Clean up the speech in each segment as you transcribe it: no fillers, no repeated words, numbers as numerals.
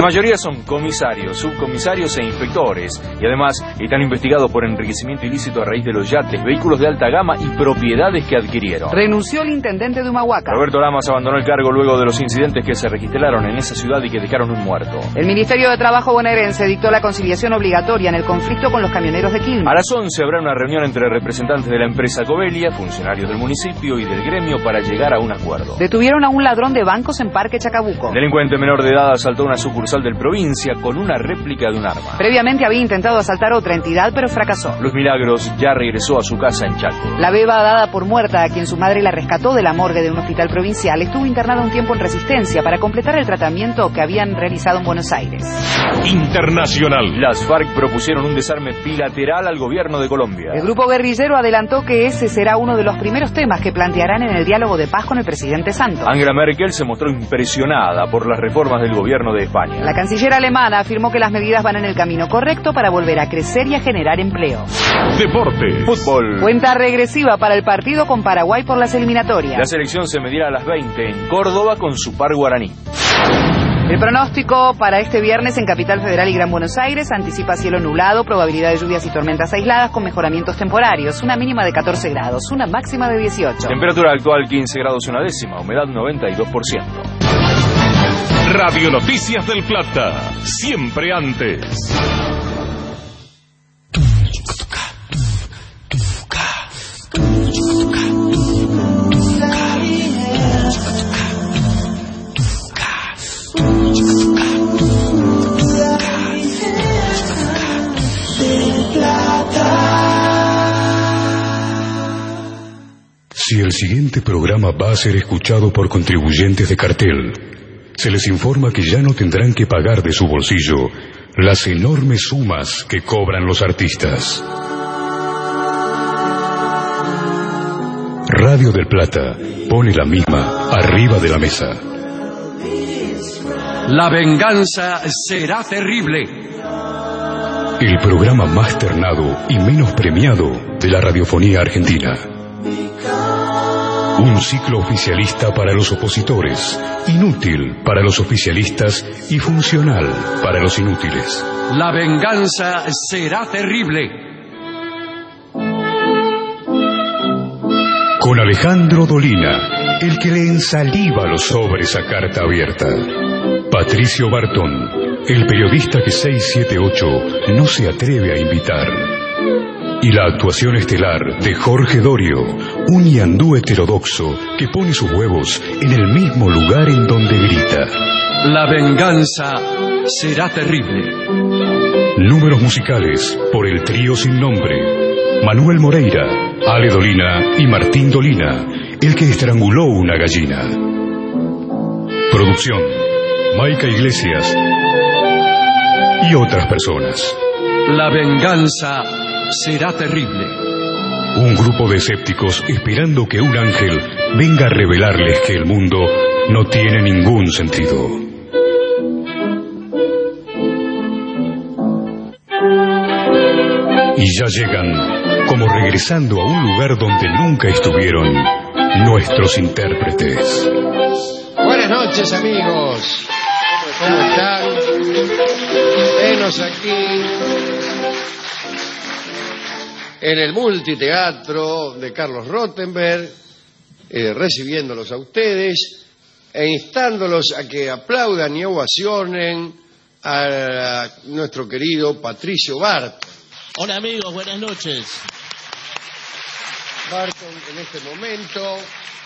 mayoría son comisarios, subcomisarios e inspectores, y además están investigados por enriquecimiento ilícito a raíz de los yates, vehículos de alta gama y propiedades que adquirieron. Renunció el intendente de Humahuaca. Roberto Lamas abandonó el cargo luego de los incidentes que se registraron en esa ciudad y que dejaron un muerto. El Ministerio de Trabajo bonaerense dictó la conciliación obligatoria en el conflicto con los camioneros de Quilmes. A las 11 habrá una reunión entre representantes de la empresa Covelia, funcionarios del municipio y del gremio para llegar a un acuerdo. Detuvieron a un ladrón de bancos en Parque Chacabuco. El delincuente menor de edad asaltó una sucursal del Provincia con una réplica de un arma. Previamente había intentado asaltar otra entidad, pero fracasó. Luz Milagros ya regresó a su casa en Chaco. La beba dada por muerta, a quien su madre la rescató de la morgue de un hospital provincial, estuvo internada un tiempo en Resistencia para completar el tratamiento que habían realizado en Buenos Aires. Internacional. Las FARC propusieron un desarme bilateral al gobierno de Colombia. El grupo guerrillero adelantó que ese será uno de los primeros temas que plantearán en el diálogo de paz con el presidente Santos. Angela Merkel se mostró impresionada por las reformas del gobierno de España. La canciller alemana afirmó que las medidas van en el camino correcto para volver a crecer y a generar empleo. Deportes. Fútbol. Cuenta regresiva para el partido con Paraguay por las eliminatorias. La selección se medirá a las 20 en Córdoba con su par guaraní. El pronóstico para este viernes en Capital Federal y Gran Buenos Aires anticipa cielo nublado, probabilidad de lluvias y tormentas aisladas con mejoramientos temporarios, una mínima de 14 grados, una máxima de 18. Temperatura actual 15 grados una décima, humedad 92%. Radio Noticias del Plata, siempre antes. Si el siguiente programa va a ser escuchado por contribuyentes de cartel, se les informa que ya no tendrán que pagar de su bolsillo las enormes sumas que cobran los artistas. Radio del Plata pone la misma arriba de la mesa. La venganza será terrible. El programa más ternado y menos premiado de la radiofonía argentina. Un ciclo oficialista para los opositores, inútil para los oficialistas y funcional para los inútiles. La venganza será terrible. Con Alejandro Dolina, el que le ensaliva los sobres a carta abierta. Patricio Bartón, el periodista que 678 no se atreve a invitar. Y la actuación estelar de Jorge Dorio, un ñandú heterodoxo que pone sus huevos en el mismo lugar en donde grita. La venganza será terrible. Números musicales por el trío sin nombre. Manuel Moreira, Ale Dolina y Martín Dolina, el que estranguló una gallina. Producción, Maica Iglesias y otras personas. La venganza será terrible. Un grupo de escépticos esperando que un ángel venga a revelarles que el mundo no tiene ningún sentido. Y ya llegan, como regresando a un lugar donde nunca estuvieron, nuestros intérpretes. Buenas noches, amigos. ¿Cómo están? Venos aquí en el multiteatro de Carlos Rottenberg, recibiéndolos a ustedes e instándolos a que aplaudan y ovacionen a nuestro querido Patricio Barton. Hola amigos, buenas noches. Barton en este momento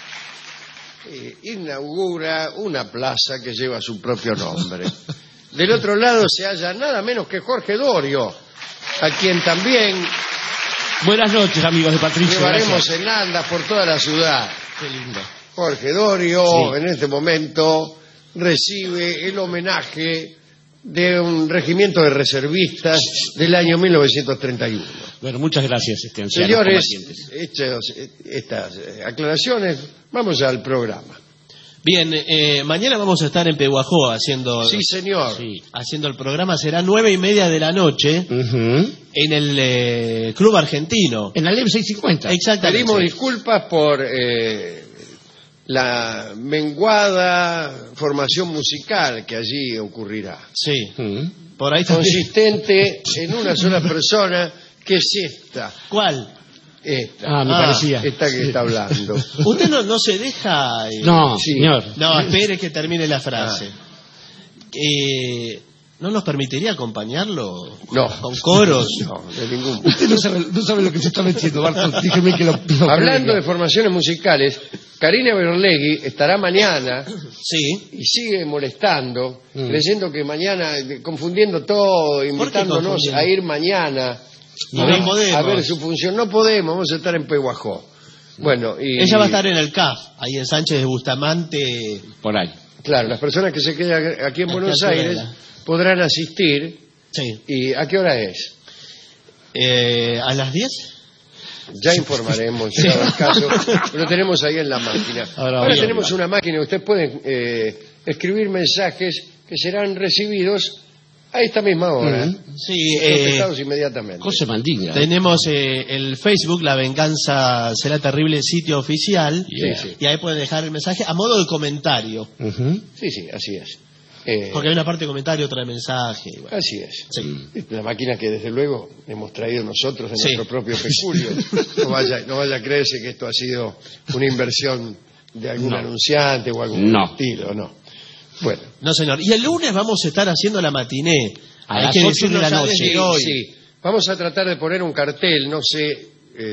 inaugura una plaza que lleva su propio nombre. Del otro lado se halla nada menos que Jorge Dorio, a quien también buenas noches amigos de Patricio. Llevaremos gracias. En andas por toda la ciudad. Qué lindo. Jorge Dorio sí. En este momento recibe el homenaje de un regimiento de reservistas del año 1931. Bueno, muchas gracias, ancianos Señores, combatientes. hechas estas aclaraciones, vamos al programa. Bien, mañana vamos a estar en Pehuajó haciendo... Sí, señor. Sí, haciendo el programa, será 9:30 de la noche en el Club Argentino. En la LEM 650. Exactamente. Pedimos disculpas por la menguada formación musical que allí ocurrirá. Sí. Por ahí también. Consistente en una sola persona, que es esta. ¿Cuál? Esta. Me parecía. Esta que está hablando. Usted no se deja... No, Sí. señor. No, espere que termine la frase. ¿No nos permitiría acompañarlo? No. ¿Con coros? No, de ningún. Usted no sabe lo que se está metiendo, Barton. Dígame que lo Hablando de formaciones musicales, Karina Berlegui estará mañana Sí. y sigue molestando, creyendo que mañana, confundiendo todo, invitándonos confundiendo? a ir mañana Y no podemos. a ver su función. No podemos, vamos a estar en Pehuajó. Bueno, y Ella va a estar en el CAF, ahí en Sánchez de Bustamante. Por ahí. claro, las personas que se quedan aquí en Buenos ¿A qué hora Aires era? podrán asistir. Sí. ¿Y a qué hora es? ¿A las 10? Ya informaremos en cada caso, lo tenemos ahí en la máquina. Ahora bien. tenemos una máquina, ustedes pueden escribir mensajes que serán recibidos a esta misma hora, Sí. contestados inmediatamente. Cosa mandinga. Tenemos el Facebook, La Venganza Será Terrible, sitio oficial. Sí, sí. Y ahí pueden dejar el mensaje a modo de comentario. Sí, sí, así es. Porque hay una parte de comentario, otra de mensaje. y bueno. Así es. Sí. La máquina que desde luego hemos traído nosotros en Sí. nuestro propio peculio. No vaya a creerse que esto ha sido una inversión de algún anunciante o algún estilo, no. Bueno. No, señor. Y el lunes vamos a estar haciendo la matiné. A las que 8 decirlo de la ya noche. desde hoy. Sí, vamos a tratar de poner un cartel, no sé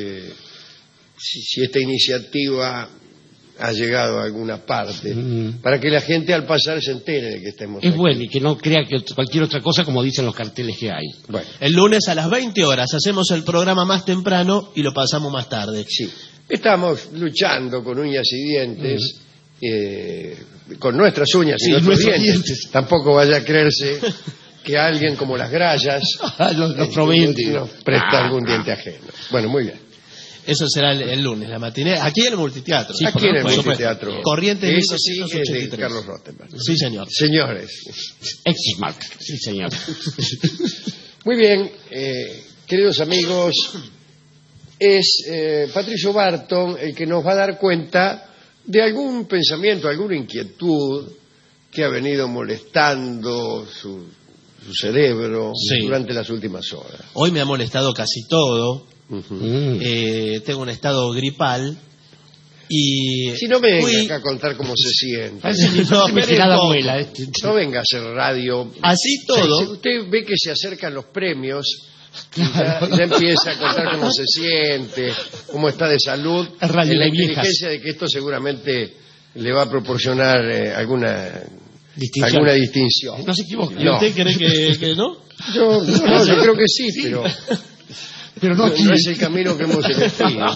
si esta iniciativa ha llegado a alguna parte, para que la gente al pasar se entere de que estemos Es aquí. bueno y que no crea que cualquier otra cosa como dicen los carteles que hay. Bueno, El lunes a las 20 horas hacemos el programa más temprano y lo pasamos más tarde. sí. Estamos luchando con uñas y dientes, con nuestras uñas Sí, y nuestros nuestros dientes. Tampoco vaya a creerse que alguien como las grallas los proveen. nos presta algún diente ajeno. Bueno, muy bien. Eso será el lunes, la matiné, aquí en el multiteatro. Sí, Aquí en el por supuesto. multiteatro. Corrientes Ese sí es de 1283. Carlos Rottenberg. Sí, señor. Señores, Ex-Mark. Sí, señor. muy bien, queridos amigos, es Patricio Barton el que nos va a dar cuenta de algún pensamiento, alguna inquietud que ha venido molestando su cerebro Sí. durante las últimas horas. Hoy me ha molestado casi todo. Ujú. Tengo un estado gripal. Y Si no me fui- venga acá a contar cómo se siente. Parece No, mi espere tirada un poco. abuela. No venga a hacer radio. Así todo. Usted ve que se acercan los premios, y ya empieza a contar cómo se siente, cómo está de salud, Es radio en la de viejas. inteligencia de que esto seguramente le va a proporcionar alguna distinción. No se equivoca. ¿Y No. usted cree que no? Yo creo que sí, pero no aquí. no es el camino que hemos elegido.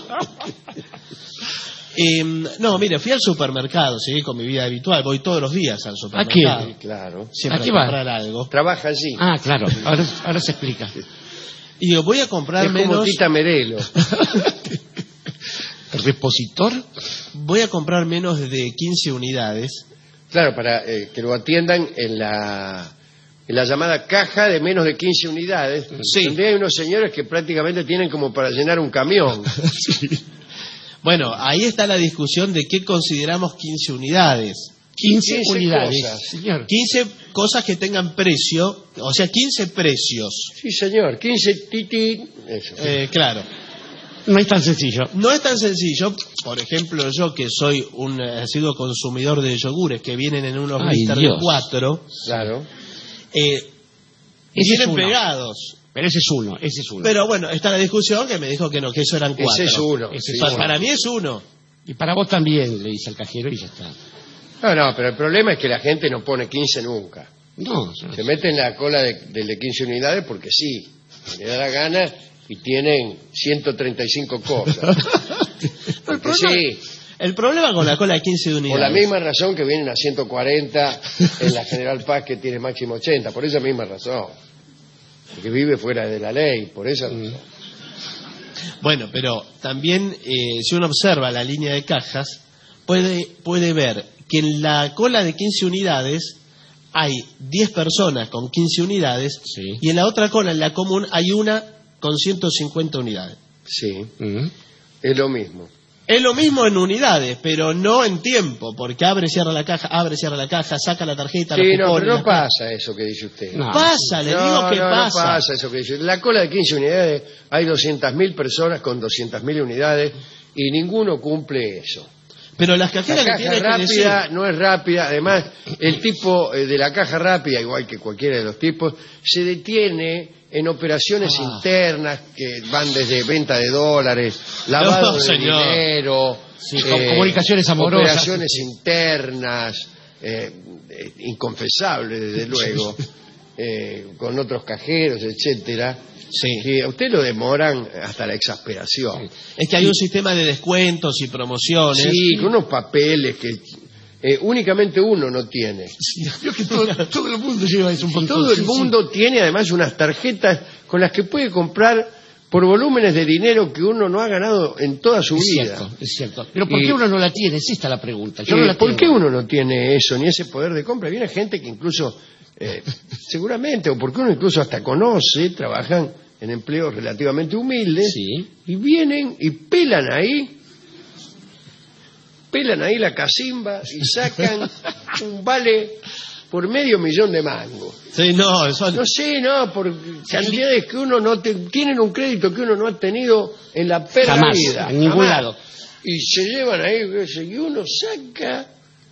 No, mire, fui al supermercado, seguí con mi vida habitual, voy todos los días al supermercado. Sí, claro. Siempre ¿A a qué va? comprar algo. Trabaja allí. Ah, claro. Ahora se explica. Y digo, voy a comprar Es como menos, Tita Merelo. ¿El repositor? voy a comprar menos de 15 unidades. Claro, para que lo atiendan en la llamada caja de menos de 15 unidades, Sí. donde hay unos señores que prácticamente tienen como para llenar un camión. Bueno, ahí está la discusión de qué consideramos 15 unidades. 15 15 unidades. cosas. Señor. 15 cosas que tengan precio, o sea, 15 precios. Sí, señor, 15 titi. Eso. Claro. No es tan sencillo. No es tan sencillo. Por ejemplo, yo que soy un asiduo consumidor de yogures que vienen en unos Ay, blister de Dios. 4, Claro. Ese vienen es uno. pegados. Pero ese es uno. Pero bueno, está la discusión que me dijo que no, que eso eran 4. Ese es uno. Ese sí. es uno. Para mí es uno. Y para vos también, le dice al cajero y ya está. No, pero el problema es que la gente no pone 15 nunca. No, Se mete en la cola de 15 unidades porque sí, le da la gana y tienen 135 cosas. Porque sí, El problema con la cola de 15 de unidades. por la misma razón que vienen a 140 en la General Paz que tiene máximo 80, por esa misma razón. Porque vive fuera de la ley, por esa razón. Bueno, pero también si uno observa la línea de cajas, puede ver que en la cola de 15 unidades hay 10 personas con 15 unidades Sí. y en la otra cola, en la común, hay una con 150 unidades. Sí, Mm. es lo mismo. Es lo mismo en unidades, pero no en tiempo, porque abre, cierra la caja, saca la tarjeta, Sí, los no, cupones, pero no las cosas. pasa eso que dice usted. No. Pasa, le digo que no pasa. pasa eso que dice. En la cola de 15 unidades hay 200.000 personas con 200.000 unidades y ninguno cumple eso. Pero las cajeras La le caja tienen que decir... rápida no es rápida. Además, el tipo de la caja rápida, igual que cualquiera de los tipos, se detiene en operaciones internas que van desde venta de dólares, lavado de señor. dinero, Sí, comunicaciones amorosas. operaciones internas, inconfesables desde luego, con otros cajeros, etcétera. Sí. Que a usted lo demoran hasta la exasperación. Es que hay un sistema de descuentos y promociones. Sí, con unos papeles que únicamente uno no tiene. Creo que todo el mundo lleva eso un montón. Todo el mundo tiene además unas tarjetas con las que puede comprar por volúmenes de dinero que uno no ha ganado en toda su vida. Es cierto. Pero ¿por qué uno no la tiene? Es esta la pregunta. Yo no la ¿Por tengo. qué uno no tiene eso, ni ese poder de compra? Viene gente que incluso, seguramente, o porque uno incluso hasta conoce, trabajan en empleos relativamente humildes, Sí. y vienen y pelan ahí la casimba y sacan un vale por $500,000 de mangos. Sí, no, eso... No sé, no, por cantidades que uno no tienen un crédito que uno no ha tenido en la perra Jamás, vida. en ningún jamás. lado. Y se llevan ahí, y uno saca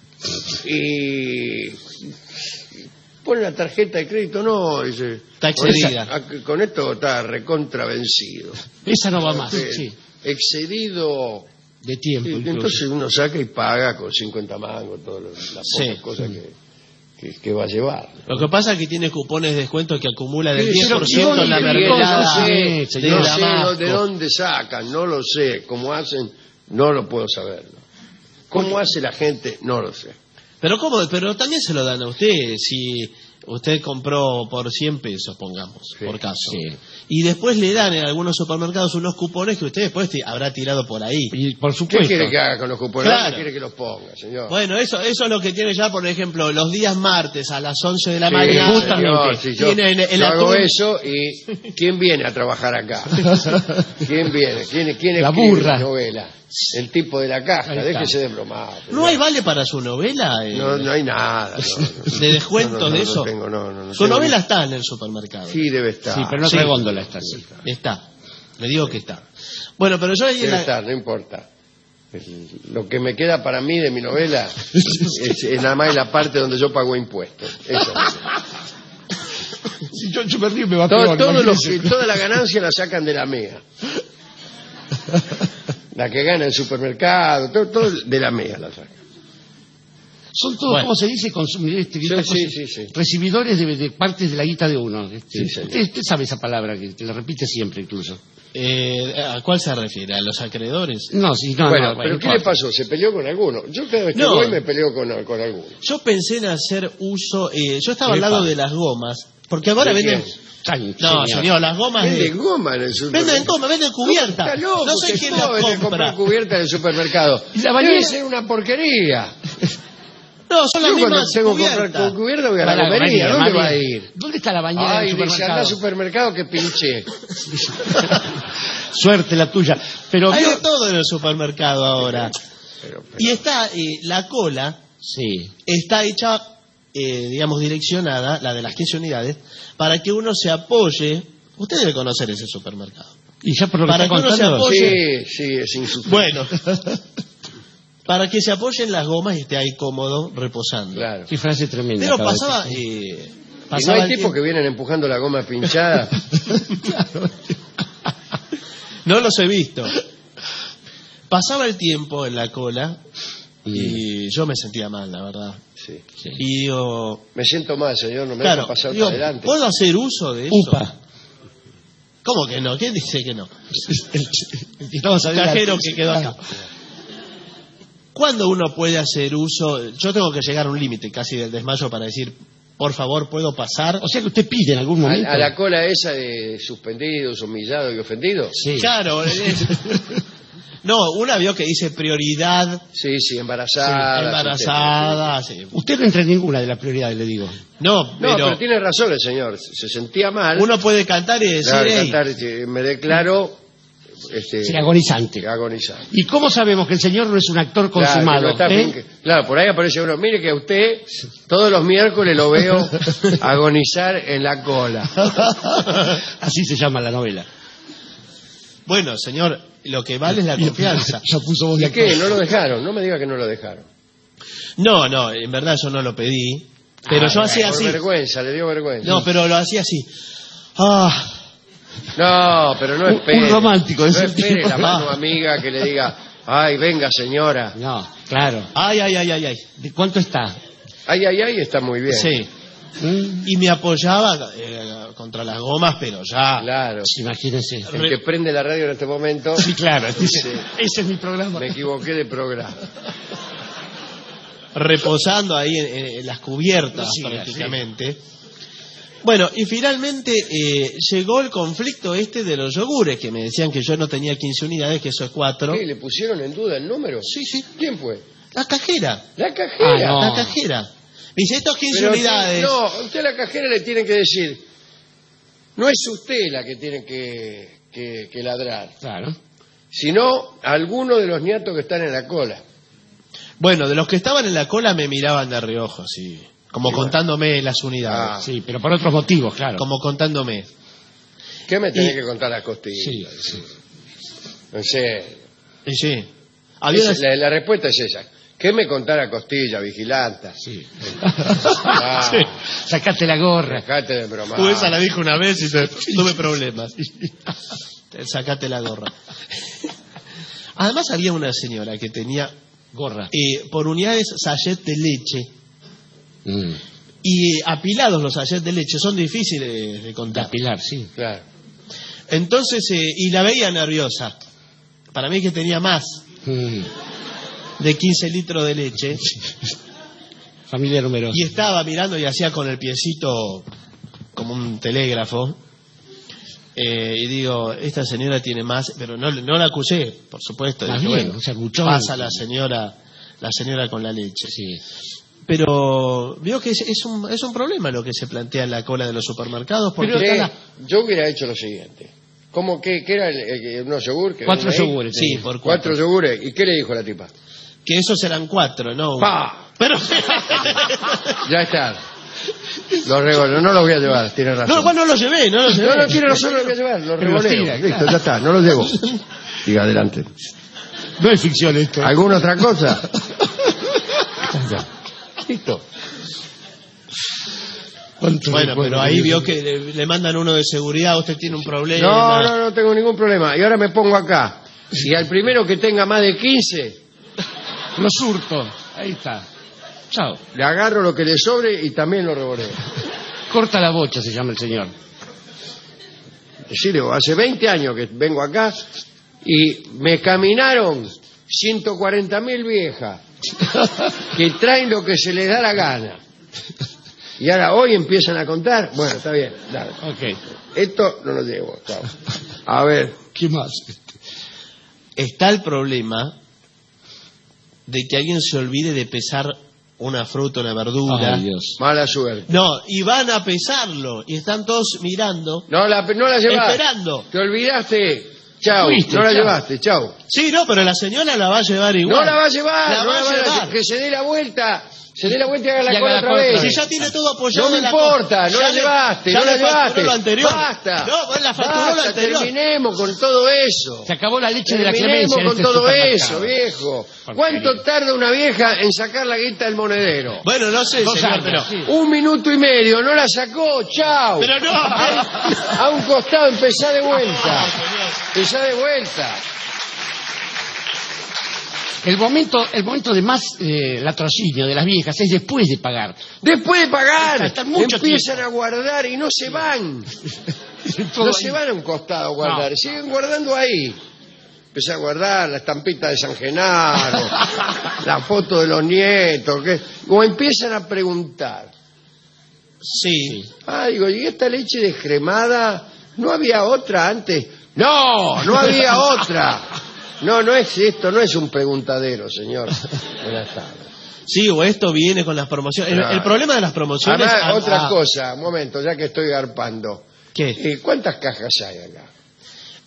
y pone la tarjeta de crédito, no, dice, Está excedida. con esto está recontravencido. Esa no va más. Eh, Sí. Excedido. De tiempo. Y incluso. entonces uno saca y paga con 50 mangos todas las Sí. pocas cosas que va a llevar. Lo que pasa es que tiene cupones de descuento que acumula del Sí, 10% en la pero mermelada no sé, de no sé Damasco. de dónde sacan, no lo sé. ¿Cómo hacen? No lo puedo saber. ¿Cómo hace la gente? No lo sé. Pero ¿cómo? Pero también se lo dan a usted si usted compró por 100 pesos, pongamos, Sí, por caso. sí. Y después le dan en algunos supermercados unos cupones que usted después habrá tirado por ahí. Y por ¿Qué supuesto. quiere que haga con los cupones? Claro. ¿Dónde quiere que los ponga, señor? Bueno, eso es lo que tiene ya, por ejemplo, los días martes a las 11 de la Sí, mañana. señor, sí, yo Tiene el hago atún. eso y ¿quién viene a trabajar acá? ¿Quién viene? ¿Quién escribe La burra. la novela? El tipo de la caja, Ahí está. déjese de bromar. ¿No hay vale para su novela? No hay nada. No. ¿De descuentos No, de eso? No tengo, no Su tengo novela ni- está en el supermercado. Sí, debe estar. Sí, pero no Sí. trae góndola esta. Sí. Está. Le digo que está. Bueno, pero yo ahí en Debe la- estar, no importa. Lo que me queda para mí de mi novela es nada más la parte donde yo pago impuestos. Eso. Si yo me río me va Toda la ganancia la sacan de la MEA. La que gana el supermercado, todo de la MEA la sacan. Son todos, Bueno. ¿cómo se dice? Sí. Recibidores de partes de la guita de uno. Sí, señor. Usted sabe esa palabra que la repite siempre incluso. ¿A cuál se refiere? ¿A los acreedores? No, sí, no. Bueno, no, pero no ¿qué le importa. pasó? ¿Se peleó con alguno? Yo cada vez que No. voy me peleo con alguno. Yo pensé en hacer uso... yo estaba al Epa. lado de las gomas, porque ahora ¿De venden... quién? No, señor, las gomas de... Venden goma en el supermercado. Venden goma, venden cubierta. Está loco, No sé que quién todo la es de compra. comprar cubierta en el supermercado. ¿Y la bañera? Debe ser una porquería. No, son las Yo cuando mismas tengo que comprar cubiertas. con cubierta voy a la Para la comería. bañera, ¿Dónde María. va a ir? ¿Dónde está la bañera Ay, del dice, anda al supermercado? supermercado que pinché. Suerte la tuya. Pero Hay vio- de todo en el supermercado ahora. Pero, Y está la cola, Sí. está hecha, digamos, direccionada, la de las 15 unidades, para que uno se apoye. Usted debe conocer ese supermercado. Y ya por lo que Para está que uno se contando. apoye. sí, es insuficiente. Bueno, para que se apoyen las gomas y esté ahí cómodo, reposando. Claro. Qué frase tremenda. Pero acaba de pasaba... decir. Y no pasaba hay el tipos tiempo- que vienen empujando la goma pinchada. No los he visto. Pasaba el tiempo en la cola y yo me sentía mal, la verdad. Sí. Sí. Y digo, Me siento mal, señor, no me claro, deja pasar digo, para adelante. ¿puedo hacer uso de eso? Upa. ¿Cómo que no? ¿Quién dice que no? El que estamos El hablando cajero antes. que quedó acá. ¿Cuándo uno puede hacer uso? Yo tengo que llegar a un límite casi del desmayo para decir, por favor, ¿puedo pasar? O sea que usted pide en algún momento. A la cola esa de suspendidos, humillados y ofendidos. Sí. Claro. No, una vio que dice prioridad, Sí, embarazada. embarazada. Sí. Usted no entra en ninguna de las prioridades, le digo. No, No, pero pero tiene razón el señor. Se sentía mal. uno puede cantar y decir, Claro, "Ey, cantar, me declaro Sí, agonizante. agonizante. ¿Y cómo sabemos que el señor no es un actor Claro, consumado? que no está claro, por ahí aparece uno. Mire que a usted todos los miércoles lo veo agonizar en la cola. Así se llama la novela. Bueno, señor, lo que vale es la confianza. Ya puso voz de ¿Y qué? actor. ¿No lo dejaron? No me diga que no lo dejaron. No, en verdad yo no lo pedí. Pero yo hacía Por así. vergüenza, le dio vergüenza. No, pero lo hacía así. No, pero no espere. Un romántico, No ese espere tipo. la mano amiga que le diga, ay, venga señora. No, claro. Ay. ¿De cuánto está? Ay, está muy bien. Sí. Y me apoyaba contra las gomas, pero ya. Claro. Imagínense. El que prende la radio en este momento. Sí, claro. Sí. Ese es mi programa. Me equivoqué de programa. Reposando ahí en las cubiertas Sí, prácticamente. Bueno, y finalmente llegó el conflicto de los yogures, que me decían que yo no tenía 15 unidades, que eso es 4. ¿Qué? ¿Le pusieron en duda el número? Sí. ¿Quién fue? La cajera. La cajera. No. La cajera. Me dice, estos 15 Pero unidades. No, usted a la cajera le tiene que decir, no es usted la que tiene que ladrar, Claro. sino alguno de los niatos que están en la cola. Bueno, de los que estaban en la cola me miraban de reojo, sí. Como contándome las unidades. Ah. Sí, pero por otros motivos, claro. Como contándome. ¿Qué me tenés que contar las costillas? Sí. No sé. Y sí. Había una- La respuesta es esa. ¿Qué me contara costilla, vigilanta? Sí. Ah, Sí. Sacate la gorra. dejate de bromar. Tú esa la dijo una vez y tuve problemas. Sacate la gorra. Además había una señora que tenía Gorra. por unidades sachet de leche. Y apilados los sachets de leche son difíciles de contar. Apilar, sí. Claro. Entonces, y la veía nerviosa. Para mí que tenía más de 15 litros de leche. Familia numerosa. Y estaba mirando y hacía con el piecito como un telégrafo. Y digo, esta señora tiene más, pero no la acusé, por supuesto. Más Dije, bien, bueno, o sea, buchón. pasa la señora con la leche. Sí. Pero veo que es un problema lo que se plantea en la cola de los supermercados. Porque Pero yo hubiera hecho lo siguiente. ¿Cómo que era unos yogur? Que 4 venían ahí? yogures. Sí, tenía. por 4 yogures. ¿Y qué le dijo la tipa? que esos eran 4, ¿no? ¡Pa! Pero Ya está. Los regoleos, no los voy a llevar, tiene razón. no, bueno, no los llevé, no los llevé. No quiero, solo los voy a llevar, los Pero los revoleo. tira, Listo, ya está, no los llevo. Siga adelante. No es ficción esto. ¿Alguna otra cosa? Ya. Listo. Bueno, pero ahí vio que le mandan uno de seguridad, usted tiene un problema. No tengo ningún problema. Y ahora me pongo acá. Y al primero que tenga más de 15, Lo surto. Ahí está. Chao. le agarro lo que le sobre y también lo revoleo. Corta la bocha, se llama el señor. Decirle, hace 20 años que vengo acá y me caminaron 140.000 viejas que traen lo que se les da la gana. Y ahora hoy empiezan a contar. Bueno, está bien, dale. Ok. Esto no lo llevo. Chao. A ver, ¿Qué más? Está el problema de que alguien se olvide de pesar una fruta, una verdura. Ay, Dios. mala suerte. No, y van a pesarlo y están todos mirando, No la llevaste. esperando. Te olvidaste. Chao. Fuiste, No la chao. llevaste. Chao. Sí, no, pero la señora la va a llevar igual. No la va a llevar. La no va a la va a llevar. Que se dé la vuelta. Se dé la vuelta y haga la Y haga cola la otra cola vez. otra Si vez. ya tiene todo apoyado No me en la importa, cosa. no la llevaste, ya no la le facturó llevaste. lo anterior. Basta. No, pues la facturó lo Basta, anterior. terminemos con todo eso. Se acabó la leche de la Terminemos clemencia. en con este todo supermercado. eso, viejo. Porquería. ¿Cuánto tarda una vieja en sacar la guita del monedero? Bueno, no sé, 2 señor, años, pero... sí. 1 minuto y medio, no la sacó, chao. Pero no. A un costado, empezá de vuelta. Empezá de vuelta. El momento de más latrocinio de las viejas es después de pagar. Después de pagar, Están mucho empiezan a guardar y no se van. Todo No ahí. se van a un costado a guardar, No. siguen guardando ahí. Empecé a guardar la estampita de San Genaro, la foto de los nietos, o empiezan a preguntar. Sí. Digo, ¿y esta leche descremada no había otra antes? No, no había otra. No es esto, no es un preguntadero, señor. Buenas tardes. Sí, o esto viene con las promociones. Claro. El problema de las promociones... Además, otra cosa, un momento, ya que estoy garpando. ¿Qué? ¿Cuántas cajas hay acá?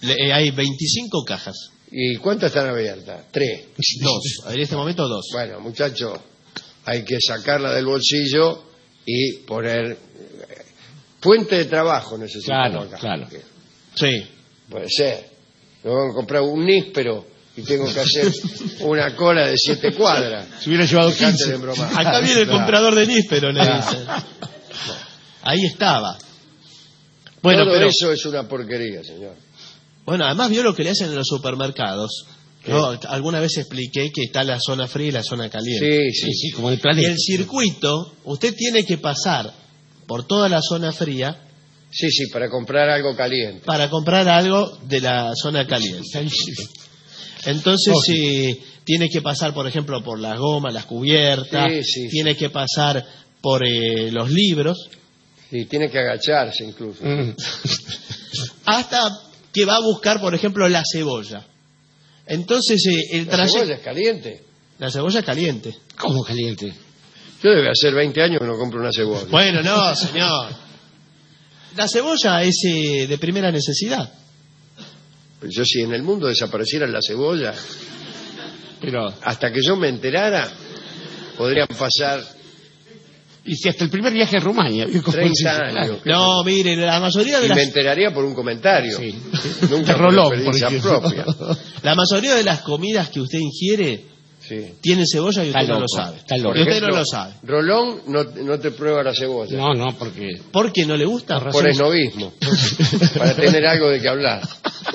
Hay 25 cajas. ¿Y cuántas están abiertas? 3. 2. En este momento 2. Bueno, muchachos, hay que sacarla del bolsillo y poner... Fuente de trabajo necesitamos acá. Claro. Sí. Puede ser. Me voy a comprar un níspero y tengo que hacer una cola de 7 cuadras. Se hubiera llevado Dejate 15. de bromar. Acá viene el comprador de níspero, le dice. Ahí estaba. Bueno, Todo pero eso es una porquería, señor. bueno, además vio lo que le hacen en los supermercados. Yo alguna vez expliqué que está la zona fría y la zona caliente. Sí. Como el Y planeta. el circuito, usted tiene que pasar por toda la zona fría Sí, para comprar algo caliente. para comprar algo de la zona caliente. Entonces tiene que pasar, por ejemplo, por las gomas, las cubiertas, Sí. tiene que pasar por los libros, Y tiene que agacharse incluso. hasta que va a buscar, por ejemplo, la cebolla. Entonces el ¿La trayecto... cebolla es caliente? La cebolla es caliente. ¿Cómo caliente? Yo debe hacer 20 años que no compro una cebolla. Bueno, no, señor. La cebolla es de primera necesidad. Pero yo si en el mundo desapareciera la cebolla, Pero, hasta que yo me enterara, podrían pasar y si hasta el primer viaje a Rumania. 30 años. No, mire, la mayoría de Y me las... enteraría por un comentario. Sí. Nunca De por Rolón, experiencia por propia. ejemplo. La mayoría de las comidas que usted ingiere Sí. tienen cebolla y usted Está no lo loco, sabe. está Y loco. usted no lo sabe. Rolón no te prueba la cebolla. No, porque... ¿Por qué no le gusta? Por esnovismo. Para tener algo de qué hablar.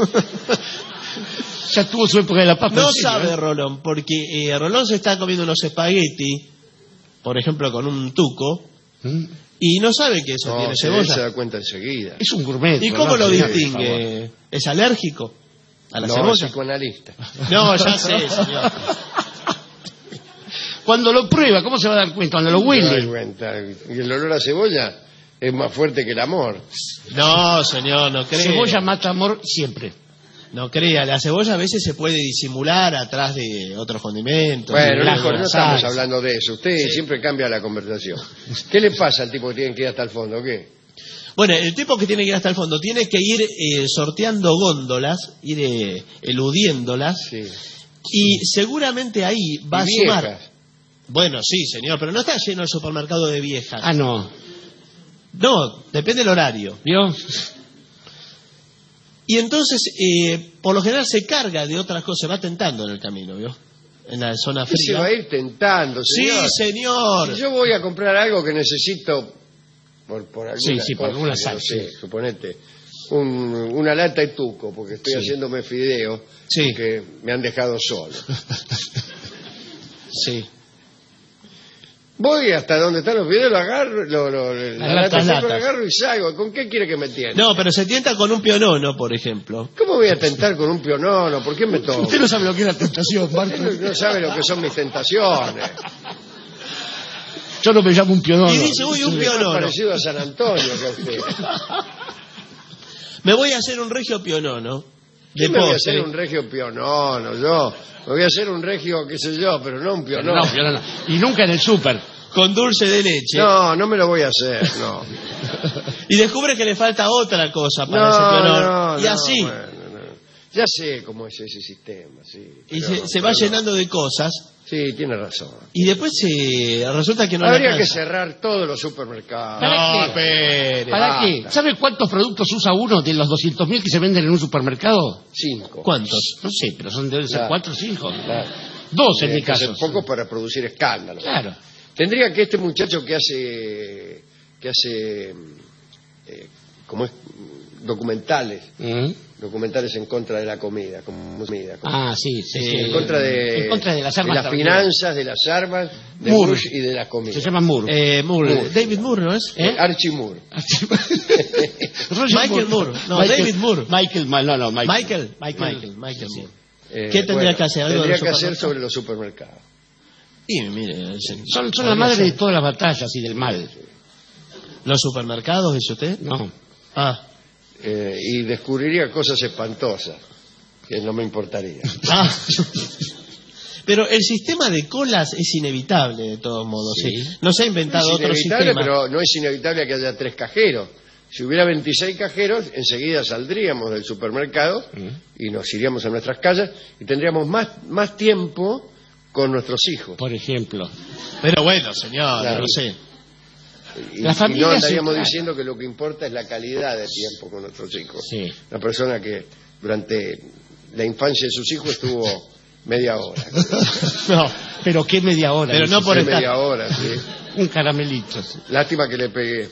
Ya tuvo su época de la papa. No encima, sabe ¿eh? Rolón, porque Rolón se está comiendo unos espagueti, por ejemplo, con un tuco, y no sabe que eso tiene Se cebolla. da cuenta enseguida. Es un gourmet. ¿Y cómo ¿no? lo Sí, por distingue? ¿Es alérgico a la No, cebolla? psicoanalista. No, ya sé, señor. Cuando lo prueba, ¿cómo se va a dar cuenta? Cuando lo Se da huele. cuenta. Y el olor a cebolla es más fuerte que el amor. No, señor, no crea. Cebolla mata amor siempre. No crea, la cebolla a veces se puede disimular atrás de otros condimentos. Bueno, la no estamos salsa. hablando de eso. Usted siempre cambia la conversación. ¿Qué le pasa al tipo que tiene que ir hasta el fondo? ¿Qué? Bueno, el tipo que tiene que ir hasta el fondo tiene que ir sorteando góndolas, ir eludiéndolas, Sí. y seguramente ahí va Y a sumar. viejas. Bueno, sí, señor, pero no está lleno el supermercado de viejas. Ah, no. No, depende del horario. ¿Vio? Y entonces, por lo general se carga de otras cosas, se va tentando en el camino, ¿vio? En la zona ¿Qué se fría. va a ir tentando, señor? Sí, señor. Si yo voy a comprar algo que necesito por alguna Sí, por cosa, alguna que sal, no sé, suponete, una lata de tuco, porque estoy haciéndome fideos Sí. que me han dejado solo. Sí. Voy hasta donde están los fideos, lo agarro, la lata de tuco latas. la agarro y salgo. ¿Con qué quiere que me tiente? No, pero se tienta con un pionono, por ejemplo. ¿Cómo voy a tentar con un pionono? ¿Por qué me tomo? Usted no sabe lo que es la tentación, Usted Marco. no sabe lo que son mis tentaciones. Yo no me llamo un pionono. Y dice, uy, un Es pionono. parecido a San Antonio que a usted. Me voy a hacer un regio pionono. Yo De me voy a postre. hacer un regio pionono, yo. Me voy a hacer un regio, qué sé yo, pero no un pionono. No, pionono. Y nunca en el súper. Con dulce de leche. No me lo voy a hacer, no. Y descubre que le falta otra cosa para ese pionono. Y así. bueno, no. Ya sé cómo es ese sistema, sí. Y pero- se va pero no. llenando de cosas. Sí, tiene razón. Y después resulta que no le Habría que alcanza. cerrar todos los supermercados. ¿Para No, qué? espere. ¿Para qué? ¿Sabe cuántos productos usa uno de los 200.000 que se venden en un supermercado? 5. ¿Cuántos? No sé, pero deben ser Claro. 4 4 o 5. Claro. 2 en mi Tiene que ser caso. poco para producir escándalo. Claro. Tendría que este muchacho que hace como es documentales en contra de la comida, Ah, sí. en contra de las armas. las finanzas, de las armas, de Moore. Bush y de la comida. Se llama Moore. Moore. David Moore, ¿no es? Archie Moore. Michael Moore. No, David Moore. Michael Moore. Michael Sí. Moore. ¿Qué tendría que hacer? ¿Algo de Tendría los que hacer supermercados? sobre los supermercados. Y mire, Son la madre de todas las batallas y del mal. ¿Los supermercados, dice usted? No. Ah. Y descubriría cosas espantosas que no me importaría. Ah. Pero el sistema de colas es inevitable, de todos modos. Sí. ¿Sí? No se ha inventado Es otro inevitable, sistema. pero no es inevitable que haya 3 cajeros. si hubiera 26 cajeros, enseguida saldríamos del supermercado y nos iríamos a nuestras casas y tendríamos más tiempo con nuestros hijos. Por ejemplo. Pero bueno, señor, Claro. no sé. Y La familia no andaríamos sí, diciendo que lo que importa es la calidad de tiempo con nuestros hijos. Sí. Una persona que durante la infancia de sus hijos estuvo media hora. No, pero qué media hora. Pero no dice. por Sí, estar- media hora, sí. Un caramelito. Sí. Lástima que le pegué.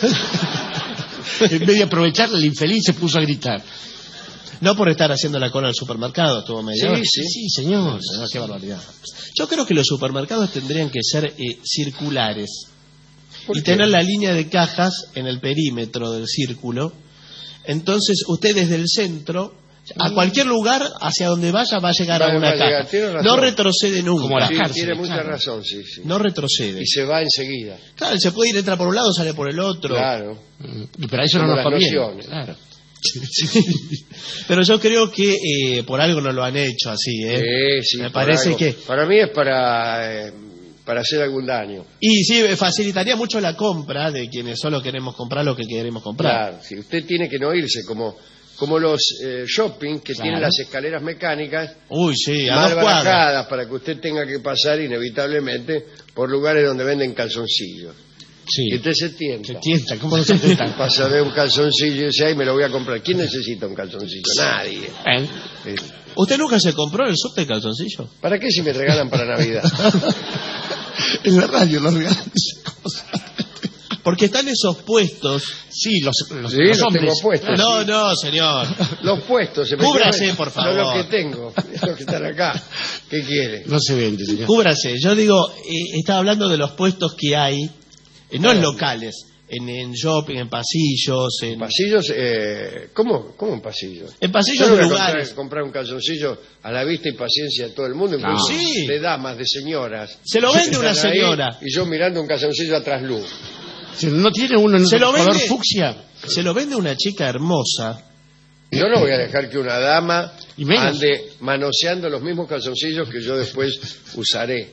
En vez de aprovechar, el infeliz se puso a gritar. No por estar haciendo la cola al supermercado, estuvo media hora. Sí, señor. No, qué barbaridad. Yo creo que los supermercados tendrían que ser circulares ¿Por y qué? tener la línea de cajas en el perímetro del círculo. Entonces usted desde el centro, a cualquier lugar hacia donde vaya, va a llegar Va a una a llegar, caja. tiene razón. No retrocede nunca. Como las Sí, cárceles, tiene mucha claro. razón, sí, sí. No retrocede. Y se va enseguida. Claro, se puede ir, entra por un lado, sale por el otro. Claro. Y para eso Como no las nos conviene. nociones. Claro. Pero yo creo que por algo no lo han hecho así, ¿eh? Sí, Me por parece algo. que... Para mí es para hacer algún daño. Y sí, facilitaría mucho la compra de quienes solo queremos comprar lo que queremos comprar. Claro, si usted tiene que no irse como los shopping que Claro. tienen las escaleras mecánicas Uy, sí, a mal 2 cuadras. barajadas para que usted tenga que pasar inevitablemente por lugares donde venden calzoncillos. Sí. Y usted se tienta. Se tienta, ¿cómo no se tienta? Pasa a ver un calzoncillo y dice, ay, me lo voy a comprar. ¿Quién necesita un calzoncillo? Nadie. ¿Eh? ¿Usted nunca se compró el subte calzoncillo? ¿Para qué si me regalan para Navidad? En la radio los regalos. Porque están esos puestos. Sí, los Sí, los los hombres. tengo puestos. No, sí. no, señor. Los puestos. Cúbrase, por No favor. los que tengo, los que están acá. ¿Qué quiere? No se vende, señor. Cúbrase. Yo digo, estaba hablando de los puestos que hay, no en locales, en shopping, en pasillos, en Pasillos, ¿cómo en pasillos? En Yo pasillos no de voy a lugares. comprar un calzoncillo a la vista y paciencia de todo el mundo, incluso Sí. de damas, de señoras. Se lo vende una Están ahí señora. Y yo mirando un calzoncillo a trasluz. Si no tiene uno en Se lo color vende. fucsia. Se lo vende una chica hermosa. Yo no voy a dejar que una dama Y menos. ande manoseando los mismos calzoncillos que yo después usaré.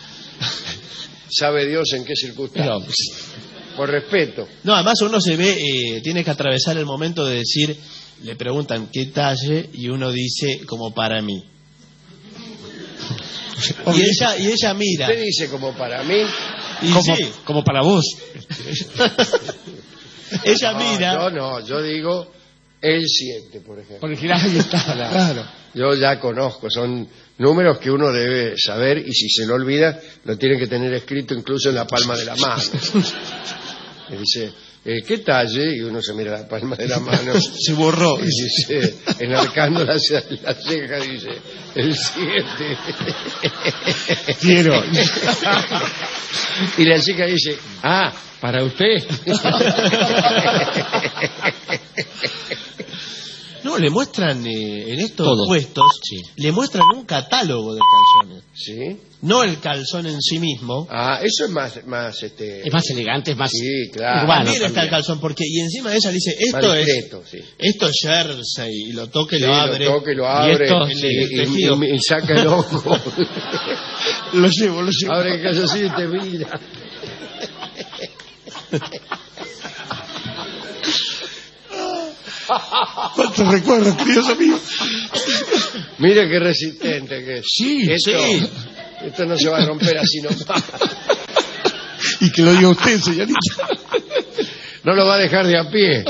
Sabe Dios en qué circunstancias. Pero, Por respeto. No, además uno se ve, tiene que atravesar el momento de decir, le preguntan qué talle y uno dice como para mí. Y ella mira. Usted dice como para mí. Y como, sí, como para vos. ella mira. Yo digo el 7, por ejemplo. Por ejemplo, ahí está. Claro. Yo ya conozco, son números que uno debe saber y si se lo olvida, lo tiene que tener escrito incluso en la palma de la mano. Y dice, ¿qué talle? Y uno se mira la palma de la mano. Se borró. Y dice, enarcando la ceja, dice, el 7. Quiero. Y la chica dice, para usted. No, le muestran en estos Todo. puestos, Sí. le muestran un catálogo de calzones. ¿Sí? No el calzón en sí mismo. Eso es más Es más elegante, es más Sí, claro. urbano. También está el también. calzón, porque y encima ella le dice, más esto es discreto, sí. jersey, y lo toca y Sí, lo abre. Lo toca y lo abre esto, y saca el ojo. Lo llevo. Abre el calzoncillo y te mira. ¿Cuántos recuerdos, queridos amigos? Mire qué resistente que es. Sí, sí. Esto no se va a romper así nomás. Y que lo diga usted, señorita. No lo va a dejar de a pie.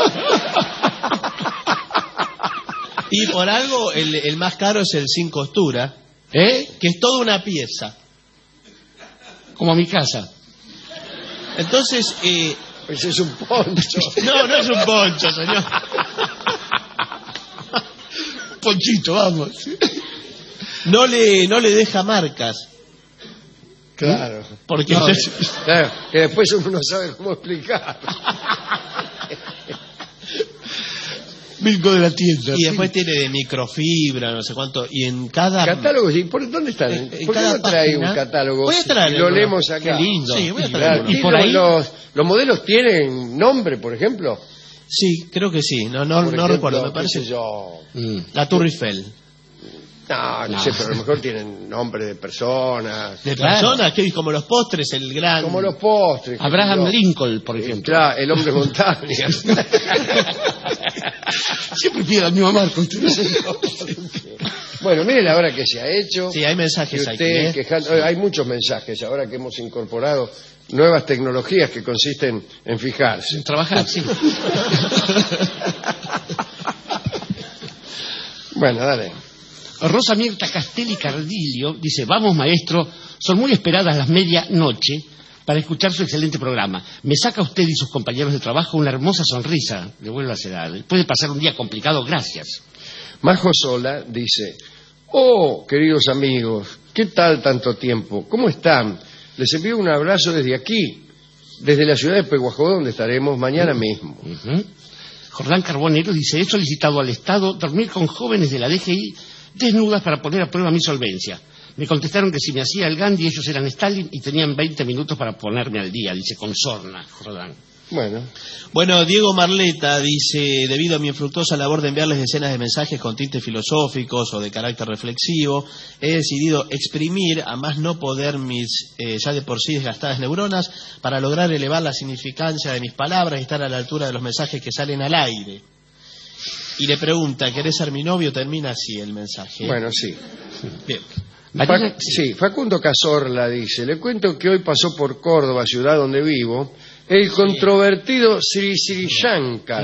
Y por algo el más caro es el sin costura, ¿Eh? que es toda una pieza. Como a mi casa. Entonces, Ese es un poncho. no es un poncho, señor. Ponchito, vamos. No le deja marcas. Claro. Porque No, claro, que después uno no sabe cómo explicar. Milko de la tienda. y después tiene de microfibra, no sé cuánto, y en cada Catálogos, ¿y por dónde están? En ¿Por qué cada no trae página- un catálogo? Voy a traer y lo uno. leemos acá. Qué lindo. Sí, voy a traer Claro. uno. ¿Y por ahí- los modelos tienen nombre, por ejemplo? Sí, creo que sí, no Por ejemplo, recuerdo, me qué parece sé yo. la Tour Eiffel. No sé, pero a lo mejor tienen nombre de personas. ¿De personas? ¿Qué? Como los postres, el gran... Como los postres. Abraham Lincoln, por ejemplo. Claro, el hombre montaña. Siempre pide la misma marca. Bueno, mire la hora que se ha hecho. Sí, hay mensajes Y aquí. hay muchos mensajes ahora que hemos incorporado nuevas tecnologías que consisten en fijarse. Trabajar, sí. Bueno, dale. Rosa Mirta Castelli Cardillo dice: vamos, maestro, son muy esperadas las medianoche para escuchar su excelente programa. Me saca usted y sus compañeros de trabajo una hermosa sonrisa. Devuélvasela. Puede pasar un día complicado, gracias. Majo Sola dice: oh, queridos amigos, ¿qué tal tanto tiempo? ¿Cómo están? Les envío un abrazo desde aquí, desde la ciudad de Peguajó, donde estaremos mañana mismo. Jordán Carbonero dice: he solicitado al Estado dormir con jóvenes de la DGI desnudas para poner a prueba mi solvencia. Me contestaron que si me hacía el Gandhi ellos eran Stalin y tenían 20 minutos para ponerme al día, dice con sorna, Jordán. Bueno, Diego Marleta dice: debido a mi infructuosa labor de enviarles decenas de mensajes con tintes filosóficos o de carácter reflexivo, he decidido exprimir a más no poder mis ya de por sí desgastadas neuronas para lograr elevar la significancia de mis palabras y estar a la altura de los mensajes que salen al aire. Y le pregunta: ¿querés ser mi novio? Termina así el mensaje. Bueno, sí. Bien. Sí, Facundo Cazorla dice: le cuento que hoy pasó por Córdoba, ciudad donde vivo, el controvertido Sri Shankar.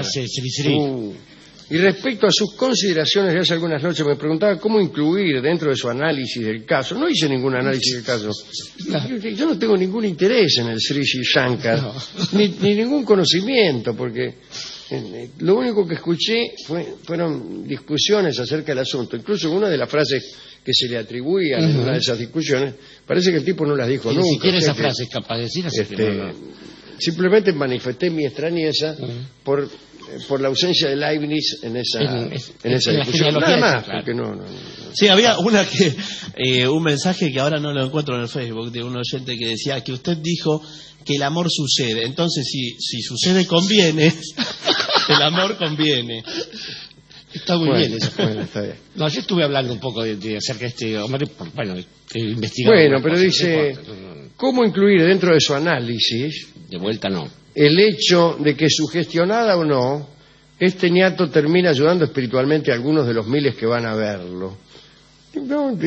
Y respecto a sus consideraciones de hace algunas noches, me preguntaba cómo incluir dentro de su análisis del caso. No hice ningún análisis del caso. Yo no tengo ningún interés en el Sri Shankar, ni ningún conocimiento, porque lo único que escuché fueron discusiones acerca del asunto. Incluso una de las frases que se le atribuían en una de esas discusiones, parece que el tipo no las dijo nunca. Ni siquiera esa frase es capaz de decir, así que no. Simplemente manifesté mi extrañeza por la ausencia de Leibniz en esa discusión. Nada más, claro. Porque no. Sí, había un mensaje que ahora no lo encuentro en el Facebook, de un oyente que decía que usted dijo que el amor sucede. Entonces, si sucede, conviene. El amor conviene. Está muy bien eso. Bueno, está bien. No, yo estuve hablando un poco de acerca de este hombre, investigando. Bueno, pero dice, ¿cómo incluir dentro de su análisis, de vuelta no, el hecho de que sugestionada o no, este ñato termina ayudando espiritualmente a algunos de los miles que van a verlo? No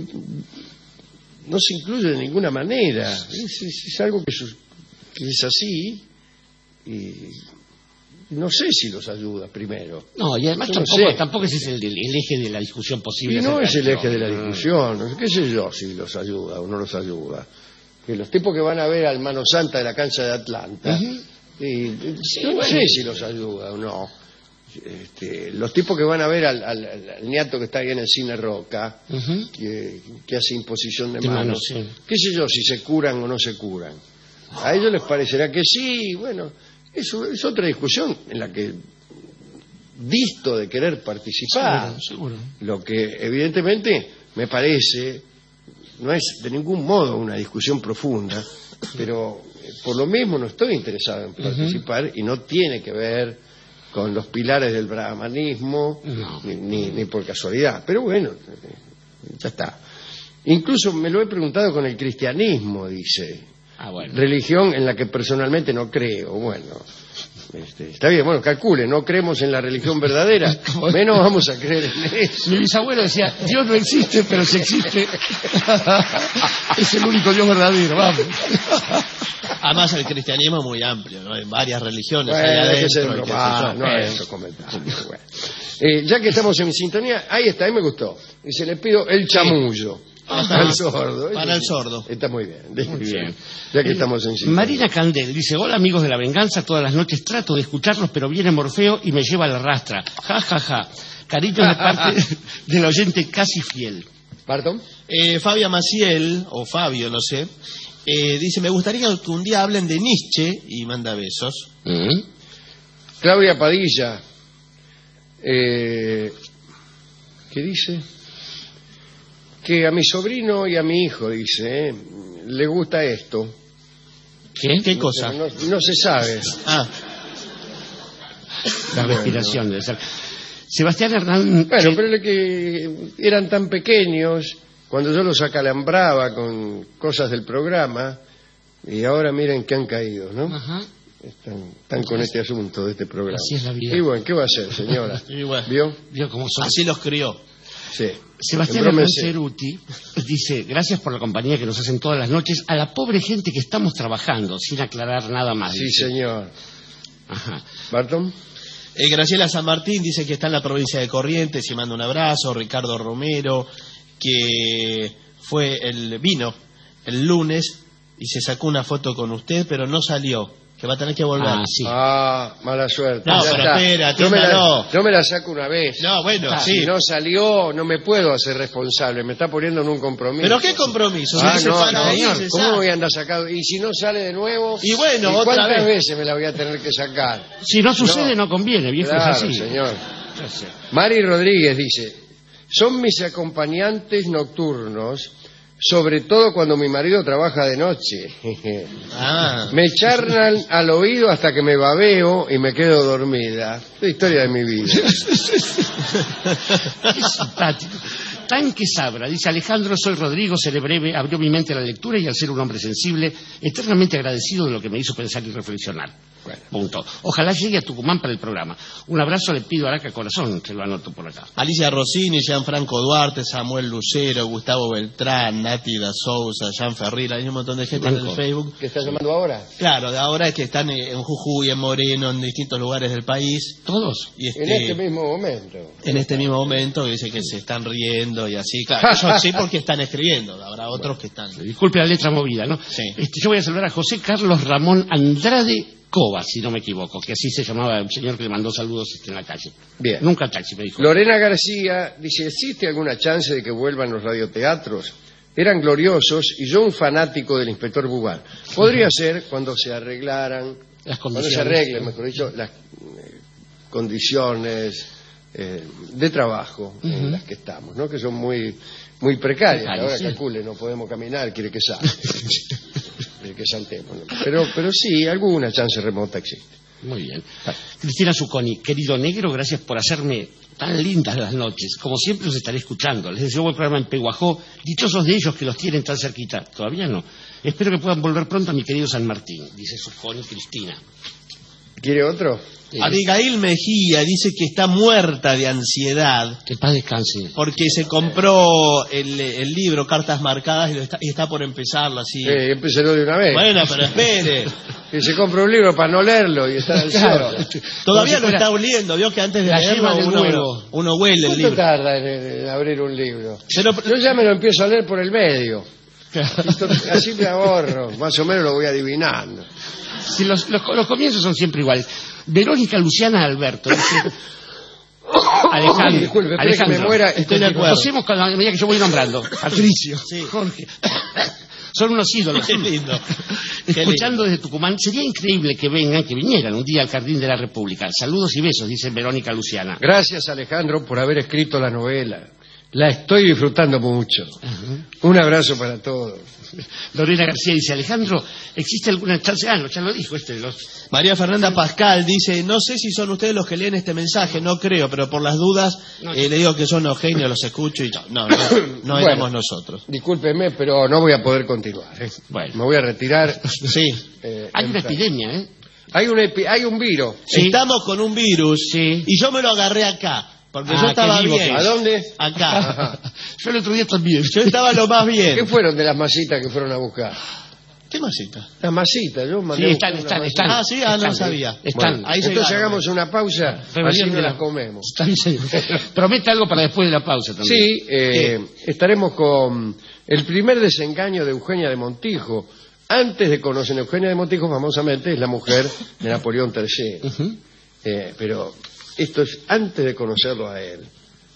se incluye de ninguna manera. Es algo que es así y no sé si los ayuda primero. No, y además tampoco ese es el eje de la discusión posible. Y no es el eje de la discusión. ¿Qué sé yo si los ayuda o no los ayuda? Que los tipos que van a ver al Mano Santa de la cancha de Atlanta, no sé si los ayuda o no. Los tipos que van a ver al ñato que está ahí en el Cine Roca, que hace imposición de manos, qué sé yo si se curan o no se curan. A ellos les parecerá que sí, bueno, eso es otra discusión en la que disto de querer participar. Seguro. Lo que evidentemente me parece no es de ningún modo una discusión profunda, pero por lo mismo no estoy interesado en participar y no tiene que ver con los pilares del brahmanismo, ni por casualidad. Pero bueno, ya está. Incluso me lo he preguntado con el cristianismo, dice. Bueno. Religión en la que personalmente no creo. Bueno, está bien, bueno, calcule, no creemos en la religión verdadera, menos vamos a creer en eso. Mi bisabuelo decía: Dios no existe, pero si existe es el único Dios verdadero, vamos. Además el cristianismo es muy amplio, ¿no? Hay varias religiones. No hay otro comentario. Bueno. Ya que estamos en sintonía, ahí está, ahí me gustó. Y se le pido el chamullo. Para el sordo. Para el sordo. Está muy bien. Muy bien. Ya que estamos en sintonía. Marina Candel dice: hola amigos de La Venganza, todas las noches trato de escucharlos, pero viene Morfeo y me lleva a la rastra. Ja, ja, ja. Cariños de parte del oyente casi fiel. ¿Perdón? Fabia Maciel, o Fabio, no sé, dice: me gustaría que un día hablen de Nietzsche, y manda besos. Claudia Padilla, ¿qué dice? Que a mi sobrino y a mi hijo, dice, le gusta esto. ¿Qué cosa? No se sabe. La respiración debe ser. Sebastián Hernán... Bueno, pero que eran tan pequeños cuando yo los acalambraba con cosas del programa y ahora miren que han caído, ¿no? Ajá. Están con este asunto de este programa. Así es la vida. Y bueno, ¿qué va a hacer, señora? Y bueno, ¿Vio? Cómo son. así los crió. Sí. Sebastián Hernán Ceruti dice, gracias por la compañía que nos hacen todas las noches a la pobre gente que estamos trabajando, sin aclarar nada más. Sí, dice. señor. Ajá. ¿Barton? Graciela San Martín dice que está en la provincia de Corrientes y manda un abrazo. Ricardo Romero, que vino el lunes y se sacó una foto con usted, pero no salió, que va a tener que volver. Ah, sí. Mala suerte. No, Ya pero está. espera, yo me la saco una vez. No, bueno, Si sí. no salió, no me puedo hacer responsable. Me está poniendo en un compromiso. ¿Pero qué compromiso? Ah, Si se no, para no, ahí, señor. se ¿Cómo saca. voy a andar sacado? Y si no sale de nuevo, Y bueno, ¿y otra cuántas vez. veces me la voy a tener que sacar? Si no sucede, no conviene, viejo, Claro, es así. señor. Ya sé. Mari Rodríguez dice, son mis acompañantes nocturnos, sobre todo cuando mi marido trabaja de noche. Ah. Me charlan al oído hasta que me babeo y me quedo dormida. Es la historia de mi vida. Qué simpático. Tanque Sabra, dice Alejandro, soy Rodrigo, seré breve, abrió mi mente a la lectura y al ser un hombre sensible, eternamente agradecido de lo que me hizo pensar y reflexionar. Bueno. Punto. Ojalá llegue a Tucumán para el programa. Un abrazo le pido a Araca Corazón, se lo anoto por acá. Alicia Rossini, Gianfranco Duarte, Samuel Lucero, Gustavo Beltrán, Nati da Souza, Jean Ferrira, hay un montón de gente en el Facebook. ¿Qué estás llamando ahora? Claro, de ahora es que están en Jujuy, en Moreno, en distintos lugares del país. ¿Todos? Y En este mismo momento. en este mismo momento, dice que se están riendo y así. Claro, ellos sí porque están escribiendo, habrá otros que están. Disculpe la letra movida, ¿no? Sí. Yo voy a saludar a José Carlos Ramón Andrade Cova, si no me equivoco, que así se llamaba el señor que le mandó saludos en la calle. Bien. Nunca al taxi, me dijo. Lorena García dice, ¿existe alguna chance de que vuelvan los radioteatros? Eran gloriosos y yo un fanático del inspector Bubán. Podría ser cuando se arreglaran, Las cuando condiciones. se arreglen, mejor dicho, las condiciones de trabajo en las que estamos, ¿no? Que son muy precarias. Ahora sí. calcule, no podemos caminar, quiere que salga. Quiere que saltemos, ¿no? Pero sí, alguna chance remota existe. Muy bien. Cristina Zucconi, querido negro, gracias por hacerme tan lindas las noches. Como siempre los estaré escuchando. Les deseo buen programa en Peguajó. Dichosos de ellos que los tienen tan cerquita. Todavía no. Espero que puedan volver pronto a mi querido San Martín, dice Zucconi Cristina. ¿Quiere otro? Abigail Mejía dice que está muerta de ansiedad Que paz descanse. porque se compró el libro Cartas Marcadas y está por empezarlo así. Empecélo de una vez. Bueno, pero espere. Que se compra un libro para no leerlo y estar Claro. ansioso. Todavía Como lo si fuera está oliendo. Vio que antes de la leerlo yema del huevo. uno huele el ¿Cuánto libro. tarda en abrir un libro? Pero- Yo ya me lo empiezo a leer por el medio. Así me ahorro. Más o menos lo voy adivinando. Si los comienzos son siempre iguales. Verónica Luciana Alberto dice... Alejandro, Disculpe, espere que me muera. Estoy de acuerdo. Pasemos con la medida que yo voy nombrando. Patricio, Sí. Jorge. Son unos ídolos. Qué lindo. Qué Escuchando lindo. desde Tucumán, sería increíble que vinieran un día al Jardín de la República. Saludos y besos, dice Verónica Luciana. Gracias, Alejandro, por haber escrito la novela. La estoy disfrutando mucho. Un abrazo para todos. Lorena García dice, Alejandro, ¿existe alguna chance? Ah, no, ya lo dijo los... María Fernanda Pascal dice, no sé si son ustedes los que leen este mensaje, no creo, pero por las dudas le digo que son los genios, los escucho y no Bueno. éramos nosotros. Discúlpeme, pero no voy a poder continuar. Bueno. Me voy a retirar. Sí. Hay una entra. epidemia, ¿eh? Hay un virus. Sí. Estamos con un virus Sí. y yo me lo agarré acá, porque Ah, yo estaba qué vivo bien. que ¿A dónde? Acá. Yo el otro día también. Yo estaba lo más ¿Qué bien. fueron de las masitas que fueron a buscar? ¿Qué masita? Las masitas, yo mandé Sí, a buscar están. unas masitas. Ah, sí, no Están. sabía. Están. Bueno, Ahí entonces llegaron. hagamos una pausa, así Rebelión no de las la- comemos. Está bien. Promete algo para después de la pausa también. Sí, estaremos con el primer desengaño de Eugenia de Montijo. Antes de conocer a Eugenia de Montijo, famosamente, es la mujer de Napoleón III. Ujú. Pero esto es antes de conocerlo a él.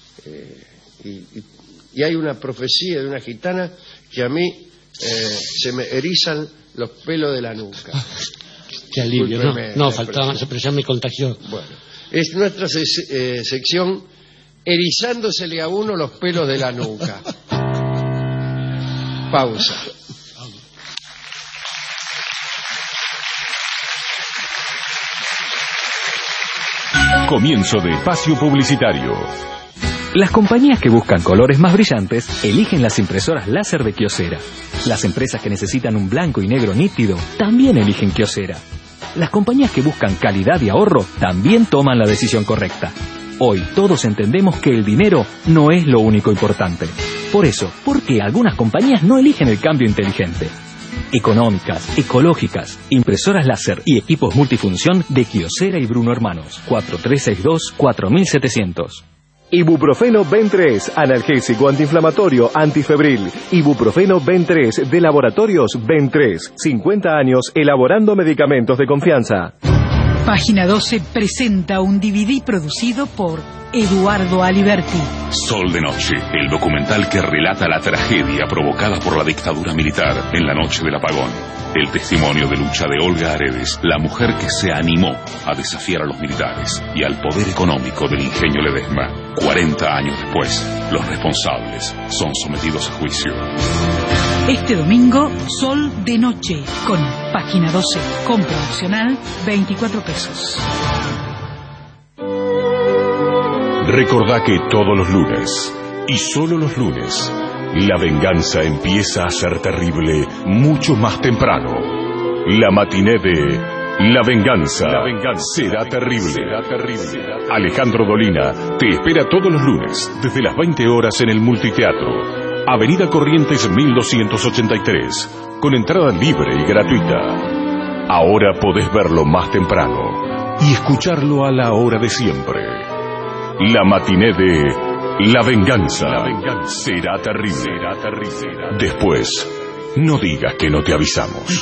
Y hay una profecía de una gitana que a mí se me erizan los pelos de la nuca. Qué alivio, ¿no? Discúlpeme No, la faltaba más, pero ya me contagió. Bueno, es nuestra sección erizándosele a uno los pelos de la nuca. Pausa. Comienzo de espacio publicitario. Las compañías que buscan colores más brillantes eligen las impresoras láser de Kyocera. Las empresas que necesitan un blanco y negro nítido también eligen Kyocera. Las compañías que buscan calidad y ahorro también toman la decisión correcta. Hoy todos entendemos que el dinero no es lo único importante. Por eso, ¿por qué algunas compañías no eligen el cambio inteligente? Económicas, ecológicas, impresoras láser y equipos multifunción de Kyocera y Bruno Hermanos. 4362-4700. Ibuprofeno Ben 3, analgésico, antiinflamatorio, antifebril. Ibuprofeno Ben 3 de Laboratorios Ben 3. 50 años elaborando medicamentos de confianza. Página 12 presenta un DVD producido por Eduardo Aliberti. Sol de Noche, el documental que relata la tragedia provocada por la dictadura militar en la noche del apagón. El testimonio de lucha de Olga Aredes, la mujer que se animó a desafiar a los militares y al poder económico del ingenio Ledesma. 40 años después, los responsables son sometidos a juicio. Este domingo, Sol de Noche, con Página 12. Compra opcional, 24 pesos. Recordá que todos los lunes, y solo los lunes, la venganza empieza a ser terrible mucho más temprano. La matiné de La Venganza, será terrible. Alejandro Dolina te espera todos los lunes desde las 20 horas en el Multiteatro, Avenida Corrientes 1283, con entrada libre y gratuita. Ahora podés verlo más temprano y escucharlo a la hora de siempre. La matiné de La Venganza, será terrible. Después, no digas que no te avisamos.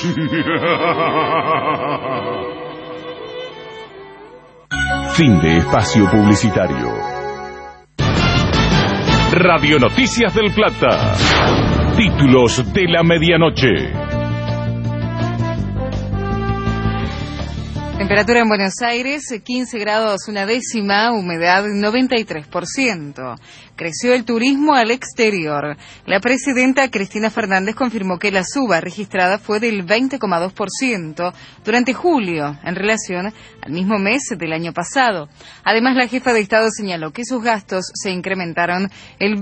Fin de espacio publicitario. Radio Noticias del Plata. Títulos de la medianoche. Temperatura en Buenos Aires, 15 grados una décima, humedad 93%. Creció el turismo al exterior. La presidenta Cristina Fernández confirmó que la suba registrada fue del 20,2% durante julio, en relación al mismo mes del año pasado. Además, la jefa de Estado señaló que sus gastos se incrementaron el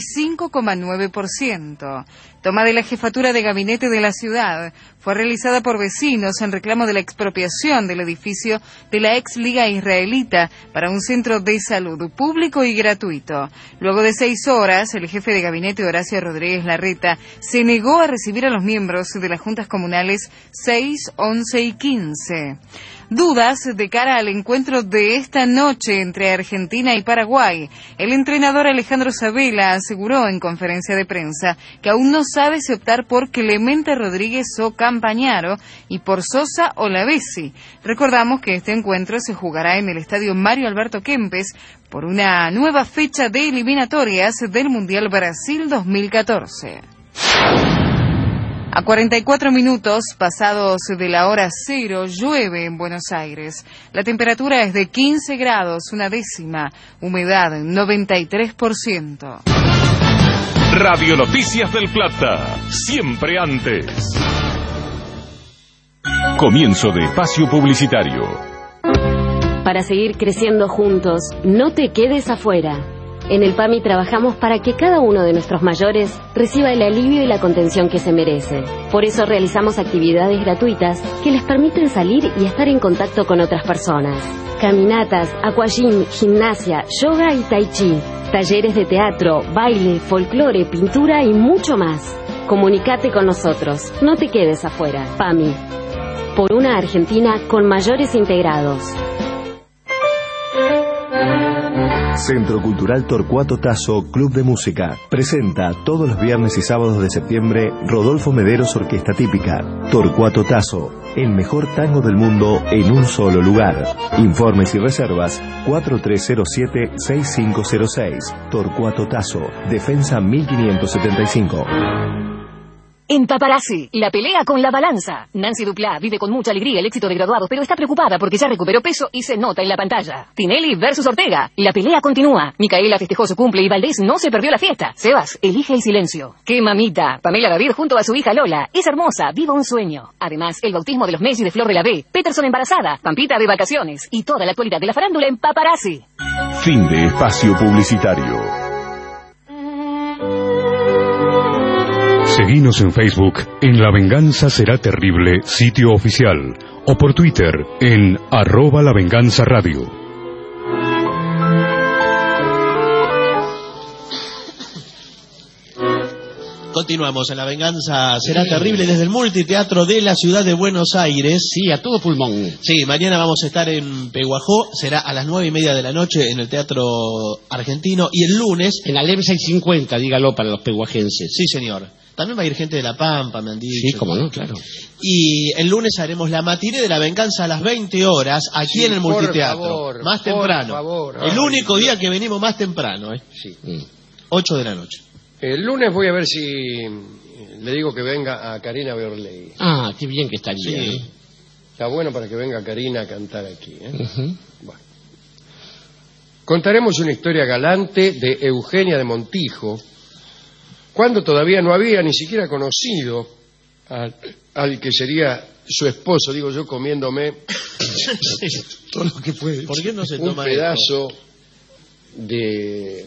25,9%. Toma de la jefatura de gabinete de la ciudad fue realizada por vecinos en reclamo de la expropiación del edificio de la ex Liga Israelita para un centro de salud público y gratuito. Luego de 6 horas, el jefe de gabinete Horacio Rodríguez Larreta se negó a recibir a los miembros de las juntas comunales 6, 11 y 15. Dudas de cara al encuentro de esta noche entre Argentina y Paraguay. El entrenador Alejandro Sabela aseguró en conferencia de prensa que aún no sabe si optar por Clemente Rodríguez o Campañaro y por Sosa o Lavezzi. Recordamos que este encuentro se jugará en el estadio Mario Alberto Kempes por una nueva fecha de eliminatorias del Mundial Brasil 2014. A 44 minutos pasados de la hora 0, llueve en Buenos Aires. La temperatura es de 15 grados una décima, humedad 93%. Radio Noticias del Plata, siempre antes. Comienzo de espacio publicitario. Para seguir creciendo juntos, no te quedes afuera. En el PAMI trabajamos para que cada uno de nuestros mayores reciba el alivio y la contención que se merece. Por eso realizamos actividades gratuitas que les permiten salir y estar en contacto con otras personas. Caminatas, aquagym, gimnasia, yoga y tai chi. Talleres de teatro, baile, folclore, pintura y mucho más. Comunícate con nosotros. No te quedes afuera. PAMI. Por una Argentina con mayores integrados. Centro Cultural Torcuato Tasso Club de Música presenta todos los viernes y sábados de septiembre Rodolfo Mederos Orquesta Típica. Torcuato Tasso, el mejor tango del mundo en un solo lugar. Informes y reservas 4307-6506. Torcuato Tasso, Defensa 1575. En Paparazzi, la pelea con la balanza. Nancy Duplá vive con mucha alegría el éxito de Graduados, pero está preocupada porque ya recuperó peso y se nota en la pantalla. Tinelli versus Ortega. La pelea continúa. Micaela festejó su cumple y Valdés no se perdió la fiesta. Sebas elige el silencio. ¡Qué mamita! Pamela David junto a su hija Lola. Es hermosa, viva un sueño. Además, el bautismo de los Messi de Flor de la B. Peterson embarazada. Pampita de vacaciones. Y toda la actualidad de la farándula en Paparazzi. Fin de espacio publicitario. Seguinos en Facebook en La Venganza Será Terrible, sitio oficial, o por Twitter en @lavenganzaradio. Continuamos en La Venganza Será Terrible desde el Multiteatro de la ciudad de Buenos Aires. Sí, a todo pulmón. Sí, mañana vamos a estar en Peguajó, será a las 9:30 de la noche en el Teatro Argentino, y el lunes... En Alem 650, dígalo para los peguajenses. Sí, señor. También va a ir gente de La Pampa, me han dicho. Sí, cómo no, claro. Y el lunes haremos la matiné de La Venganza a las 20 horas aquí en el Multiteatro. Por favor, más temprano. Por favor. El único día que venimos más temprano, ¿eh? Sí. 8 de la noche. El lunes voy a ver si le digo que venga a Karina Beorley. Ah, qué bien que estaría. Sí. Está bueno para que venga Karina a cantar aquí, ¿eh? Bueno. Contaremos una historia galante de Eugenia de Montijo, cuando todavía no había ni siquiera conocido al que sería su esposo, digo yo, comiéndome todo lo que puede. ¿Por qué no se un toma pedazo de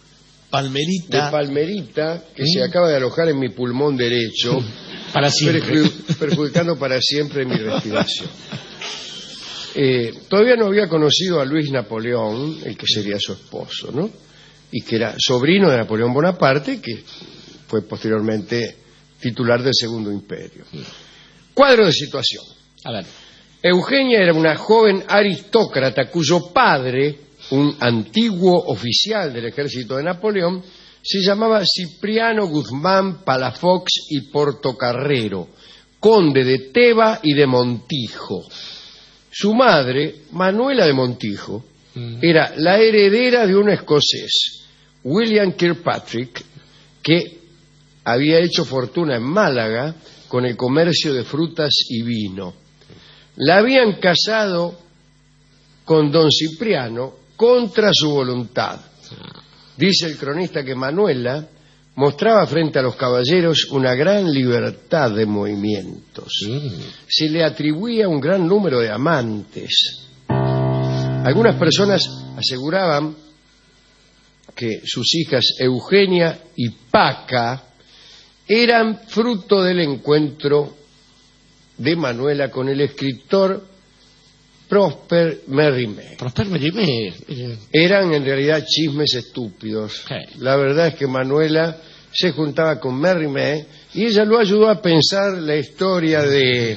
palmerita que se acaba de alojar en mi pulmón derecho, para siempre, perjudicando para siempre mi respiración? Todavía no había conocido a Luis Napoleón, el que sería su esposo, ¿no? Y que era sobrino de Napoleón Bonaparte, que fue posteriormente titular del Segundo Imperio. Cuadro de situación. A ver. Eugenia era una joven aristócrata cuyo padre, un antiguo oficial del ejército de Napoleón, se llamaba Cipriano Guzmán Palafox y Portocarrero, conde de Teba y de Montijo. Su madre, Manuela de Montijo, era la heredera de un escocés, William Kirkpatrick, que había hecho fortuna en Málaga con el comercio de frutas y vino. La habían casado con don Cipriano contra su voluntad. Dice el cronista que Manuela mostraba frente a los caballeros una gran libertad de movimientos. Se le atribuía un gran número de amantes. Algunas personas aseguraban que sus hijas Eugenia y Paca eran fruto del encuentro de Manuela con el escritor Prosper Mérimée. Prosper Mérimée. Eran en realidad chismes estúpidos. La verdad es que Manuela se juntaba con Mérimée y ella lo ayudó a pensar la historia de...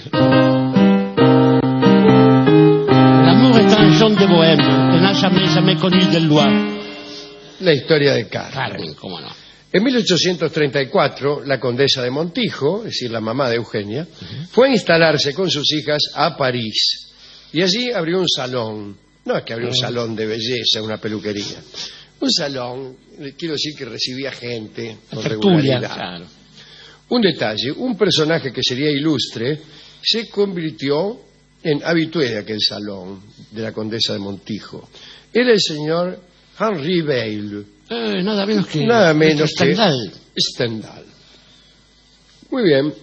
L'amour est un jeune de Bohème, que n'a jamais connu de Loire. La historia de Carmen. Carmen, cómo no. En 1834, la condesa de Montijo, es decir, la mamá de Eugenia, fue a instalarse con sus hijas a París. Y allí abrió un salón. No es que abrió un salón de belleza, una peluquería. Un salón, quiero decir que recibía gente con regularidad. Claro. Un detalle, un personaje que sería ilustre se convirtió en habitué de aquel salón de la condesa de Montijo. Era el señor Henri Beyle. Nada menos que Stendhal. Muy bien.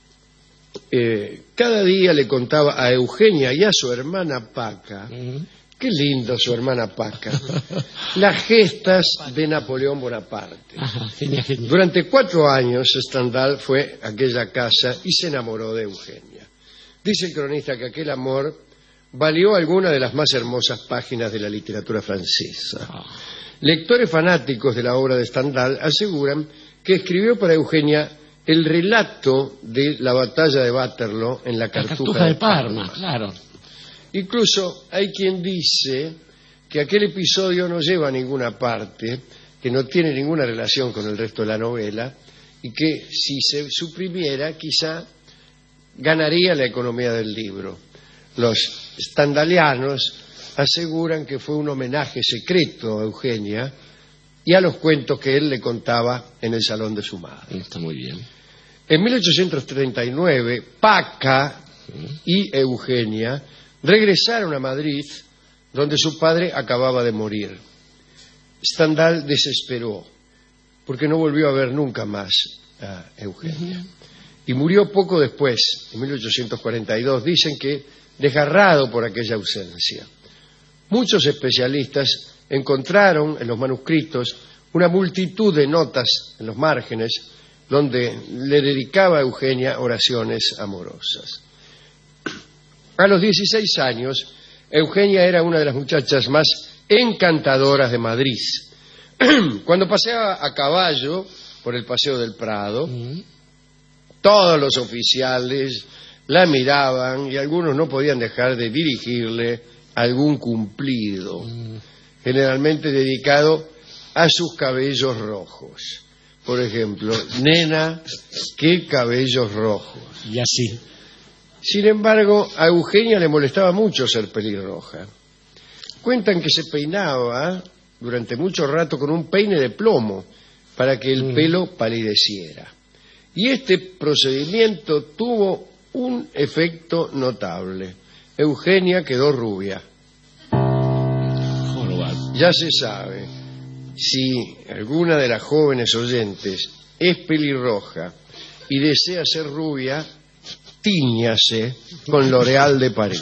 Cada día le contaba a Eugenia y a su hermana Paca, qué lindo su hermana Paca, las gestas de Napoleón Bonaparte. Genial. Durante 4 años Stendhal fue a aquella casa y se enamoró de Eugenia. Dice el cronista que aquel amor valió alguna de las más hermosas páginas de la literatura francesa. Lectores fanáticos de la obra de Stendhal aseguran que escribió para Eugenia el relato de la batalla de Waterloo en la Cartuja de Parma. Claro. Incluso hay quien dice que aquel episodio no lleva a ninguna parte, que no tiene ninguna relación con el resto de la novela y que si se suprimiera quizá ganaría la economía del libro. Los stendhalianos aseguran que fue un homenaje secreto a Eugenia y a los cuentos que él le contaba en el salón de su madre. Está muy bien. En 1839, Paca y Eugenia regresaron a Madrid, donde su padre acababa de morir. Stendhal desesperó, porque no volvió a ver nunca más a Eugenia. Y murió poco después, en 1842, dicen que desgarrado por aquella ausencia. Muchos especialistas encontraron en los manuscritos una multitud de notas en los márgenes donde le dedicaba a Eugenia oraciones amorosas. A los 16 años, Eugenia era una de las muchachas más encantadoras de Madrid. Cuando paseaba a caballo por el Paseo del Prado, todos los oficiales la miraban y algunos no podían dejar de dirigirle algún cumplido, generalmente dedicado a sus cabellos rojos. Por ejemplo, nena, qué cabellos rojos. Y así. Sin embargo, a Eugenia le molestaba mucho ser pelirroja. Cuentan que se peinaba durante mucho rato con un peine de plomo para que el pelo palideciera. Y este procedimiento tuvo un efecto notable. Eugenia quedó rubia. Ya se sabe, si alguna de las jóvenes oyentes es pelirroja y desea ser rubia, tíñase con L'Oréal de París.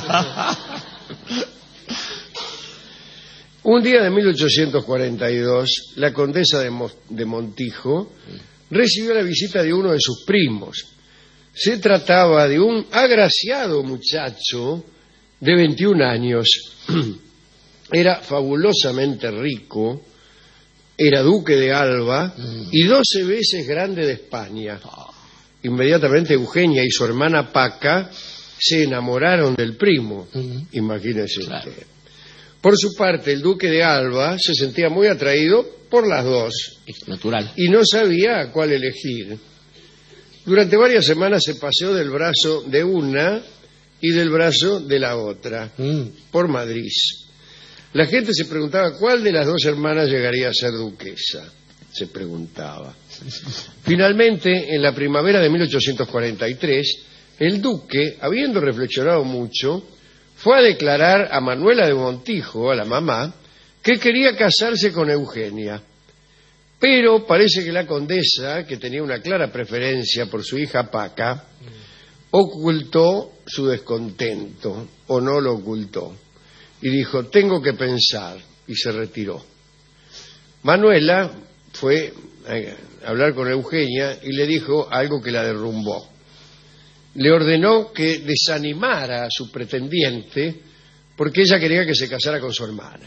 Un día de 1842, la condesa de Montijo recibió la visita de uno de sus primos. Se trataba de un agraciado muchacho de 21 años. Era fabulosamente rico, era duque de Alba y 12 veces grande de España. Inmediatamente Eugenia y su hermana Paca se enamoraron del primo, imagínese usted. Por su parte, el duque de Alba se sentía muy atraído por las dos. Es natural. Y no sabía a cuál elegir. Durante varias semanas se paseó del brazo de una y del brazo de la otra por Madrid. La gente se preguntaba cuál de las dos hermanas llegaría a ser duquesa. Se preguntaba. Finalmente, en la primavera de 1843, el duque, habiendo reflexionado mucho, fue a declarar a Manuela de Montijo, a la mamá, que quería casarse con Eugenia. Pero parece que la condesa, que tenía una clara preferencia por su hija Paca, ocultó su descontento, o no lo ocultó, y dijo, tengo que pensar, y se retiró. Manuela fue a hablar con Eugenia y le dijo algo que la derrumbó. Le ordenó que desanimara a su pretendiente porque ella quería que se casara con su hermana.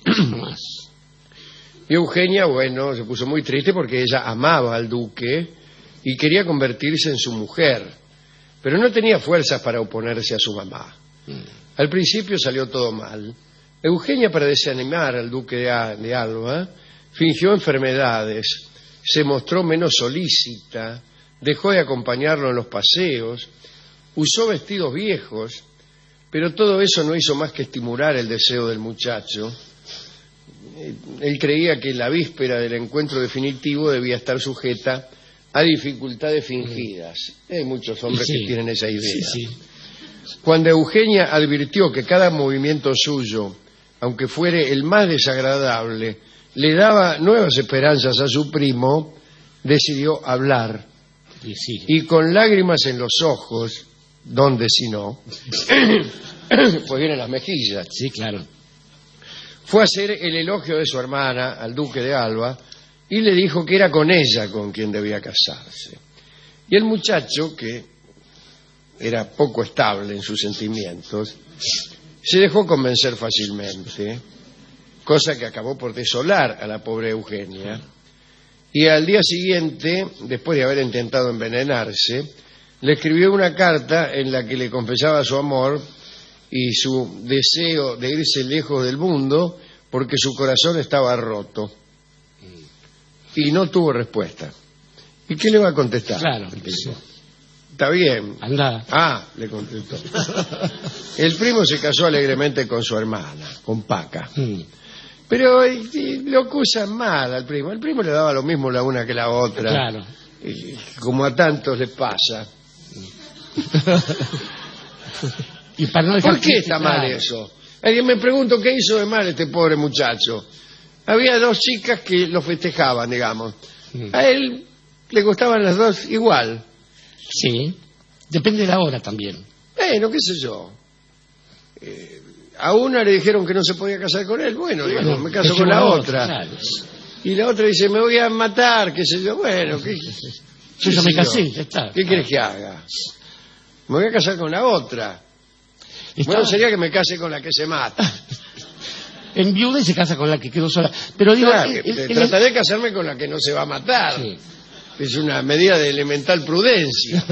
Y Eugenia, bueno, se puso muy triste porque ella amaba al duque y quería convertirse en su mujer, pero no tenía fuerzas para oponerse a su mamá. Al principio salió todo mal. Eugenia, para desanimar al duque de Alba, fingió enfermedades, se mostró menos solícita, dejó de acompañarlo en los paseos, usó vestidos viejos, pero todo eso no hizo más que estimular el deseo del muchacho. Él creía que la víspera del encuentro definitivo debía estar sujeta a dificultades fingidas. Hay muchos hombres que tienen esa idea. Cuando Eugenia advirtió que cada movimiento suyo, aunque fuere el más desagradable, le daba nuevas esperanzas a su primo, decidió hablar. Y con lágrimas en los ojos, ¿dónde si no? Pues vienen las mejillas. Sí, claro. Fue a hacer el elogio de su hermana al duque de Alba y le dijo que era con ella con quien debía casarse. Y el muchacho, que era poco estable en sus sentimientos, se dejó convencer fácilmente, cosa que acabó por desolar a la pobre Eugenia. Y al día siguiente, después de haber intentado envenenarse, le escribió una carta en la que le confesaba su amor y su deseo de irse lejos del mundo porque su corazón estaba roto. Y no tuvo respuesta. ¿Y qué le va a contestar? Claro. Está bien. Anda. Ah, le contestó. El primo se casó alegremente con su hermana, con Paca. Pero lo acusan mal al primo. El primo le daba lo mismo la una que la otra. Claro. como a tantos les pasa. Y para no dejar ¿Por qué está mal claro. eso? Alguien me pregunto qué hizo de mal este pobre muchacho. Había dos chicas que lo festejaban, digamos. A él le gustaban las dos igual. Sí, depende de la hora también. Bueno, qué sé yo. A una le dijeron que no se podía casar con él. Bueno, digamos, me caso con la otra. Claro. Y la otra dice, me voy a matar, qué sé yo. Bueno, Yo ya me casé, ya está. ¿Qué quieres que haga? Me voy a casar con la otra. Bueno, sería que me case con la que se mata. Enviuda y se casa con la que quedó sola. Pero digo, Claro, trataré de casarme con la que no se va a matar. Sí. Es una medida de elemental prudencia.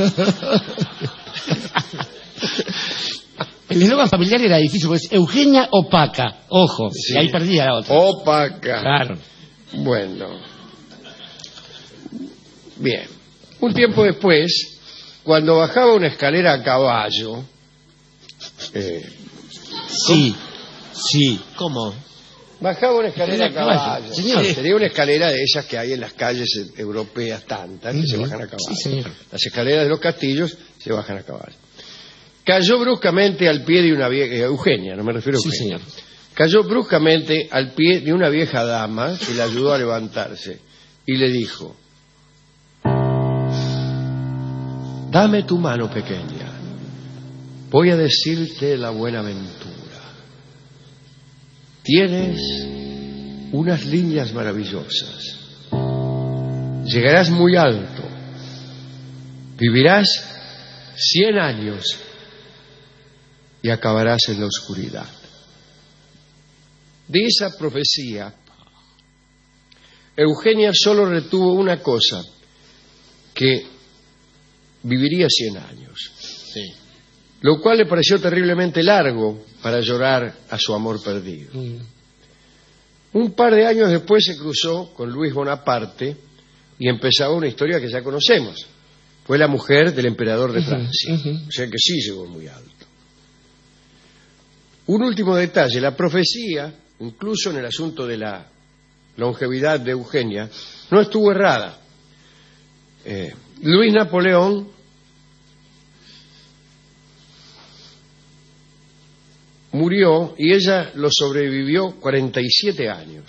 El eslogan familiar era difícil, pues Eugenia Opaca. Ojo, Sí. y ahí perdía la otra. Opaca. Claro. Bueno. Bien. Un tiempo después, cuando bajaba una escalera a caballo... Sí, sí. ¿Cómo? Bajaba una escalera a caballo. Señor. Sí, sería una escalera de esas que hay en las calles europeas tantas que se bajan a caballo. Sí, señor. Las escaleras de los castillos se bajan a caballo. Cayó bruscamente al pie de una vieja... Eugenia, no me refiero a Sí, Eugenia. señor. Cayó bruscamente al pie de una vieja dama que le ayudó a levantarse y le dijo: dame tu mano pequeña, voy a decirte la buena aventura. Tienes unas líneas maravillosas, llegarás muy alto, vivirás 100 años y acabarás en la oscuridad. De esa profecía, Eugenia solo retuvo una cosa, que viviría 100 años. Sí. Lo cual le pareció terriblemente largo para llorar a su amor perdido. Un par de años después se cruzó con Luis Bonaparte y empezaba una historia que ya conocemos. Fue la mujer del emperador de Francia. O sea que sí llegó muy alto. Un último detalle, la profecía, incluso en el asunto de la longevidad de Eugenia, no estuvo errada. Luis Napoleón murió y ella lo sobrevivió 47 años.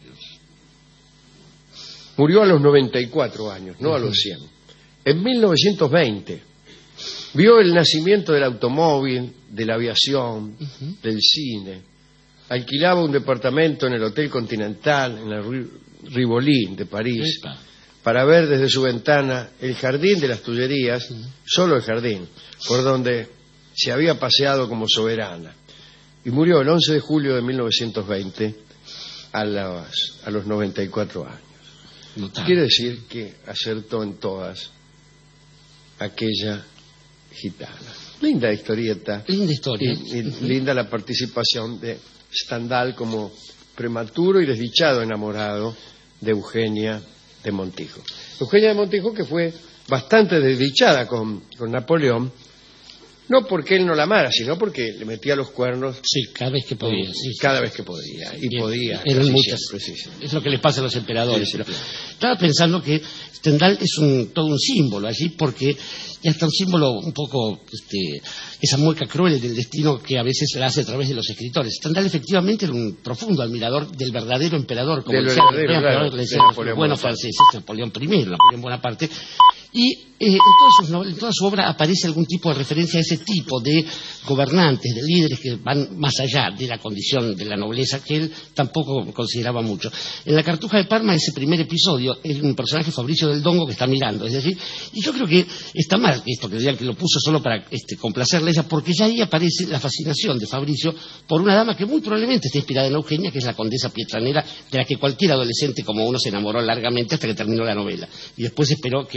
Murió a los 94 años, no a los 100. En 1920 vio el nacimiento del automóvil, de la aviación, del cine. Alquilaba un departamento en el Hotel Continental, en la Rue Rivoli de París, para ver desde su ventana el jardín de las Tullerías, solo el jardín, por donde se había paseado como soberana. Y murió el 11 de julio de 1920 a los 94 años. Notable. Quiere decir que acertó en todas aquella gitana. Linda historieta. Linda historia. Y linda la participación de Stendhal como prematuro y desdichado enamorado de Eugenia de Montijo. Eugenia de Montijo, que fue bastante desdichada con Napoleón, no porque él no la amara, sino porque le metía los cuernos. Sí, cada vez que podía. Sí, cada vez que podía. Y bien. podía. Eran casi muchas. siempre, sí. Es lo que le pasa a los emperadores. Sí, sí, pero claro. estaba pensando que Stendhal es todo un símbolo allí, porque ya está un símbolo un poco, esa mueca cruel del destino que a veces se hace a través de los escritores. Stendhal efectivamente era un profundo admirador del verdadero emperador, como Del decía verdadero, el claro, emperador, le de decían los Napoleón buenos Bonaparte. franceses, Napoleón I, Napoleón Bonaparte. Y en toda su obra aparece algún tipo de referencia a ese tipo de gobernantes, de líderes que van más allá de la condición de la nobleza, que él tampoco consideraba mucho. En La Cartuja de Parma, ese primer episodio, es un personaje, Fabricio del Dongo, que está mirando. Es decir, y yo creo que está mal esto, que digan que lo puso solo para complacerle a ella, porque ya ahí aparece la fascinación de Fabricio por una dama que muy probablemente está inspirada en Eugenia, que es la condesa Pietranera, de la que cualquier adolescente como uno se enamoró largamente hasta que terminó la novela. Y después esperó qué pasaba.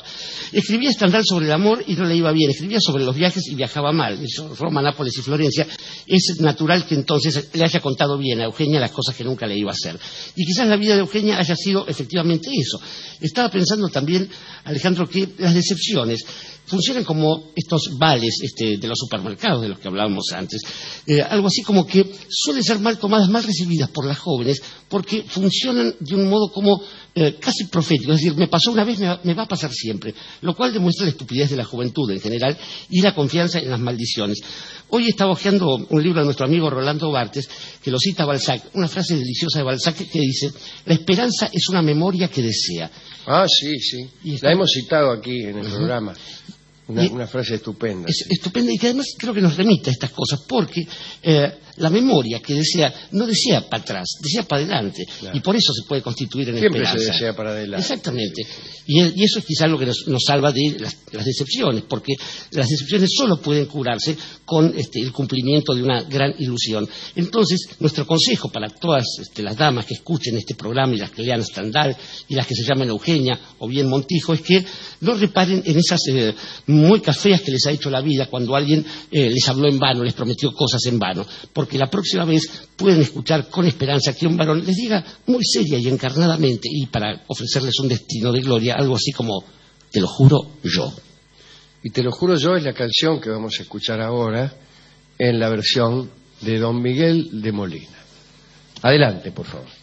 publicaba. Escribía Stendhal sobre el amor y no le iba bien. Escribía sobre los viajes y viajaba mal. Eso, Roma, Nápoles y Florencia. Es natural que entonces le haya contado bien a Eugenia las cosas que nunca le iba a hacer. Y quizás la vida de Eugenia haya sido efectivamente eso. Estaba pensando también, Alejandro, que las decepciones funcionan como estos vales de los supermercados de los que hablábamos antes. Algo así como que suelen ser mal tomadas, mal recibidas por las jóvenes, porque funcionan de un modo como casi profético. Es decir, me pasó una vez, me va a pasar siempre. Lo cual demuestra la estupidez de la juventud en general y la confianza en las maldiciones. Hoy estaba hojeando un libro de nuestro amigo Rolando Barthes, que lo cita Balzac, una frase deliciosa de Balzac que dice: la esperanza es una memoria que desea. Ah, sí, sí. La hemos citado aquí en el programa. Una frase estupenda. Es estupenda y que además creo que nos remite a estas cosas, porque la memoria que desea, no desea para atrás, desea para adelante. Claro. Y por eso se puede constituir en siempre esperanza. Se desea para adelante. Exactamente. Y eso es quizás lo que nos salva de las decepciones, porque las decepciones solo pueden curarse con el cumplimiento de una gran ilusión. Entonces, nuestro consejo para todas las damas que escuchen este programa y las que lean Stendhal y las que se llaman Eugenia o bien Montijo es que no reparen en esas muecas feas que les ha hecho la vida cuando alguien les habló en vano, les prometió cosas en vano, porque la próxima vez pueden escuchar con esperanza que un varón les diga muy seria y encarnadamente, y para ofrecerles un destino de gloria, algo así como: te lo juro yo. Y te lo juro yo es la canción que vamos a escuchar ahora en la versión de Don Miguel de Molina. Adelante, por favor.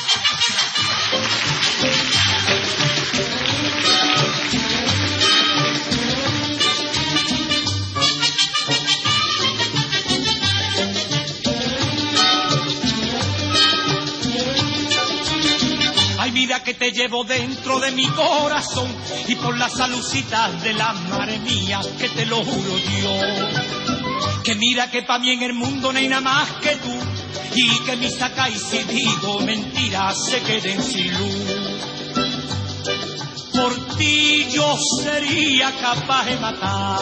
Mira que te llevo dentro de mi corazón y por las salucitas de la madre mía, que te lo juro yo. Que mira que pa' mí en el mundo no hay nada más que tú y que mi saca y si digo mentiras se queden sin luz. Por ti yo sería capaz de matar,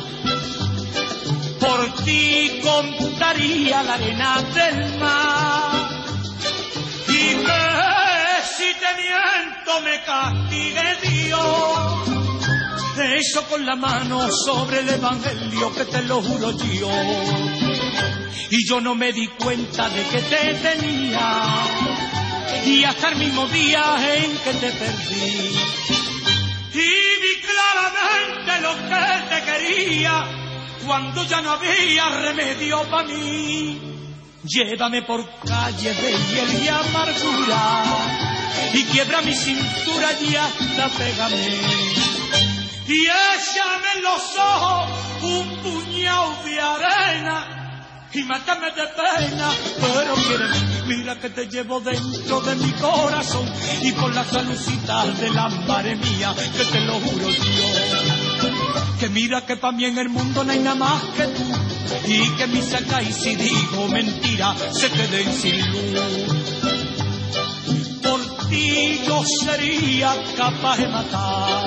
por ti contaría la arena del mar y si te miento me castigue Dios, eso con la mano sobre el evangelio que te lo juro yo. Y yo no me di cuenta de que te tenía y hasta el mismo día en que te perdí. Y vi claramente lo que te quería cuando ya no había remedio para mí. Llévame por calles de hiel y amargura y quiebra mi cintura y hasta pégame y échame en los ojos un puñado de arena y mátame de pena, pero mira que te llevo dentro de mi corazón y por las salucitas de la madre mía, que te lo juro yo. Que mira que pa' mí en el mundo no hay nada más que tú y que mi saca y si digo mentira se queden sin luz. Por ti yo sería capaz de matar,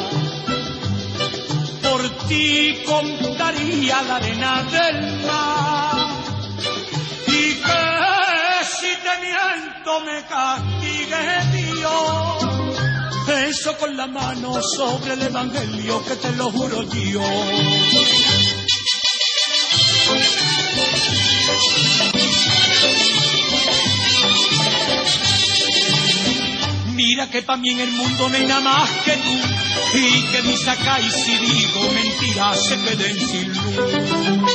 por ti contaría la arena del mar y que si te miento me castigue Dios, eso con la mano sobre el evangelio que te lo juro yo. Mira que pa' mí en el mundo no hay nada más que tú y que mi saca y si digo mentiras se queden sin luz.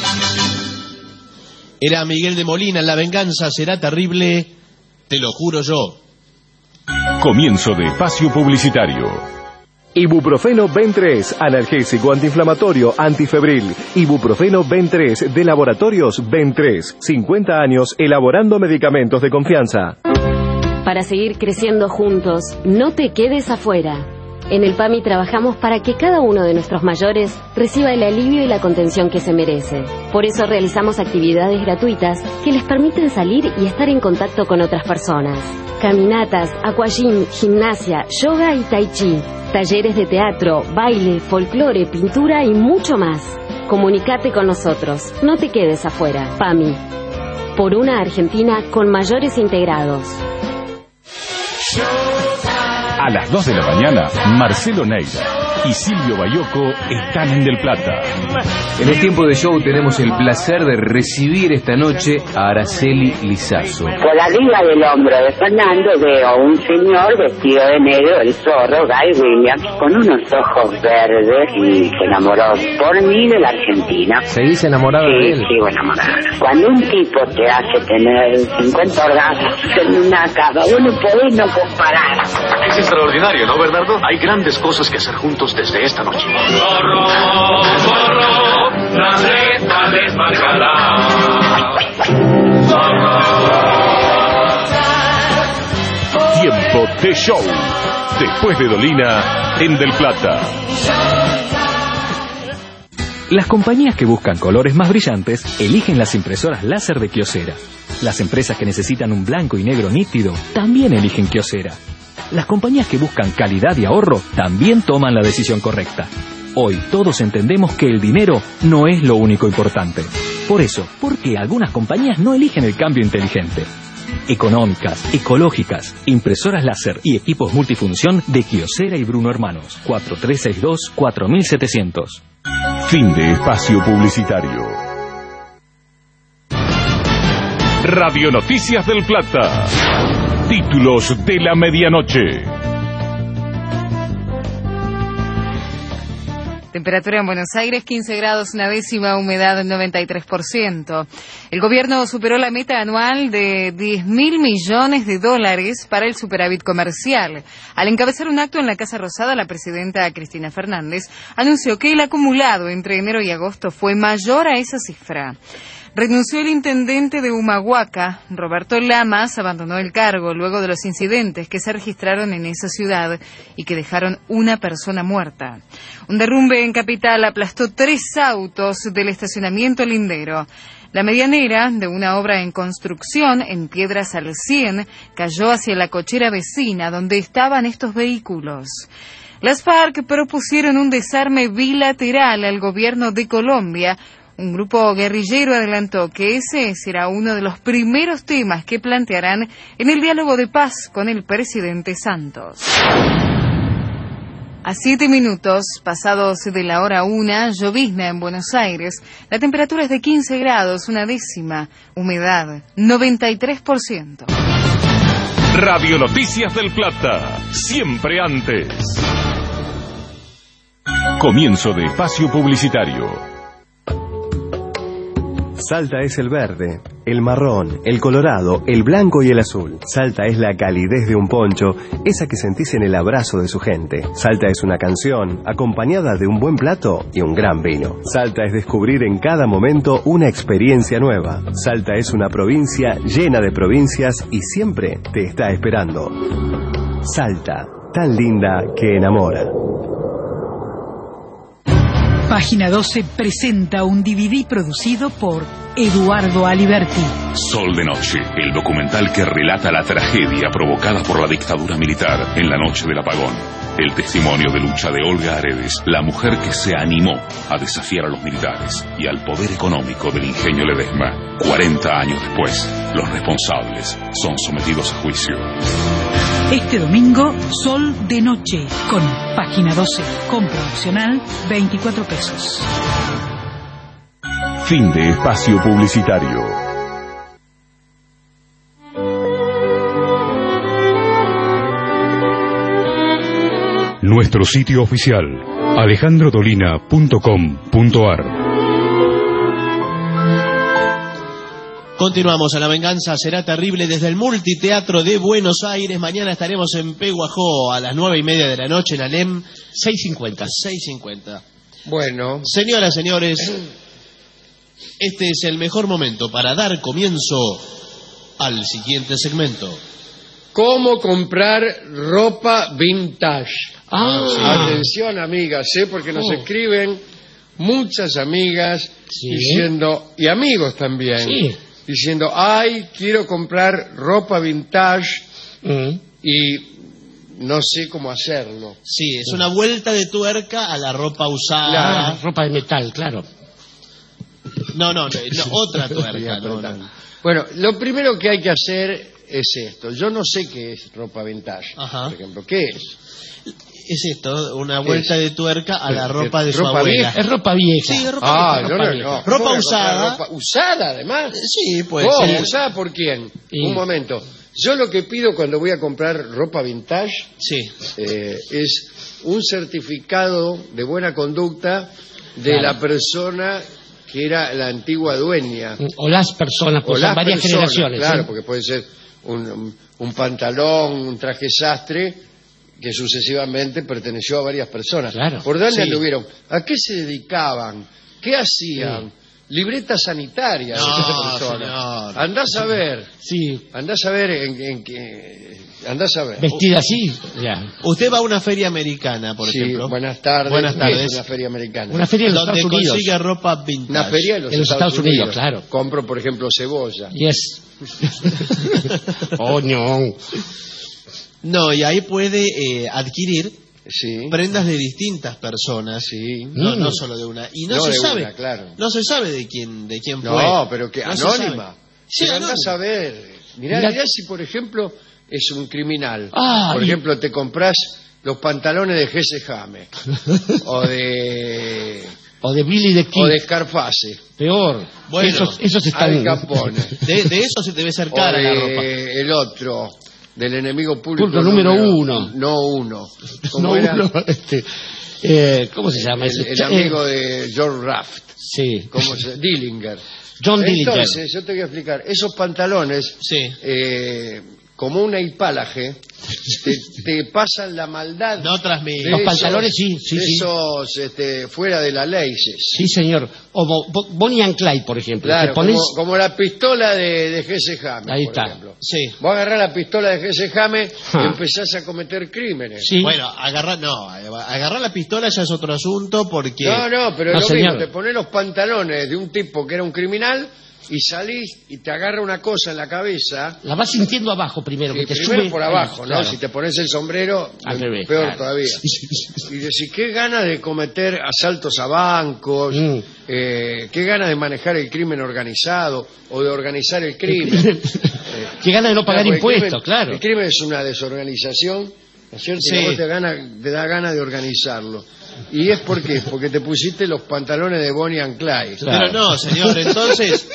Era Miguel de Molina, La venganza será terrible, te lo juro yo. Comienzo de espacio publicitario. Ibuprofeno Ben3, analgésico antiinflamatorio, antifebril. Ibuprofeno Ben3 de Laboratorios Ben3. 50 años elaborando medicamentos de confianza. Para seguir creciendo juntos, no te quedes afuera. En el PAMI trabajamos para que cada uno de nuestros mayores reciba el alivio y la contención que se merece. Por eso realizamos actividades gratuitas que les permiten salir y estar en contacto con otras personas. Caminatas, aquagym, gimnasia, yoga y tai chi. Talleres de teatro, baile, folclore, pintura y mucho más. Comunicate con nosotros. No te quedes afuera. PAMI. Por una Argentina con mayores integrados. A las 2 de la mañana, Marcelo Neira. y Silvio Bayoco están en Del Plata. En el tiempo de show tenemos el placer de recibir esta noche a Araceli Lizazo. Por arriba del hombro de Fernando veo un señor vestido de negro, el zorro, Guy Williams, con unos ojos verdes y se enamoró por mí de la Argentina. ¿Seguís enamorada de él? Sí, sigo enamorada. Cuando un tipo te hace tener 50 orgasmos en una cama, uno puede no comparar. Es extraordinario, ¿no, Bernardo? Hay grandes cosas que hacer juntos desde esta noche. Zorro, zorro, la letra desmarcará. Tiempo de show. Después de Dolina, en Del Plata. Las compañías que buscan colores más brillantes eligen las impresoras láser de Kyocera. Las empresas que necesitan un blanco y negro nítido también eligen Kyocera. Las compañías que buscan calidad y ahorro también toman la decisión correcta. Hoy todos entendemos que el dinero no es lo único importante. Por eso, ¿por qué algunas compañías no eligen el cambio inteligente? Económicas, ecológicas, impresoras láser y equipos multifunción de Kyocera y Bruno Hermanos. 4362-4700. Fin de espacio publicitario. Radio Noticias del Plata. Títulos de la medianoche. Temperatura en Buenos Aires, 15 grados, una décima, humedad 93%. El gobierno superó la meta anual de $10.000 millones para el superávit comercial. Al encabezar un acto en la Casa Rosada, la presidenta Cristina Fernández anunció que el acumulado entre enero y agosto fue mayor a esa cifra. Renunció el intendente de Humahuaca, Roberto Lamas, abandonó el cargo luego de los incidentes que se registraron en esa ciudad y que dejaron una persona muerta. Un derrumbe en Capital aplastó 3 autos del estacionamiento lindero. La medianera de una obra en construcción en Piedras al 100 cayó hacia la cochera vecina donde estaban estos vehículos. Las FARC propusieron un desarme bilateral al gobierno de Colombia. Un grupo guerrillero adelantó que ese será uno de los primeros temas que plantearán en el diálogo de paz con el presidente Santos. A 7 minutos, pasados de la hora 1, llovizna en Buenos Aires. La temperatura es de 15 grados, una décima. Humedad, 93%. Radio Noticias del Plata. Siempre antes. Comienzo de espacio publicitario. Salta es el verde, el marrón, el colorado, el blanco y el azul. Salta es la calidez de un poncho, esa que sentís en el abrazo de su gente. Salta es una canción, acompañada de un buen plato y un gran vino. Salta es descubrir en cada momento una experiencia nueva. Salta es una provincia llena de provincias y siempre te está esperando. Salta, tan linda que enamora. Página 12 presenta un DVD producido por Eduardo Aliberti. Sol de Noche, el documental que relata la tragedia provocada por la dictadura militar en la noche del apagón. El testimonio de lucha de Olga Aredes, la mujer que se animó a desafiar a los militares y al poder económico del ingenio Ledesma. 40 años después, los responsables son sometidos a juicio. Este domingo, Sol de Noche, con Página 12. Compra opcional, 24 pesos. Fin de espacio publicitario. Nuestro sitio oficial, alejandrodolina.com.ar. Continuamos a La Venganza Será Terrible desde el Multiteatro de Buenos Aires. Mañana estaremos en Peguajó a las 9:30 de la noche en Alem 6:50. Bueno. Señoras, señores, este es el mejor momento para dar comienzo al siguiente segmento. ¿Cómo comprar ropa vintage? Atención, amigas, porque nos escriben muchas amigas diciendo, y amigos también, diciendo, ay, quiero comprar ropa vintage y no sé cómo hacerlo. Sí, es una vuelta de tuerca a la ropa usada. Ropa de metal, claro. No, otra tuerca. Bueno, lo primero que hay que hacer es esto. Yo no sé qué es ropa vintage, por ejemplo. ¿Qué es? Es esto, una vuelta de tuerca a la ropa de su ¿Ropa abuela. vieja? Es ropa vieja. Sí, es ropa vieja. Ropa vieja. Ropa usada. ¿Ropa usada, además? Sí, pues. ¿Cómo? ¿Usada por quién? Un momento. Yo lo que pido cuando voy a comprar ropa vintage es un certificado de buena conducta de la persona que era la antigua dueña. O las personas, pues son varias generaciones. Claro, porque puede ser un pantalón, un traje sastre que sucesivamente perteneció a varias personas. Claro. ¿Por dónde Sí. anduvieron? ¿A qué se dedicaban? ¿Qué hacían? Libretas sanitarias. No, esas personas. señor. Andás a ver. Sí. Andás a ver en qué. Andás a ver. Vestida así, ya. Usted va a una feria americana, por Sí, ejemplo. buenas tardes. Buenas tardes. Es una feria americana. Una feria de los donde Estados Unidos. consigue ropa vintage. Una feria de los Estados Unidos, claro. Compro, por ejemplo, cebolla. Yes. Oh, no. No, y ahí puede adquirir Sí. prendas de distintas personas. Sí. No solo de una. Y no, No se de sabe. una, claro. No se sabe de quién fue. No, pero que No se anónima. sabe. Sí, Pero andás anónima. a ver. Mirá si, por ejemplo, es un criminal. Ah, por y- ejemplo, te compras los pantalones de Jesse James o de Billy the Kid. o de Scarface. Peor. Bueno, esos están. Al Capone. De eso se debe ser O cara la ropa. de el otro, del enemigo público Público número uno. No uno. ¿Cómo No, era? uno, ¿cómo se llama ese? El amigo de George Raft. Sí. ¿Cómo se Dillinger. John Dillinger. Entonces, yo te voy a explicar. Esos pantalones, como una hipálaje, te pasan la maldad. No transmite. Los pantalones, sí. Esos fuera de la ley. Sí, señor. O Bonnie and Clyde, por ejemplo. Claro, Te pones... como la pistola de Jesse James. Ahí por está. ejemplo. Sí. Vos agarrás la pistola de Jesse James y Ah. empezás a cometer crímenes. Sí. Bueno, agarrar la pistola ya es otro asunto porque... No, pero No, es lo señor. mismo. Te pones los pantalones de un tipo que era un criminal y salís y te agarra una cosa en la cabeza. La vas sintiendo abajo primero, que te Primero sube... por abajo, ¿no? Claro. Si te pones el sombrero, Al revés, peor claro. todavía. Y decís, qué ganas de cometer asaltos a bancos, qué ganas de manejar el crimen organizado o de organizar el crimen. Qué ganas de no pagar Claro, porque impuestos, claro. El crimen es una desorganización, ¿no es cierto? Sí. Y a vos te da ganas de organizarlo. ¿Y es por qué? Porque te pusiste los pantalones de Bonnie and Clyde. Pero no, señor, entonces...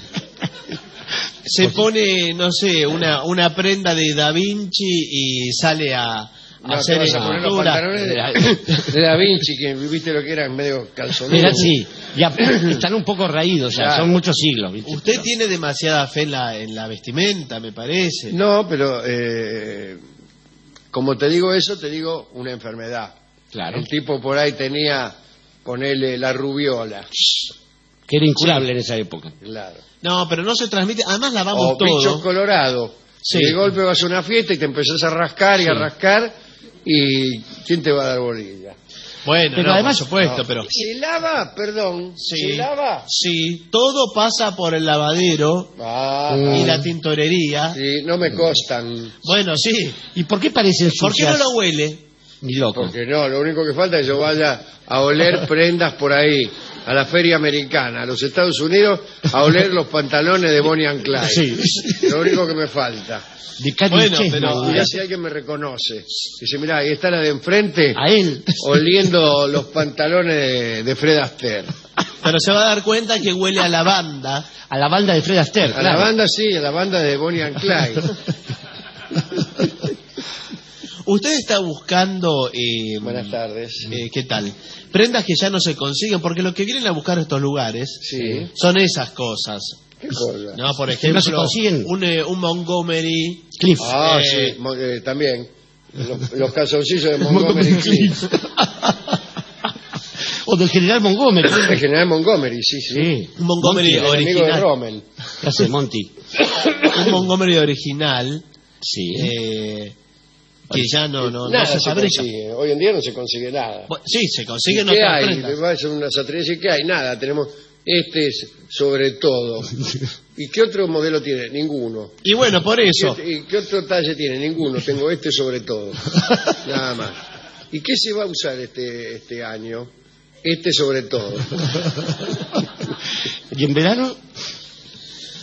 Se pone, no sé, una prenda de Da Vinci y sale a No, hacer te vas a poner los escultura. pantalones de Da Vinci, que viste lo que eran medio calzonudos. Mira, sí. Ya están un poco raídos, ya. Claro. Son muchos siglos, ¿viste? Usted tiene demasiada fe en la vestimenta, me parece. No, pero como te digo eso, te digo una enfermedad. Claro. El tipo por ahí tenía, ponele la rubiola. Que era incurable en esa época. Claro. No, pero no se transmite. Además, lavamos O bichos todo. colorados. Sí. Y de golpe vas a una fiesta y te empezás a rascar y a rascar. ¿Y quién te va a dar bolilla? Bueno, Pero no, además- por supuesto, No. pero... ¿Se lava? Perdón. Sí. ¿Se lava? Sí, todo pasa por el lavadero Ah, y la tintorería. sí, no me costan. Bueno, sí. ¿Y por qué parecen ¿Por qué sucias? no lo huele? Ni loco. Porque no, lo único que falta es que yo vaya a oler prendas por ahí, a la feria americana, a los Estados Unidos, a oler los pantalones de Bonnie and Clyde. Sí. Lo único que me falta. De Cary Bueno, Chesney. pero- Mirá si alguien me reconoce. Dice, mirá, ahí está la de enfrente, A él. oliendo los pantalones de Fred Astaire. Pero se va a dar cuenta que huele a lavanda. A la banda de Fred Astaire, A claro. la banda sí, a la banda de Bonnie and Clyde. Usted está buscando... Buenas tardes. ¿Qué tal? Prendas que ya no se consiguen, porque lo que vienen a buscar estos lugares Sí. son esas cosas. ¿Qué cosa? No, por Que ejemplo, no se consiguen. un Montgomery. Cliff. Ah, Eh, sí, también. Los calzoncillos de Montgomery Cliff. O del general Montgomery. El general Montgomery, sí, sí. Sí. Un Montgomery El enemigo de original. Rommel. ¿Qué hace Monty? Un Montgomery original. Sí. Que ya no Nada se se fabrica. consigue. Hoy en día no se consigue nada. Bueno, sí, se consiguen ¿Qué otras hay? prendas. Le va a hacer una satélite y dice, ¿qué hay? Nada, tenemos es sobre todo. ¿Y qué otro modelo tiene? Ninguno. Y bueno, por eso. ¿Y qué otro talle tiene? Ninguno. Tengo este sobre todo. Nada más. ¿Y qué se va a usar este año? Este sobre todo. ¿Y en verano?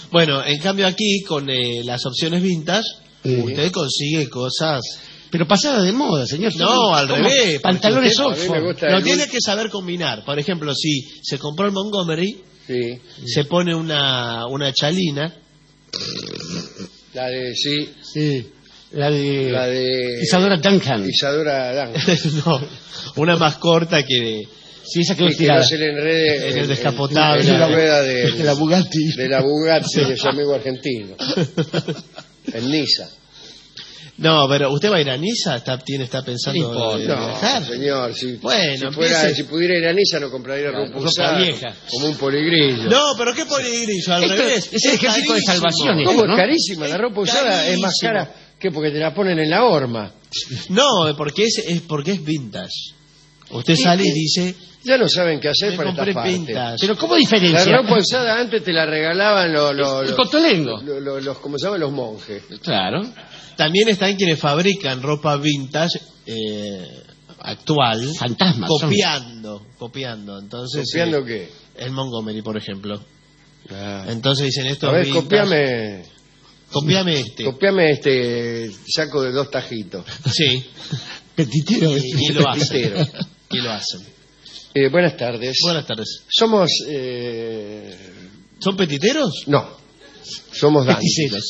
Bueno, en cambio aquí, con las opciones vintage, usted consigue cosas... Pero pasada de moda, señor. No, al revés. Pantalones Oxford. Lo tiene que saber combinar. Por ejemplo, si se compró el Montgomery, se pone una chalina. La de, La de Isadora Duncan. No, una más corta que... Sí, esa que no se le enrede en el descapotable. En la rueda de la Bugatti. De la Bugatti de su amigo argentino. En Niza. No, pero usted va a ir a Niza, está pensando no, viajar. Señor, bueno, si pudiera ir a Niza no compraría ropa usada vieja, como un poligrillo. No, pero ¿qué poligrillo? Al revés. Es el ejército de salvación. ¿Cómo es carísima? La ropa usada es más cara que porque te la ponen en la horma. No, porque es vintage. Usted sale y dice... Ya no saben qué hacer para esta parte. Pero ¿cómo diferencia? La ropa usada antes te la regalaban el cotolengo. ¿Cómo se llaman? Los monjes. Claro. También están quienes fabrican ropa vintage actual. Fantasmas. Copiando. Entonces, ¿Copiando qué? El Montgomery, por ejemplo. Ah. Entonces dicen esto. A ver, copiame este. Copiame este saco de 2 tajitos. Sí. Petitero. Y lo hacen. Y lo hacen. Buenas tardes. Buenas tardes. Somos... ¿Son petiteros? No. Somos danceros.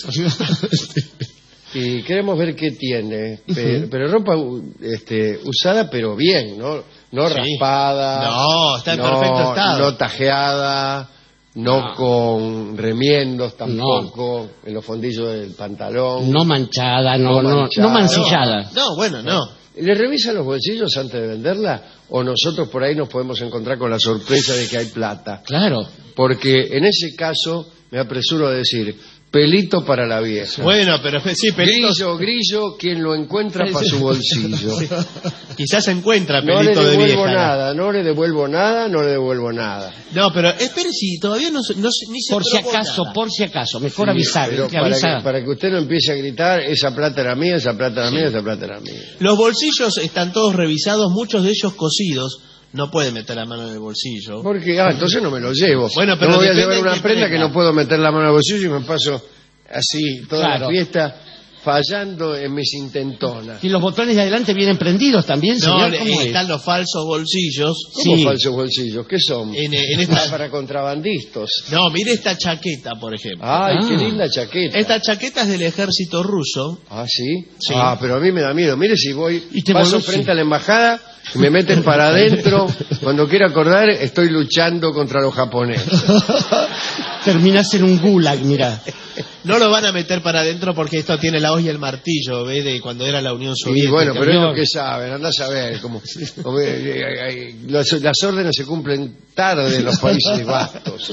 Y queremos ver qué tiene. Pero ropa usada, pero bien, ¿no? No raspada. No, está en perfecto estado. No tajeada. No con remiendos tampoco. En los fondillos del pantalón. No manchada, no mancillada. No, bueno, no. ¿Le revisan los bolsillos antes de venderla? ¿O nosotros por ahí nos podemos encontrar con la sorpresa de que hay plata? Claro. Porque en ese caso, me apresuro a decir, pelito para la vieja. Bueno, pero sí, pelito... Grillo, quien lo encuentra para su bolsillo. Sí. Quizás se encuentra pelito de vieja. No le devuelvo nada. No, pero espere, si todavía no ni se por si acaso, mejor avisar. Pero para que usted no empiece a gritar, esa plata era mía, esa plata era mía, esa plata era mía. Los bolsillos están todos revisados, muchos de ellos cosidos. No puede meter la mano en el bolsillo. Porque, entonces no me lo llevo. Bueno, pero no voy a llevar una prenda que no puedo meter la mano en el bolsillo y me paso así toda la fiesta fallando en mis intentonas. ¿Y los botones de adelante vienen prendidos también, señor? No, están los falsos bolsillos. ¿Cómo falsos bolsillos? ¿Qué son? Para contrabandistas. No, mire esta chaqueta, por ejemplo. Ay, qué linda chaqueta. Esta chaqueta es del ejército ruso. ¿Ah, sí? Sí. Pero a mí me da miedo. Mire, si paso frente a la embajada, me meten para adentro. Cuando quiera acordar, estoy luchando contra los japoneses. Terminás en un gulag, mira. No lo van a meter para adentro porque esto tiene la hoz y el martillo, ¿ve? De cuando era la Unión Soviética. Y bueno, pero es lo que saben, andá a saber. Las órdenes se cumplen tarde en los Países Bajos.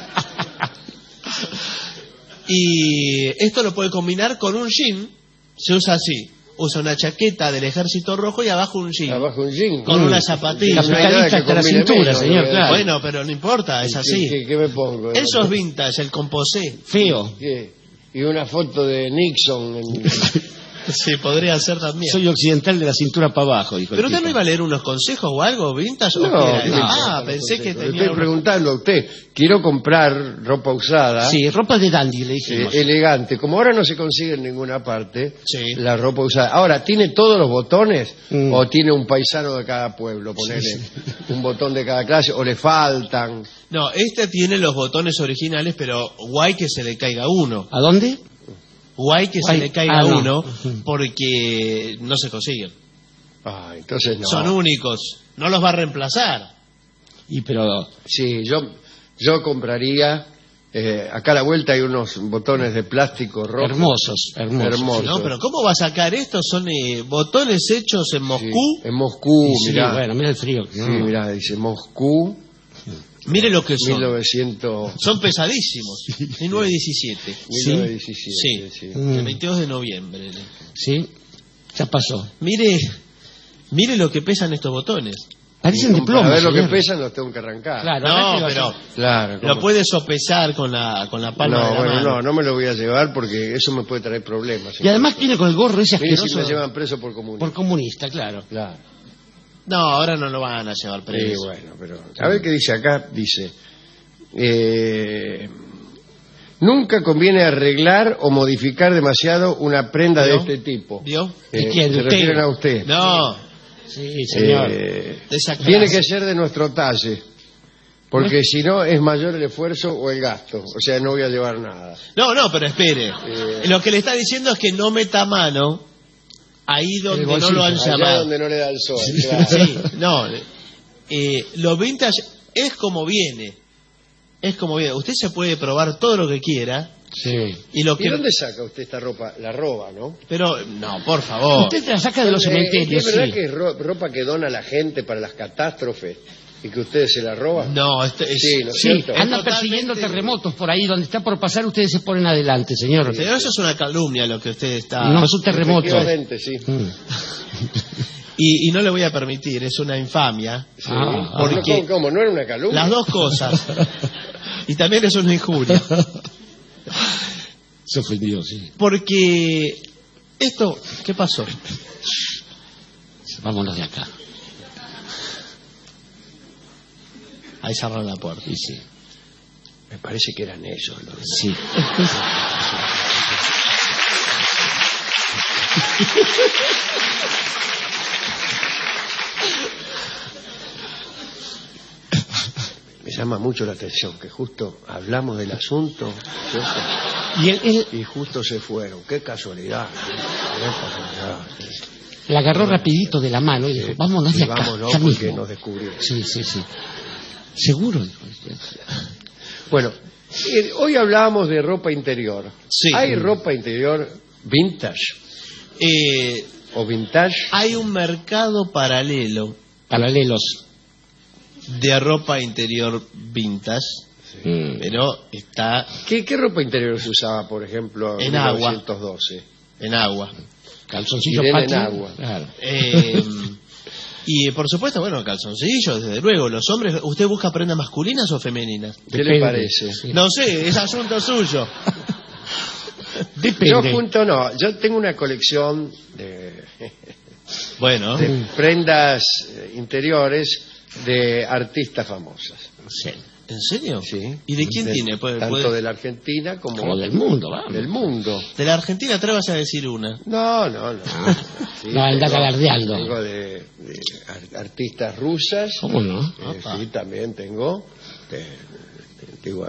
Y esto lo puede combinar con un jean, se usa así. Usa una chaqueta del ejército rojo y abajo un jean. Con una zapatilla. Capitalista hasta la cintura, señor, claro. Bueno, pero no importa, es así. ¿Qué me pongo? Eso es vintage, el composé. Feo. Y una foto de Nixon. Sí, podría ser también. Soy occidental de la cintura para abajo, dijo. ¿Pero usted no iba a leer unos consejos o algo vintage? Pensé que tenía... Estoy preguntando a usted. Quiero comprar ropa usada. Sí, ropa de dandy, le dijimos. Elegante. Como ahora no se consigue en ninguna parte la ropa usada. Ahora, ¿tiene todos los botones? ¿O tiene un paisano de cada pueblo? Ponerle un botón de cada clase. ¿O le faltan? No, este tiene los botones originales, pero guay que se le caiga uno. ¿A dónde? Guay que se le caiga uno, porque no se consiguen. Entonces no. Son únicos, no los va a reemplazar. Sí, yo compraría. Acá a la vuelta hay unos botones de plástico rojo. Hermosos. No, pero ¿cómo va a sacar esto? Son botones hechos en Moscú. En Moscú, mirá. Bueno, mira el frío. Sí, mirá, dice Moscú. Mire lo que son. 1900... Son pesadísimos. 1917. 1917, sí. El 22 de noviembre. Sí, ya pasó. Mire lo que pesan estos botones. Parecen de plomo. Para ver lo que pesan los tengo que arrancar. Claro, lo puede sopesar con la palma de la mano. No me lo voy a llevar porque eso me puede traer problemas. Y además viene con el gorro ese asqueroso. Si me llevan preso por comunista. Por comunista, claro. No, ahora no lo van a llevar preso. Sí, bueno, pero a ver qué dice acá. Dice, Nunca conviene arreglar o modificar demasiado una prenda de este tipo. ¿Vio? ¿De quién? Se ¿De refieren usted? a usted. No. Sí, señor. De esa clase. Tiene que ser de nuestro talle, porque si no es mayor el esfuerzo o el gasto. O sea, no voy a llevar nada. No, pero espere. Lo que le está diciendo es que no meta mano ahí donde no lo han Allá llamado. donde no le da el sol. Sí, Claro. sí, no. Lo vintage es como viene. Es como viene. Usted se puede probar todo lo que quiera. Sí. ¿Y dónde saca usted esta ropa? La roba, ¿no? Pero, no, por favor. Usted la saca de los cementerios. ¿Es verdad Sí. que es ropa que dona la gente para las catástrofes y que ustedes se la roban? No, sí, ¿no es Sí, cierto? anda persiguiendo terremotos por ahí, donde está por pasar, ustedes se ponen adelante, señor. Pero eso es una calumnia lo que usted está... No, es un terremoto. Efectivamente, sí. Y no le voy a permitir, es una infamia. Sí. Porque ¿Cómo? ¿No era una calumnia? las dos cosas. Y también es una injuria. Se ofendió, sí. Porque esto, ¿qué pasó? Vámonos de acá. Ahí cerraron la puerta. Sí, sí. Me parece que eran ellos. ¿No? Sí. Me llama mucho la atención que justo hablamos del asunto, ¿cierto? Y justo se fueron. Qué casualidad. La agarró rapidito de la mano y dijo, vámonos de acá. Vámonos ya porque mismo. nos descubrieron. Sí, sí, sí. Seguro, dijo. Bueno, hoy hablábamos de ropa interior. Sí. ¿Hay ropa interior vintage? ¿O vintage? Hay un mercado paralelo. Paralelos. De ropa interior vintage. Sí. Pero está... ¿Qué ropa interior se usaba, por ejemplo, en 1912? En agua. Calzoncillo en patio. agua. Claro. Y por supuesto, bueno, calzoncillos, desde luego. Los hombres, ¿usted busca prendas masculinas o femeninas? ¿Qué le parece? Sí. No sé, es asunto suyo. Depende. Yo tengo una colección de Bueno. de prendas interiores de artistas famosas. Sí. ¿En serio? Sí. ¿Y de quién tiene? Tanto de la Argentina como del mundo, vamos. Del mundo. De la Argentina, atrévase a decir una. No. Sí, No, anda galardeando. Tengo de artistas rusas. ¿Cómo no? Sí, también tengo de antiguas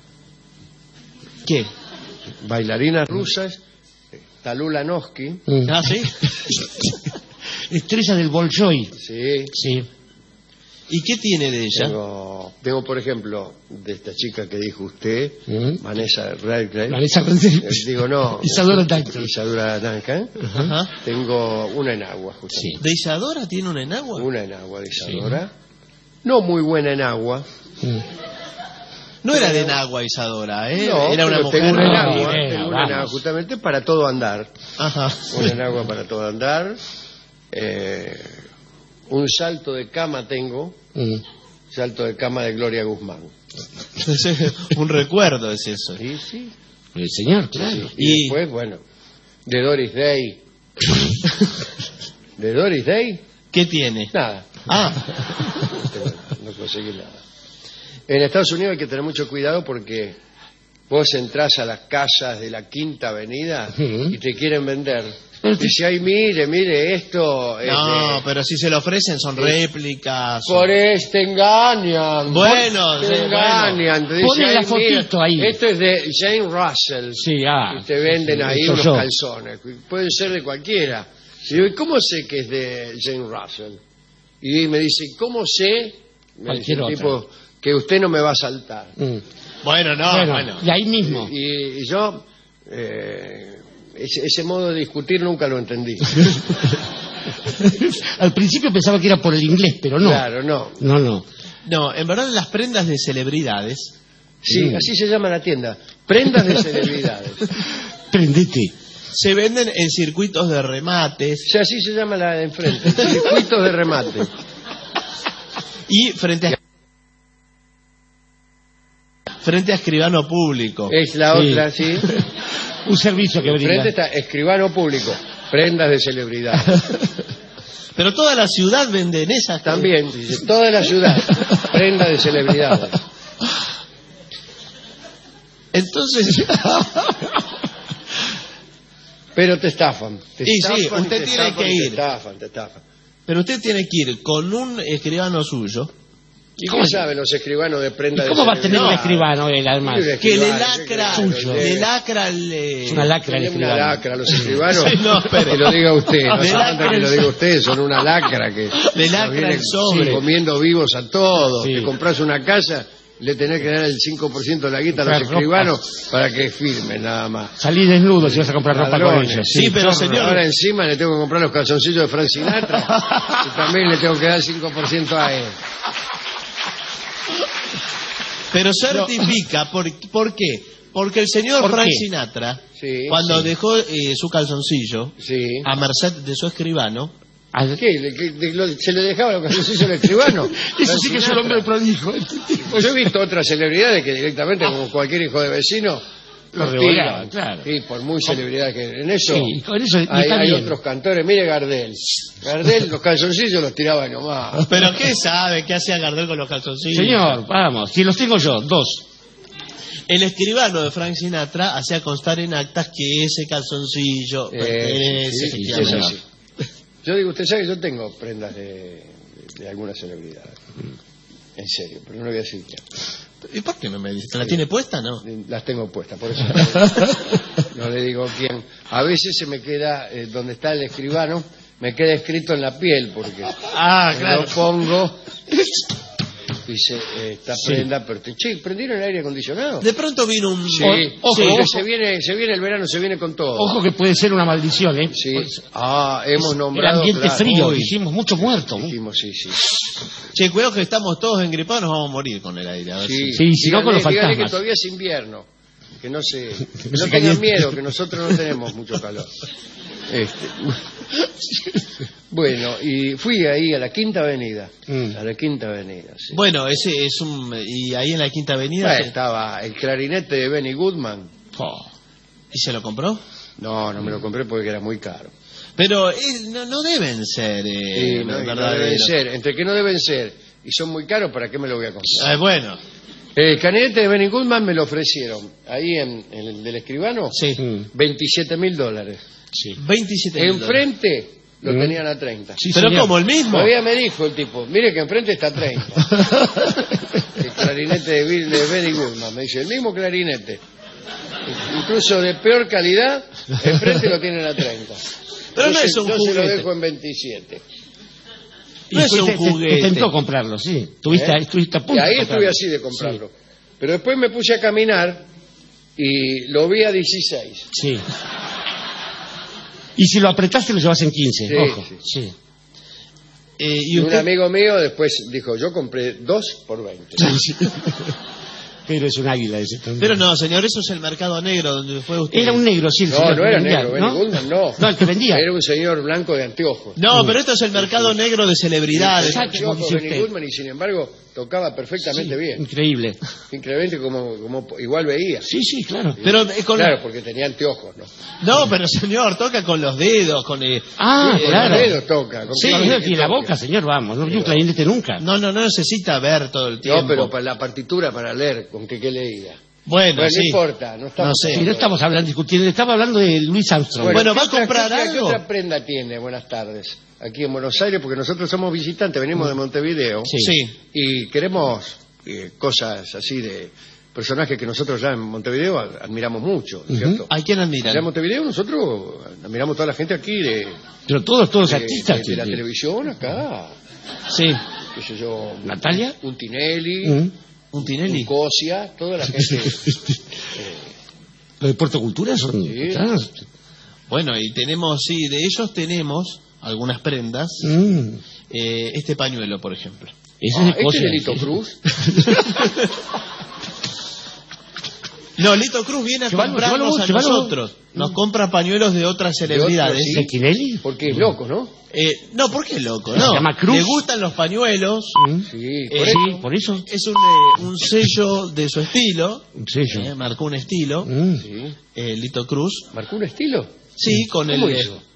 ¿Qué? bailarinas rusas. Talula Noski. ¿Ah, sí? Estrella del Bolshoi. Sí. Sí. ¿Y qué tiene de ella? Tengo, por ejemplo, de esta chica que dijo usted, Vanessa Redgrave. Vanessa Redgrave. Digo, no. Isadora Duncan. Isadora Duncan. Ajá. Tengo una en agua, justamente. ¿De Isadora tiene una en agua? Una en agua de Isadora. No muy buena en agua. No era de Nagua Isadora, ¿eh? No, era una pero mujer. tengo una en No, agua. bueno, Tengo una en agua vamos. justamente para todo andar. Ajá. Una en agua para todo andar. Un salto de cama tengo. Salto de cama de Gloria Guzmán. Un recuerdo es eso. Sí, sí. El señor, claro. Sí. Y después, bueno, de Doris Day. ¿De Doris Day? ¿Qué tiene? Nada. No conseguí nada. En Estados Unidos hay que tener mucho cuidado porque vos entrás a las casas de la Quinta Avenida y te quieren vender. Dice, ay, mire, esto... No, pero si se lo ofrecen son réplicas. Por te engañan. Bueno, te engañan. Te Pone dicen, la "Ay, fotito mira, ahí". Esto es de Jane Russell. Sí, Y te venden ahí eso unos yo. calzones. Pueden ser de cualquiera. Y digo, ¿y cómo sé que es de Jane Russell? Y me dice, ¿cómo sé? Me dice Cualquier el tipo, que usted no me va a saltar. Bueno, no, bueno. Y ahí mismo. Y yo, ese modo de discutir nunca lo entendí. Al principio pensaba que era por el inglés, pero no. Claro, no. No. No, en verdad las prendas de celebridades. Sí, así se llama la tienda. Prendas de celebridades. Prendete. Se venden en circuitos de remates. O sea, así se llama la de enfrente. Circuitos de remate. Y frente a escribano público. Es la otra, sí. Un servicio que brinda. Frente está escribano público. Prendas de celebridades. Pero toda la ciudad vende en esas. También, dice, toda la ciudad. Prendas de celebridades. Entonces... Pero te estafan. Sí, usted tiene que ir. Te estafan. Pero usted tiene que ir con un escribano suyo. ¿Y cómo saben los escribanos de prenda? ¿Cómo va a tener un escribano él, además? Que le lacra Es una lacra el escribano. Una lacra los escribanos. Sí, no, pero... Que lo diga usted. No Le hace falta que lo diga usted. Son una lacra que le lacra el sobre. Comiendo vivos a todos. Sí. Te compras una casa, le tenés que dar el 5% de la guita a los escribanos para que firmen nada más. Salí desnudo si vas a comprar ropa con ellos. Sí, pero señor... Ahora encima le tengo que comprar los calzoncillos de Frank Sinatra y también le tengo que dar 5% a él. Pero certifica, ¿por qué? Porque el señor Frank Sinatra, cuando dejó su calzoncillo a merced de su escribano... ¿Qué? ¿Se le dejaba los calzoncillos al escribano? Eso sí que es un hombre prodigio. Pues yo he visto otras celebridades que directamente, como cualquier hijo de vecino, los tiran. Claro. Sí, por muy celebridad que en eso, Sí, con eso hay otros cantores. Mire Gardel. Gardel los calzoncillos los tiraba nomás. ¿Pero qué sabe? ¿Qué hacía Gardel con los calzoncillos? Señor, vamos, si los tengo yo, 2. El escribano de Frank Sinatra hacía constar en actas que ese calzoncillo pertenece, es así. Yo digo, usted sabe que yo tengo prendas de alguna celebridad. En serio, pero no le voy a decir quién. ¿Y por qué no me dice? ¿La tiene puesta, no? Las tengo puestas, por eso no le digo quién. A veces se me queda, donde está el escribano, me queda escrito en la piel, porque claro. lo pongo, dice, esta prenda, pero che, ¿prendieron el aire acondicionado? De pronto vino un... Sí, se viene el verano, se viene con todo. Ojo que puede ser una maldición, ¿eh? Sí. Hemos nombrado... El ambiente frío, hicimos mucho muerto. Dijimos, sí. Che, cuidado que estamos todos engripados, nos vamos a morir con el aire. A ver si no con los fantasmas. Dígale que todavía es invierno, que no tengan miedo, que nosotros no tenemos mucho calor. Bueno, y fui ahí a la Quinta Avenida. A la Quinta Avenida, sí. Bueno, ese es y ahí en la Quinta Avenida... Estaba el clarinete de Benny Goodman. ¿Y se lo compró? No me lo compré porque era muy caro. Pero no deben ser... no deben ser. Entre que no deben ser y son muy caros, ¿para qué me lo voy a comprar? Bueno. El clarinete de Benny Goodman me lo ofrecieron. Ahí en el del escribano. Sí. $27,000. Sí. $27,000. Enfrente lo tenían a 30. Sí, pero como el mismo. Todavía me dijo el tipo, mire que enfrente está a 30. El clarinete de Benny Goodman. Me dice, el mismo clarinete. Incluso de peor calidad, enfrente lo tienen a 30. Pero no es un juguete. Yo se lo dejo en 27. No es un juguete. Intentó comprarlo, sí. Estuviste a punto. Y ahí estuve así de comprarlo. Sí. Pero después me puse a caminar y lo vi a 16. Sí. Y si lo apretaste lo llevas en 15, sí, ojo. Sí. Y un amigo mío después dijo, yo compré 2 por 20. Sí. Pero es un águila ese también. Pero no, señor, eso es el mercado negro donde fue usted. Era un negro, sí. No era negro, Benny Goodman no. No, el que vendía. Era un señor blanco de anteojos. No, pero esto es el mercado negro de celebridades. Exacto, Benny Goodman, y sin embargo tocaba perfectamente bien. Increíble. Increíble como igual veía. Sí, claro. Pero claro, porque tenía anteojos, ¿no? No, pero señor, toca con los dedos, con claro. Con los dedos toca. Sí, y la boca, señor, vamos, no vi un clarinete nunca. No necesita ver todo el tiempo. No, pero para la partitura, para leer, ¿con qué leía? Bueno, sí. No importa, no estamos hablando, discutiendo, estamos hablando de Louis Armstrong. Bueno, ¿va a comprar algo? ¿Qué otra prenda tiene? Buenas tardes. Aquí en Buenos Aires, porque nosotros somos visitantes, venimos de Montevideo. Sí. Y queremos cosas así de personajes que nosotros ya en Montevideo admiramos mucho, ¿cierto? ¿A quién admiran? Ya en Montevideo nosotros admiramos toda la gente aquí Pero todos artistas. De la televisión acá. Sí. ¿Qué sé yo? ¿Natalia? Un Tinelli. Un Tinelli. Un Cosia, toda la gente. ¿Lo de Puerto Cultura son? Sí. Bueno, y tenemos, de ellos tenemos algunas prendas. Este pañuelo, por ejemplo. ¿Ese es ¿Este es Lito Cruz? No, Lito Cruz viene a comprarnos a nosotros. Nos compra pañuelos de otras celebridades. ¿De Tinelli? Porque es loco, ¿no? No, ¿por qué es loco? No, ¿se llama Cruz? Le gustan los pañuelos. Sí, por eso. Es un sello de su estilo. Un sello. Marcó un estilo. Lito Cruz. ¿Marcó un estilo? Sí, con el...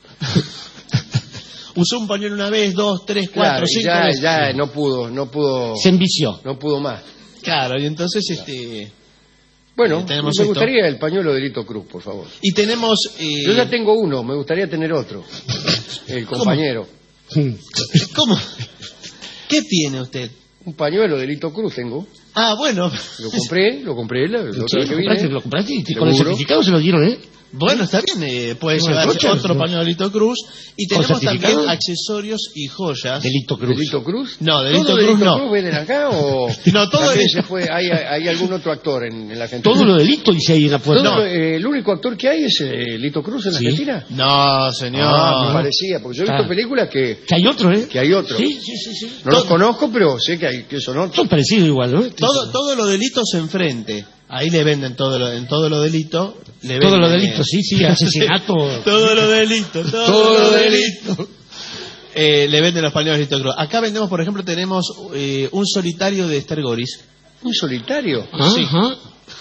Usó un pañuelo una vez, 2, 3, 4, 5 veces. Ya no pudo. Se envició. No pudo más. Claro, y entonces Bueno, tenemos me esto. gustaría el pañuelo de Lito Cruz, por favor. Y tenemos... Yo ya tengo uno, me gustaría tener otro. El compañero. ¿Cómo? ¿Qué tiene usted? Un pañuelo de Lito Cruz tengo. Ah, bueno. Lo compré la otra Sí, vez que vine. lo compraste y con el certificado se lo dieron, ¿eh? Bueno, está bien, puede Bueno, llevar coche. otro pañuelo de Lito Cruz. Y ¿Con tenemos certificado? también accesorios y joyas. De Lito Cruz. ¿De Lito Cruz? No, de ¿Todo Lito de Cruz Lito no. Cruz venden acá o...? No, todo también de- se fue, hay algún otro actor en la Argentina? Todo lo de Lito dice ahí en la puerta. Todo, el único actor que hay es Lito Cruz en la Sí. Argentina. No, señor. Ah, me parecía, porque yo he visto Ah. películas que Que hay otro, ¿eh? hay otro. Sí, sí, sí, sí. No los conozco, pero sé que son otros. Son parecidos igual, ¿no? Todo lo delito se enfrente. Ahí le venden en todo lo delito. Le Todo venden, lo delito, sí, asesinato. Todo lo delito, todo lo delito. Le venden los pañuelos de Lito Cruz. Acá vendemos, por ejemplo, tenemos un solitario de Esther Goris. ¿Un solitario? Sí. Ajá.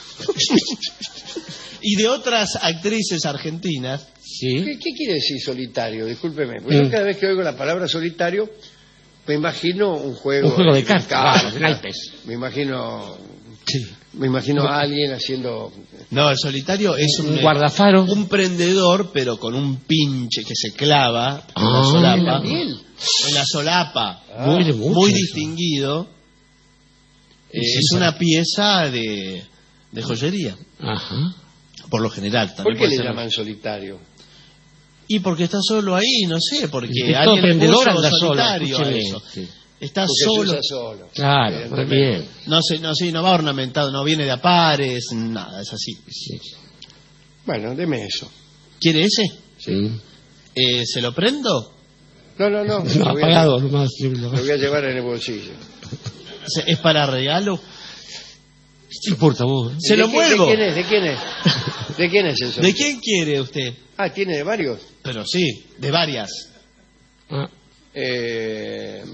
Y de otras actrices argentinas. Sí. ¿Qué quiere decir solitario? Discúlpeme. Porque Mm. yo cada vez que oigo la palabra solitario, me imagino un juego. Un juego de cartas, naipes. Me imagino a alguien haciendo... No, el solitario es Un guardafaro. un prendedor, pero con un pinche que se clava en la Ah, solapa. ¿En la piel? En la solapa. Muy de mucho Muy eso. distinguido. Sí, Es sí. una pieza de joyería, Ajá. por lo general. ¿Por También qué puede le ser- llaman solitario? Y porque está solo ahí, no sé, porque Es todo alguien le prendedor, puso anda solo. solitario a Escúcheme. eso. Sí. Está Porque solo. se usa solo. Claro, Evidentemente. bien. No va ornamentado, no viene de a pares, nada, es así. Sí. Bueno, deme eso. ¿Quiere ese? Sí. ¿Se lo prendo? No. No, lo voy a- apagado nomás. Lo voy a llevar en el bolsillo. ¿Es para regalo? ¿Qué importa vos? Se lo muevo. ¿De quién es? ¿De quién es eso? ¿De quién quiere usted? Ah, tiene de varios. Pero sí, de varias. Ah, Eh,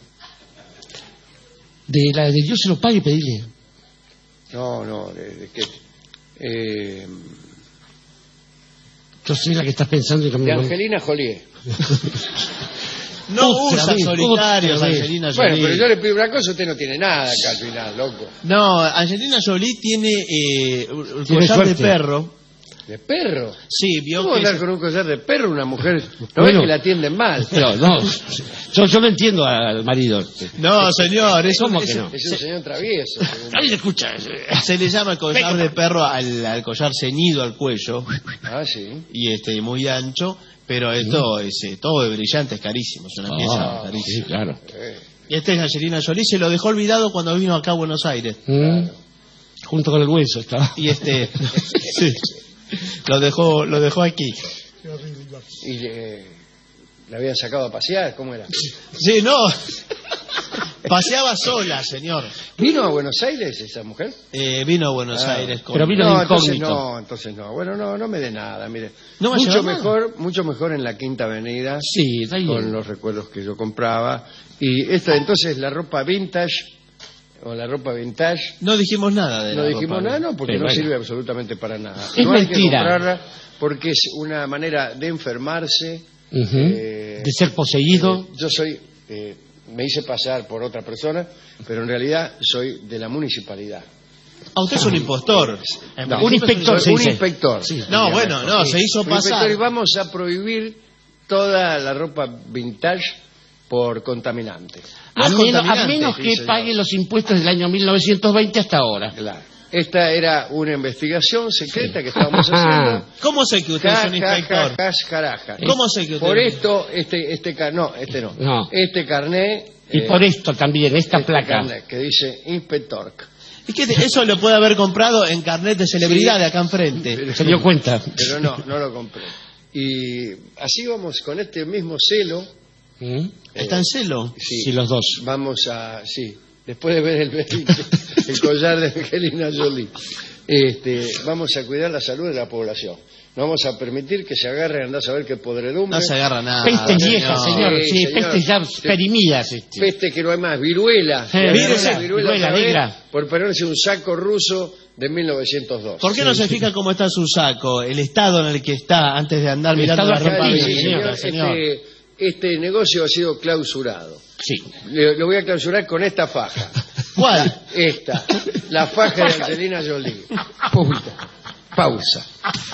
de la de Dios se lo pague, pedile. no, de qué. Yo sé la que estás pensando y que De me... Angelina Jolie. No Otra usa vez, solitarios, otra vez. Angelina Jolie. Bueno, pero yo le pido una cosa, usted no tiene nada acá al final, loco. No, Angelina Jolie tiene el Tiene collar de suerte. perro. ¿De perro? Sí, vio ¿Cómo que... andar con un collar de perro una mujer? No Bueno. es que la atienden mal. Pero no, yo lo entiendo al marido. No, señor, es ¿Cómo un, que es- no? Es un señor travieso. Ahí se escucha. se le llama collar de perro al collar ceñido al cuello Ah, sí. y muy ancho, pero esto es todo de brillante, es carísimo, es una pieza Sí, carísima. claro. Y este es Angelina Jolie, se lo dejó olvidado cuando vino acá a Buenos Aires. Junto con el hueso estaba. Y sí, lo dejó aquí. Y la habían sacado a pasear, ¿cómo era? Sí, no. Paseaba sola, señor. ¿Vino a Buenos Aires esa mujer? Vino a Buenos Ah. Aires con... Pero vino No, de entonces incógnito. entonces no. Bueno, no me dé nada, mire. ¿No va a mucho llevar nada? mucho mejor en la Quinta Avenida. Sí, está bien. Con los recuerdos que yo compraba. Y esta entonces la ropa vintage o la ropa vintage. No dijimos nada de No la dijimos ropa. nada, no, porque Pero no bueno. sirve absolutamente para nada. Es no hay que mentira. comprarla porque es una manera de enfermarse. Ujú. eh, De ser poseído. Yo soy, me hice pasar por otra persona, pero en realidad soy de la municipalidad. Ah, usted es un impostor. No, Un inspector, soy se un dice. inspector. No, bueno, no, se hizo Un inspector, pasar. y vamos a prohibir toda la ropa vintage por contaminante. A es menos, contaminante, que sí, señor. pague los impuestos del año 1920 hasta ahora. Claro. Esta era una investigación secreta que estábamos haciendo. ¿Cómo sé que usted es un inspector? Caraja. ¿Cómo sé que usted Por es- esto, no. No. Este carné. Y por esto también, esta este placa. carné que dice Inspector. ¿Y qué eso lo puede haber comprado en carnet de celebridad de acá enfrente? Se dio cuenta. Pero no lo compré. Y así vamos con este mismo celo. ¿Mm? ¿Está en celo? Sí, los dos. Vamos a, después de ver el collar de Angelina Jolie, vamos a cuidar la salud de la población. No vamos a permitir que se agarre, andá a saber qué podredumbre. No se agarra nada. Pestes viejas, señor. Sí, Sí, señor. pestes ya perimidas. Peste que no hay más, viruela. Viruela otra vez, negra. por ponerse un saco ruso de 1902. ¿Por qué no se fija cómo está su saco? El estado en el que está antes de andar El mirando la estado ropa argentino, vintage, señor. señor. Este negocio ha sido clausurado. Sí. Lo voy a clausurar con esta faja. ¿Cuál? Esta, la faja de Angelina Jolie. Punta. Pausa.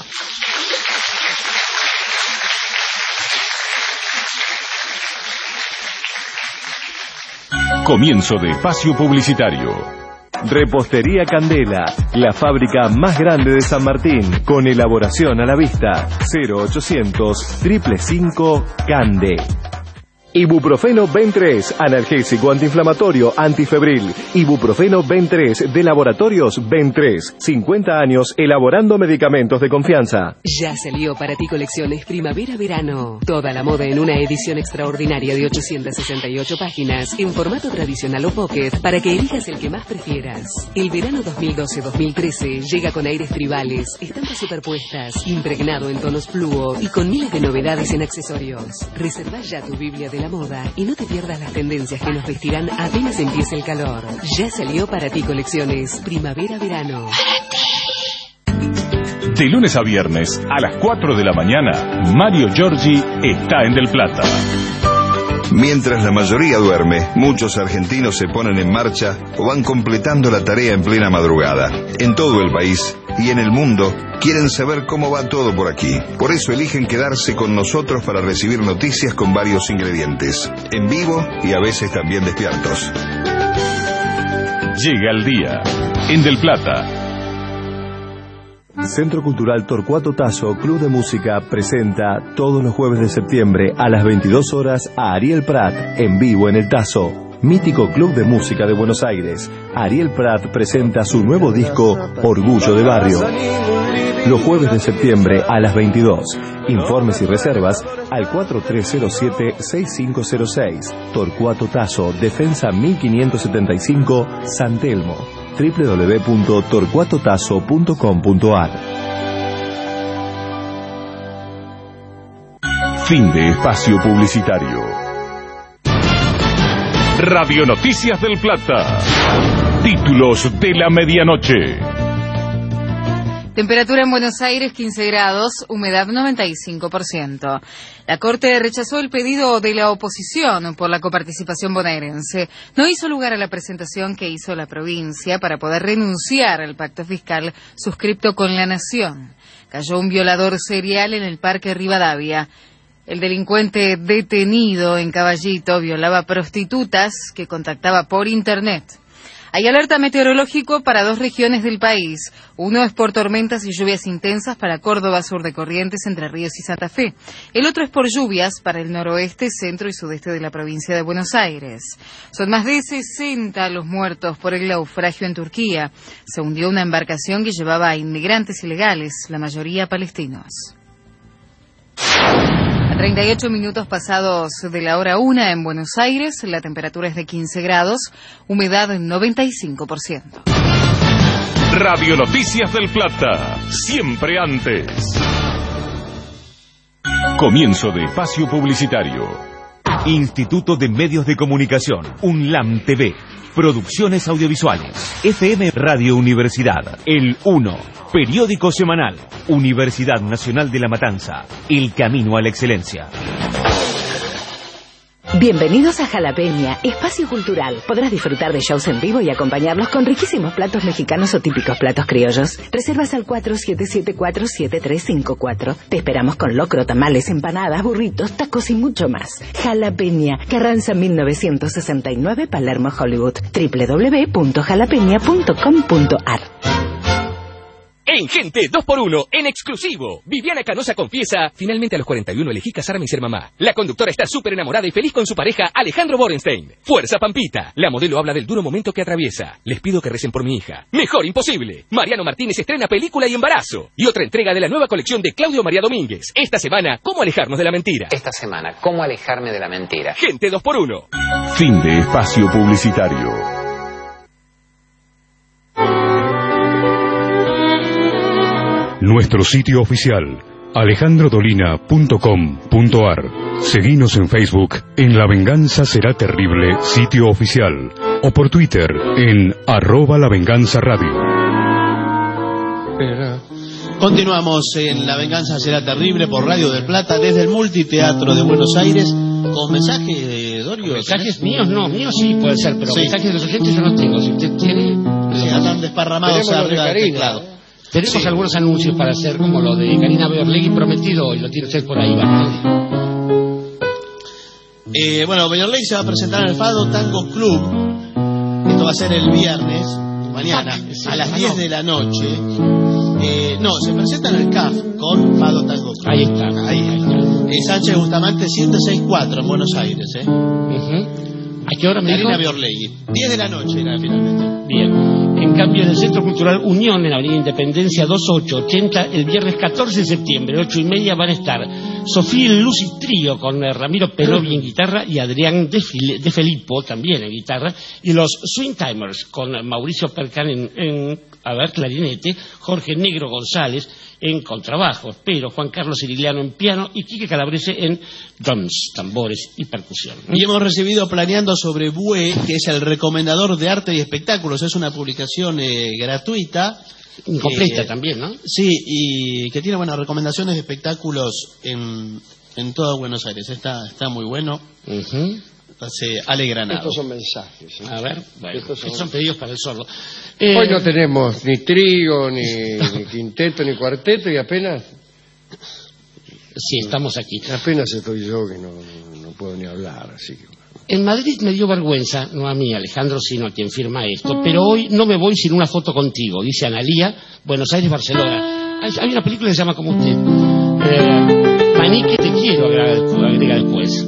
Comienzo de espacio publicitario. Repostería Candela, la fábrica más grande de San Martín, con elaboración a la vista. 0800 555 Cande. Ibuprofeno Ben3, analgésico antiinflamatorio, antifebril. Ibuprofeno Ben3 de Laboratorios Ben3. 50 años elaborando medicamentos de confianza. Ya salió para ti Colecciones Primavera-Verano. Toda la moda en una edición extraordinaria de 868 páginas, en formato tradicional o pocket, para que elijas el que más prefieras. El verano 2012-2013 llega con aires tribales, estampas superpuestas, impregnado en tonos fluo y con miles de novedades en accesorios. Reserva ya tu Biblia de la moda y no te pierdas las tendencias que nos vestirán apenas empiece el calor. Ya salió para ti Colecciones Primavera-Verano. De lunes a viernes, a las 4 de la mañana, Mario Giorgi está en Del Plata. Mientras la mayoría duerme, muchos argentinos se ponen en marcha o van completando la tarea en plena madrugada. En todo el país y en el mundo quieren saber cómo va todo por aquí. Por eso eligen quedarse con nosotros para recibir noticias con varios ingredientes, en vivo y a veces también despiertos. Llega el día en Del Plata. Centro Cultural Torcuato Tasso Club de Música presenta todos los jueves de septiembre a las 22 horas a Ariel Prat en vivo en el Tasso, mítico club de música de Buenos Aires. Ariel Prat presenta su nuevo disco Orgullo de Barrio. Los jueves de septiembre a las 22. Informes y reservas al 4307-6506. Torcuato Tasso, Defensa 1575, San Telmo. www.torcuatotasso.com.ar. Fin de espacio publicitario. Radio Noticias del Plata. Títulos de la medianoche. Temperatura en Buenos Aires 15 grados, humedad 95%. La Corte rechazó el pedido de la oposición por la coparticipación bonaerense. No hizo lugar a la presentación que hizo la provincia para poder renunciar al pacto fiscal suscripto con la Nación. Cayó un violador serial en el Parque Rivadavia. El delincuente detenido en Caballito violaba prostitutas que contactaba por Internet. Hay alerta meteorológico para 2 regiones del país. Uno es por tormentas y lluvias intensas para Córdoba, sur de Corrientes, Entre Ríos y Santa Fe. El otro es por lluvias para el noroeste, centro y sudeste de la provincia de Buenos Aires. Son más de 60 los muertos por el naufragio en Turquía. Se hundió una embarcación que llevaba a inmigrantes ilegales, la mayoría palestinos. 38 minutos pasados de la hora 1 en Buenos Aires, la temperatura es de 15 grados, humedad 95%. Radio Noticias del Plata, siempre antes. Comienzo de espacio publicitario. Instituto de Medios de Comunicación, UNLAM TV, Producciones Audiovisuales, FM Radio Universidad, El 1, Periódico Semanal, Universidad Nacional de La Matanza, El Camino a la Excelencia. Bienvenidos a Jalapeña, espacio cultural. Podrás disfrutar de shows en vivo y acompañarlos con riquísimos platos mexicanos o típicos platos criollos. Reservas al 4774-7354. Te esperamos con locro, tamales, empanadas, burritos, tacos y mucho más. Jalapeña, Carranza 1969, Palermo, Hollywood. www.jalapeña.com.ar. En Gente 2x1, en exclusivo, Viviana Canosa confiesa, finalmente a los 41 elegí casarme y ser mamá. La conductora está súper enamorada y feliz con su pareja Alejandro Borenstein. Fuerza Pampita. La modelo habla del duro momento que atraviesa. Les pido que recen por mi hija. Mejor imposible. Mariano Martínez estrena película y embarazo. Y otra entrega de la nueva colección de Claudio María Domínguez. Esta semana, ¿cómo alejarnos de la mentira? Esta semana, ¿cómo alejarme de la mentira? Gente 2x1. Fin de espacio publicitario. Nuestro sitio oficial, alejandrodolina.com.ar. Seguinos en Facebook en La Venganza Será Terrible, sitio oficial, o por Twitter en @lavenganzaradio. Continuamos en La Venganza Será Terrible por Radio del Plata desde el Multiteatro de Buenos Aires con mensajes de Dorio? Mensajes míos no, míos sí puede ser, pero mensajes de los oyentes yo no tengo. Si usted quiere... Andan desparramados arriba del teclado. Tenemos algunos anuncios para hacer, como lo de Karina Beorlegui prometido hoy. Lo tiene usted por ahí, Bartoldi. Bueno, Beorlegui se va a presentar en el Fado Tango Club. Esto va a ser el viernes, mañana, a las 10 de la noche. No, se presenta en el CAF con Fado Tango Club. Ahí está. Sánchez Bustamante 764 en Buenos Aires. ¿A qué hora me dijo? Karina Beorlegui. 10 de la noche era finalmente. Bien. En cambio, en el Centro Cultural Unión, en Avenida Independencia 2880, el viernes 14 de septiembre, 8:30, van a estar Sofía y Lucy Trío con Ramiro Perovi en guitarra y Adrián de Filippo también en guitarra, y los Swing Timers con Mauricio Percan en clarinete, Jorge Negro González en contrabajo, pero Juan Carlos Sirigliano en piano y Quique Calabrese en drums, tambores y percusión. Y hemos recibido Planeando sobre Bue, que es el recomendador de arte y espectáculos. Es una publicación gratuita. Completa también, ¿no? Sí, y que tiene buenas recomendaciones de espectáculos en toda Buenos Aires. Está muy bueno. Se alegranado. Estos son mensajes. A ver, bueno, estos son pedidos para el sordo. Hoy no tenemos ni trío, ni quinteto, ni cuarteto, y apenas... Sí, estamos aquí. Apenas estoy yo que no puedo ni hablar, así que... En Madrid me dio vergüenza, no a mí, Alejandro, sino a quien firma esto, pero hoy no me voy sin una foto contigo, dice Analía, Buenos Aires, Barcelona. Hay una película que se llama como usted. Manique, te quiero, agrega después.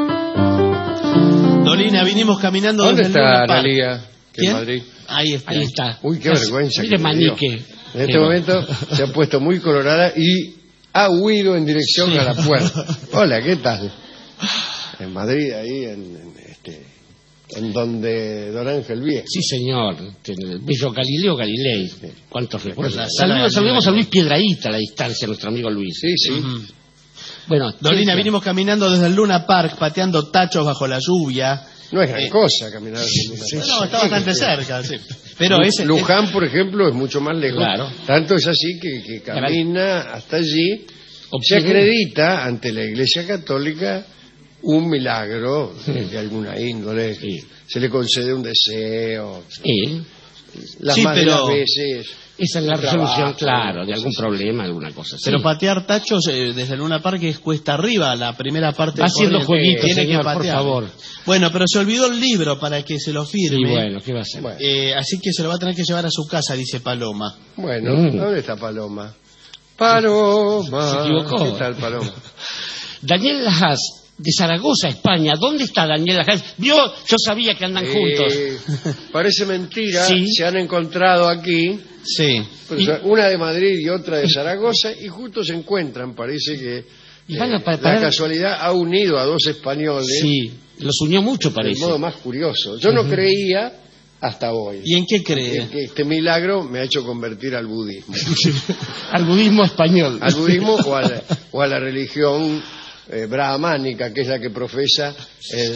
Dolina, vinimos caminando ¿Dónde desde está el Luna Park. Analía? ¿Quién? Madrid. Ahí está. Uy, qué vergüenza. Mire, Manique. En este momento se ha puesto muy colorada y ha huido en dirección a la puerta. Hola, ¿qué tal? En Madrid, ahí en donde Don Ángel vive. Sí, señor. El bello Galileo Galilei. ¿Cuántos recuerdos? Saludemos a Luis Piedrahíta a la distancia, nuestro amigo Luis. Sí. Bueno, Dolina, vinimos caminando desde el Luna Park, pateando tachos bajo la lluvia. No es gran cosa caminar desde el Luna Park. No, está bastante cerca, sí. Pero Luján, por ejemplo, es mucho más lejos. Claro. Tanto es así que camina hasta allí. Se acredita ante la Iglesia Católica un milagro de alguna índole. Se le concede un deseo. Las más de las veces... Esa es la resolución, claro, de algún problema, alguna cosa. Pero patear tachos desde el Luna Park es cuesta arriba, la primera parte. Haciendo jueguitos, tiene señor, que patear. por favor. Bueno, pero se olvidó el libro para que se lo firme. Sí, bueno, ¿qué va a hacer? Así que se lo va a tener que llevar a su casa, dice Paloma. Bueno, ¿dónde está Paloma? Paloma. Se equivocó. ¿Qué tal, Paloma? Daniel Lajas, de Zaragoza, España. ¿Dónde está Daniel Lajas? ¿Vio? Yo sabía que andan juntos. Parece mentira. Sí. Se han encontrado aquí. Sí. Una de Madrid y otra de Zaragoza, y justo se encuentran. Parece que la casualidad ha unido a dos españoles. Sí, los unió mucho, parece. De modo más curioso. Yo no creía hasta hoy. ¿Y en qué cree? Que este milagro me ha hecho convertir al budismo. Al budismo español. Al budismo o a la religión brahmánica, que es la que profesa el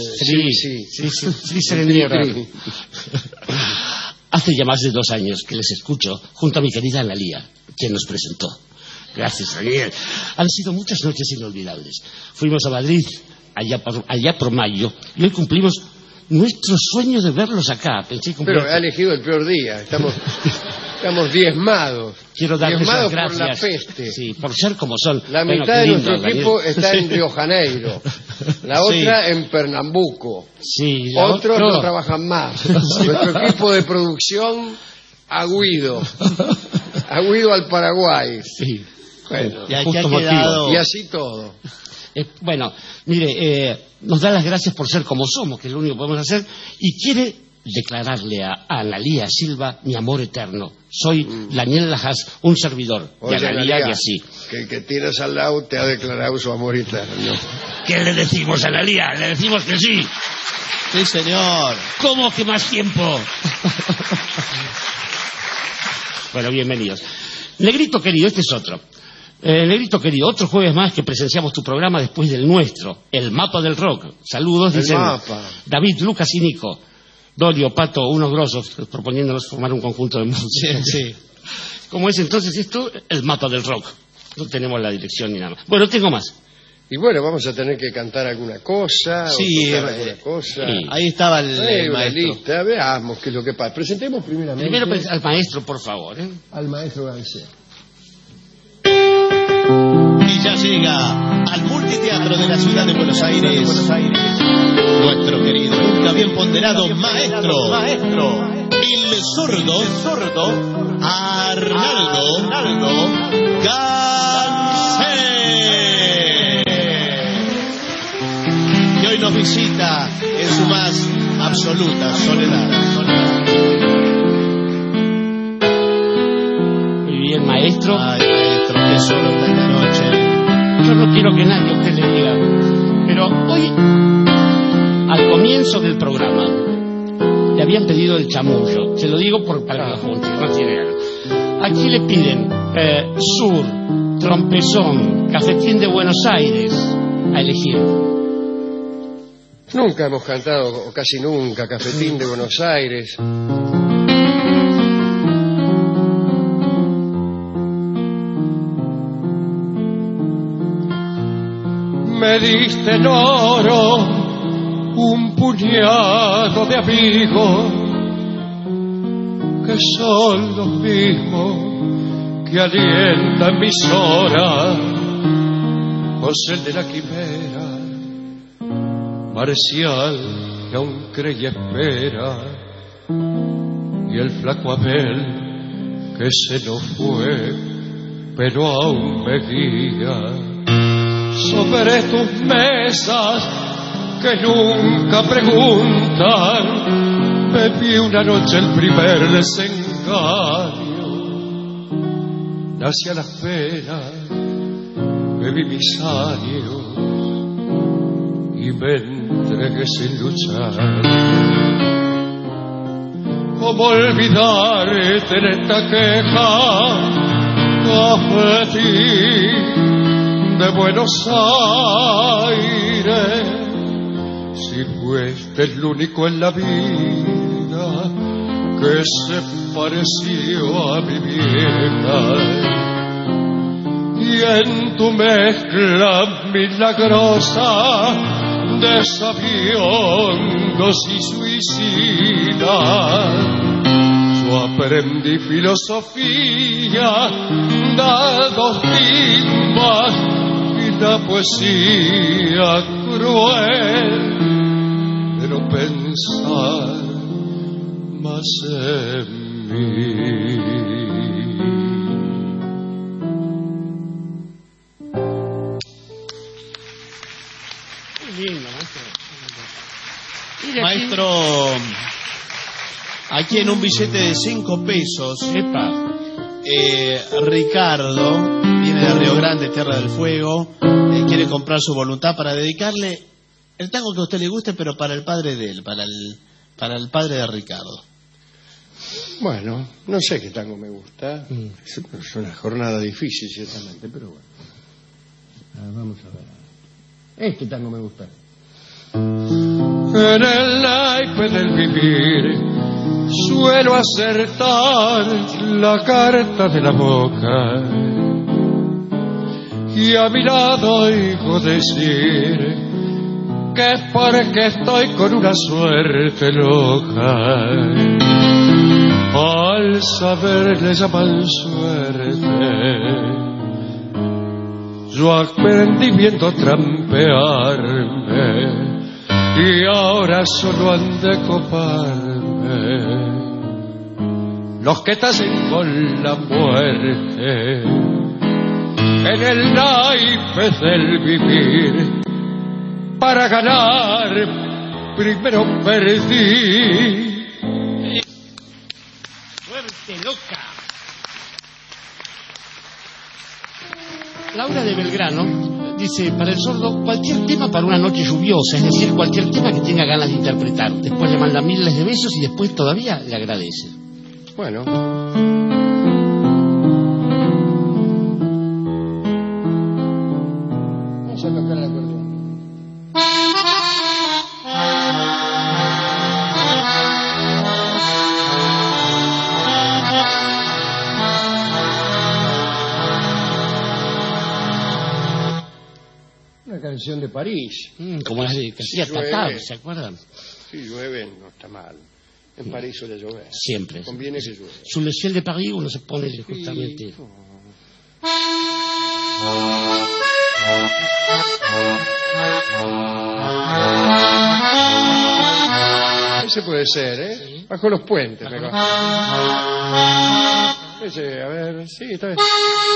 Sri. Hace ya más de 2 años que les escucho junto a mi querida Analía, quien nos presentó. Gracias, Daniel. Han sido muchas noches inolvidables. Fuimos a Madrid allá por mayo y hoy cumplimos nuestro sueño de verlos acá. Pero ha elegido el peor día. Estamos diezmados. Quiero darles diezmados las gracias. Por la peste. Sí, por ser como son. La mitad de nuestro equipo está en Río Janeiro. La otra en Pernambuco. Sí, otros no trabajan más. Nuestro equipo de producción ha huido al Paraguay. Sí. Bueno, y aquí ha quedado... Y así todo. Bueno, mire, nos da las gracias por ser como somos, que es lo único que podemos hacer, y quiere declararle a Analía Silva mi amor eterno. Soy Daniel Lajas, un servidor de Analía y así. Que el que tienes al lado te ha declarado su amor eterno. ¿Qué le decimos a Analía? Le decimos que sí. Sí, señor. ¿Cómo que más tiempo? Bueno, bienvenidos. Negrito querido, este es otro. Negrito querido, otro jueves más que presenciamos tu programa después del nuestro, El Mapa del Rock. Saludos, dicen David, Lucas y Nico. Dolio, Pato, unos grosos, proponiéndonos formar un conjunto de música. Sí. ¿Cómo es entonces esto? El Mapa del Rock. No tenemos la dirección ni nada. Bueno, tengo más. Y bueno, vamos a tener que cantar alguna cosa. Sí, o tocar alguna cosa. sí. Ahí estaba el Una maestro. lista. Veamos qué es lo que pasa. Presentemos primeramente Primero al maestro, por favor. al maestro Garcés. Y ya llega al multiteatro de la ciudad de Buenos Aires nuestro querido, nunca bien ponderado maestro, el sordo Arnaldo Garcés, que hoy nos visita en su más absoluta soledad. Muy bien, maestro. Ay, maestro, que solo está esta noche. Yo no quiero que nadie a usted le diga, pero hoy, al comienzo del programa, le habían pedido el chamullo. Se lo digo para que lo junte, no tiene ganas. Aquí le piden sur, trompezón, cafetín de Buenos Aires, a elegir. Nunca hemos cantado, o casi nunca, Cafetín de Buenos Aires. Me diste en oro un puñado de amigos que son los mismos que alientan mis horas. José el de la quimera, Marcial que aún cree y espera, y el flaco Abel que se nos fue pero aún me guía. Sobre tus mesas que nunca preguntan, me vi una noche el primer desengaño. Nací a las penas, bebí mis años y me entregué sin luchar. ¿Cómo olvidarte en esta queja, cafetín de Buenos Aires? Si fuiste el único en la vida que se pareció a mi vieja, y en tu mezcla milagrosa de sabiondos y suicidas, yo aprendí filosofía, dados timbas y la poesía cruel de no pensar más en mí. Muy lindo, maestro. Maestro, aquí en un billete de 5 pesos, Ricardo viene de Río Grande, Tierra del Fuego, quiere comprar su voluntad para dedicarle el tango que a usted le guste, pero para el padre de él, para el padre de Ricardo. Bueno, no sé qué tango me gusta. Es una jornada difícil, ciertamente, pero bueno. Vamos a ver. Este tango me gusta. En el naipe del vivir suelo acertar la carta de la boca, y a mi lado oigo decir que es porque estoy con una suerte loca. Al saber le llaman suerte, yo aprendí viendo trampearme, y ahora solo han de coparme los que tacen con la muerte. En el naipe del vivir, para ganar primero perdí. Suerte loca. Laura de Belgrano dice, para el sordo, cualquier tema para una noche lluviosa, es decir, cualquier tema que tenga ganas de interpretar. Después le manda miles de besos y después todavía le agradece. Bueno. Vamos a tocar el acordeón. Una canción de París. Como las de que hacía Tatar, ¿se acuerdan? Si llueve, no está mal. En París suele llover. Siempre. Conviene que llueva. Sur le ciel de París uno se pone justamente... Ese puede ser, ¿eh? Sí. Bajo los puentes. Ese, a ver, sí, está bien.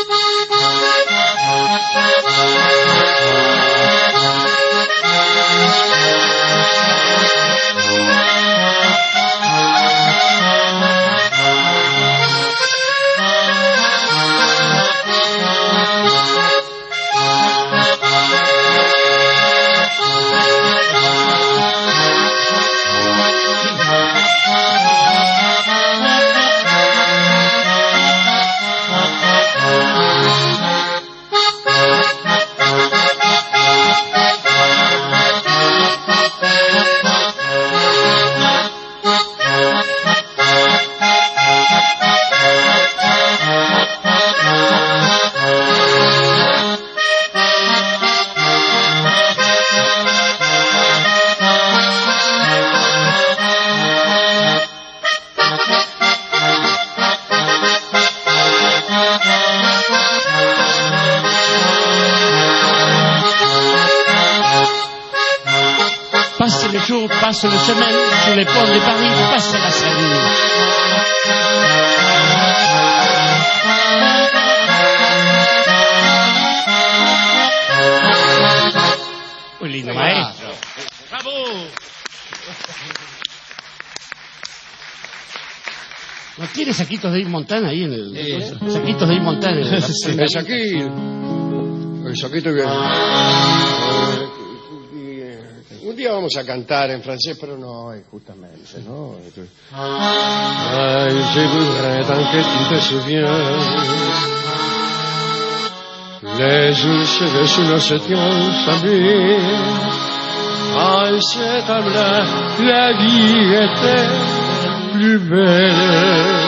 Passe le semaine sur les ponts de Paris, passe la Seine. Muy lindo, maestro. ¡Bravo! ¿No tiene saquitos de Yves Montand ahí en el... Saquitos de Yves Montand en el... El saquito que... Un día vamos a cantar en francés, pero no hoy, justamente, ¿no? Ay, je voudrais tant que tu te souviens les jours sous nos étions amis. À cette table-là, la vie était plus belle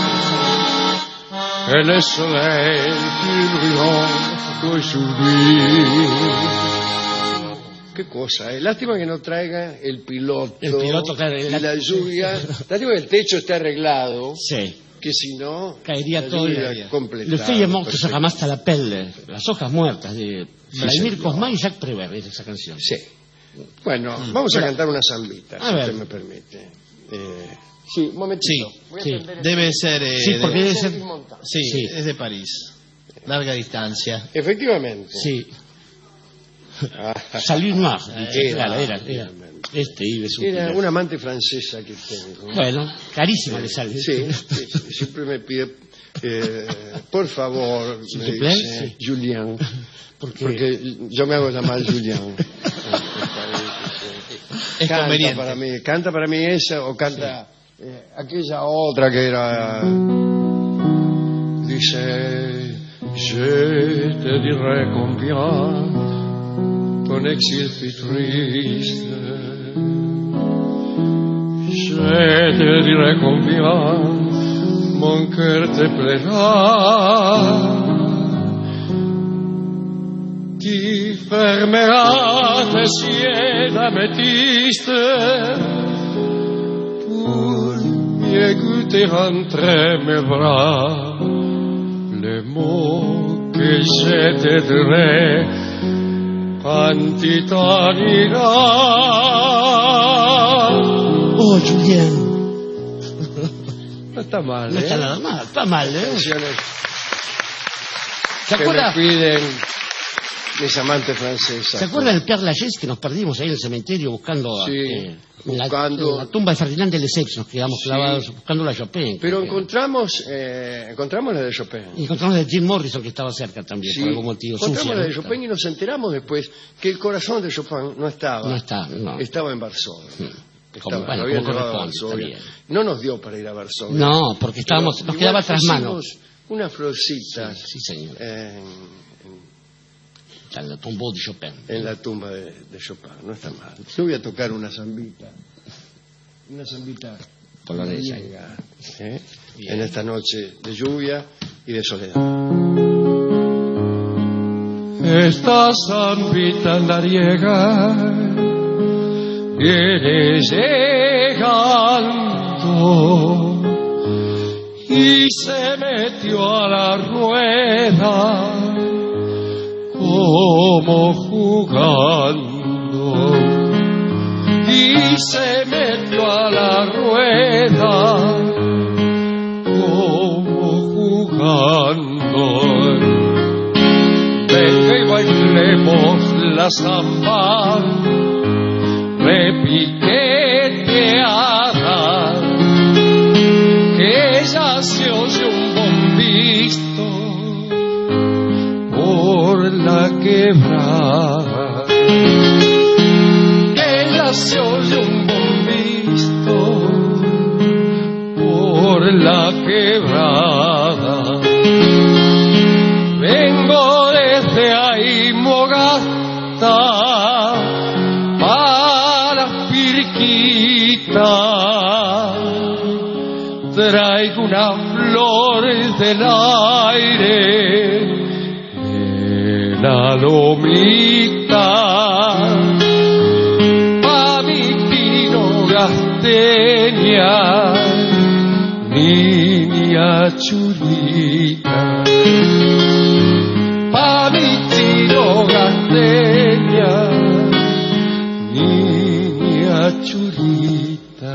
et le soleil plus brillant qu'aujourd'hui. Qué cosa, lástima que no traiga el piloto, claro, y la lluvia. Lástima que el techo esté arreglado, sí, que si no caería todo completo. Le feuilles mortes se ramassent la pelle, las hojas muertas de Vladimir Cosma y Jacques Prévert, es esa canción. Sí. Bueno, vamos a cantar una zambita, si usted me permite. Sí, un momentito. Sí, debe ser... sí, porque debe ser... Sí, es de París. Larga distancia. Efectivamente. Sí. Salut Noir, era era una amante francesa que tengo. Bueno, carísima le sale. Sí, siempre me pide, por favor, me dice Julien, porque yo me hago llamar Julien. Es conveniente. Canta para mí esa o canta aquella otra que era, dice, je te dirai combien ton exil fut triste, je te dirai combien mon cœur te plaira, tu fermeras tes yeux d'améthyste pour mieux goûter entre mes bras les mots que je te dirai quand tu t'en iras. Oh, Julien. No está mal, No está nada mal, está mal, ¿eh? Canciones ¿Se que acuerda? me piden mis amantes francesas. ¿Se acuerda del Père Lachaise que nos perdimos ahí en el cementerio buscando buscando la tumba de Ferdinand de Lesseps? Nos quedamos clavados buscando la Chopin. Pero encontramos la de Chopin. Y encontramos la de Jim Morrison que estaba cerca también, por algún motivo. Encontramos la de Chopin y nos enteramos después que el corazón de Chopin no estaba. No está, no. Estaba en Varsovia. Como corresponde. No nos dio para ir a Varsovia. No, porque estábamos, nos quedaba tras manos. Unas florcitas. Sí, señor. En la tumba de Chopin. En la tumba de Chopin, no está mal. Yo voy a tocar una zambita. Una zambita polonesa. En esta noche de lluvia y de soledad. esta zambita andariega viene llegando y se metió a la rueda como jugando, y se metió a la rueda como jugando. Venga y bailemos la samba repiqueteada, que ya se oye un bombito por la quebrada, que ya se oye un bombito por la quebrada. Vengo desde ahí Mogasta para Pirquita, traigo una flor del aire en la lomita, pa' mi tino gasteña, niña chulita, pa' mi tino gasteña, niña chulita.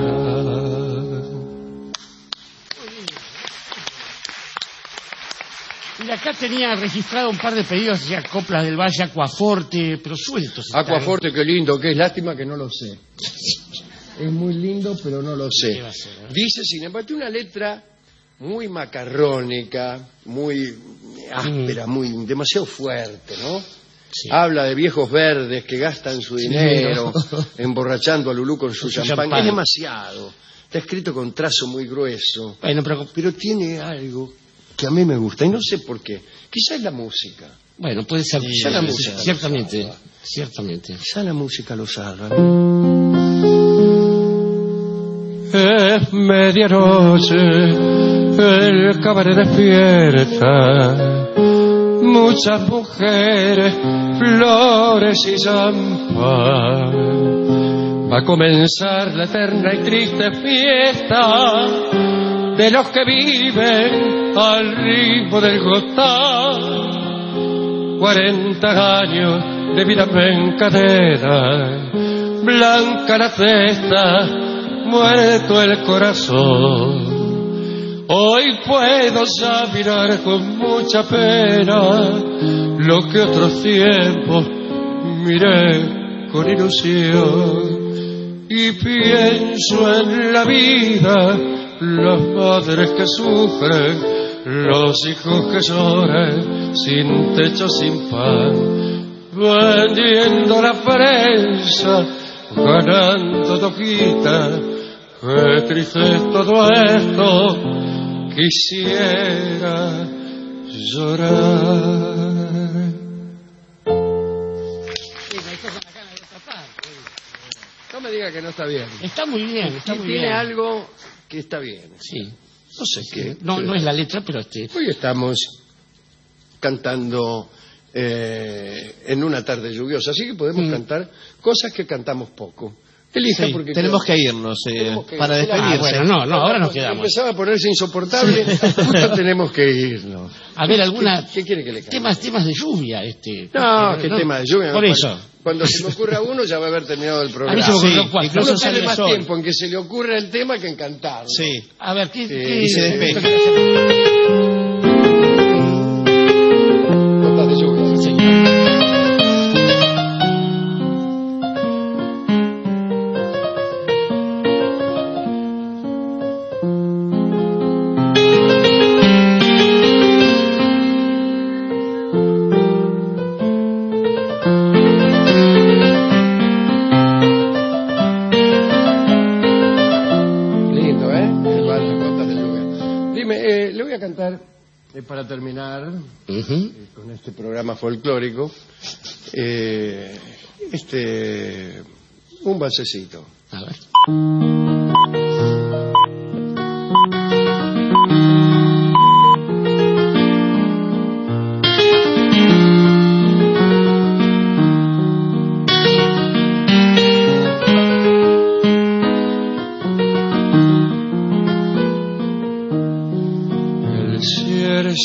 Y acá tenía registrado un par de pedidos hacia Coplas del Valle, Aquaforte, pero sueltos. Aquaforte, qué lindo, qué lástima que no lo sé. Es muy lindo, pero no lo sé. Dice, sin embargo, una letra muy macarrónica, muy áspera, muy demasiado fuerte, ¿no? Sí. Habla de viejos verdes que gastan su dinero emborrachando a Lulú con su champán. Es demasiado. Está escrito con trazo muy grueso. Bueno, pero tiene algo que a mí me gusta y no sé por qué. Quizá es la música. Bueno, puede ser. Quizá la música. Ciertamente. Quizá la música lo salva. Es medianoche, el cabaret despierta, muchas mujeres, flores y champán. Va a comenzar la eterna y triste fiesta de los que viven al ritmo del gotán. 40 años de vida en cadena, blanca la cesta, muerto el corazón. Hoy puedo ya mirar con mucha pena lo que otros tiempos miré con ilusión, y pienso en la vida, las madres que sufren, los hijos que lloran sin techo, sin pan, vendiendo la prensa, ganando toquita. Qué triste es todo esto, quisiera llorar. No me diga que no está bien. Está muy bien, está muy bien. Tiene algo que está bien. Sí. No sé qué. No es la letra, pero Hoy estamos cantando en una tarde lluviosa, así que podemos cantar cosas que cantamos poco. Elija, porque tenemos que irnos para despedirse. Bueno, ahora nos quedamos. Empezaba a ponerse insoportable, justo tenemos que irnos. A ver, ¿Qué quiere que le cante? Temas de lluvia. No, ¿qué tema de lluvia? Por eso. Cuando se me ocurra uno ya va a haber terminado el programa. A mí se me ocurrió cuatro. Incluso pierde más tiempo en que se le ocurra el tema que en cantarlo. Sí. A ver, ¿qué y se despeja. Gotas de lluvia. Sí, señor. Para terminar con este programa folclórico, un valsecito. A ver.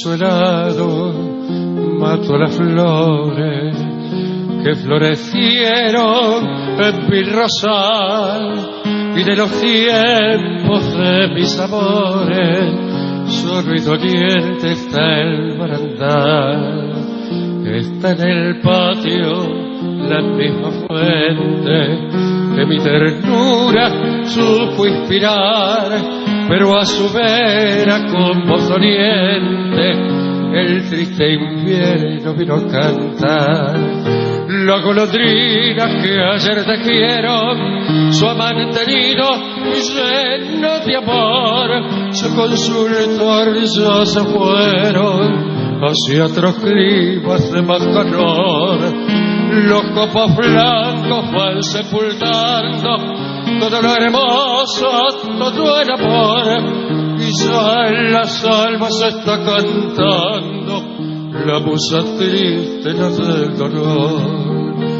su helado mató las flores que florecieron en mi rosal, y de los tiempos de mis amores solo y doliente está el barandal. Está en el patio la misma fuente que mi ternura supo inspirar, pero a su vera con voz doliente el triste invierno vino a cantar. La golondrina que ayer tejieron su amante nido lleno de amor, su consultor ya se fueron hacia otros climas de más calor. Los copos blancos van sepultando todo lo hermoso, todo el amor, y ya en las almas se está cantando la musa triste, la del dolor.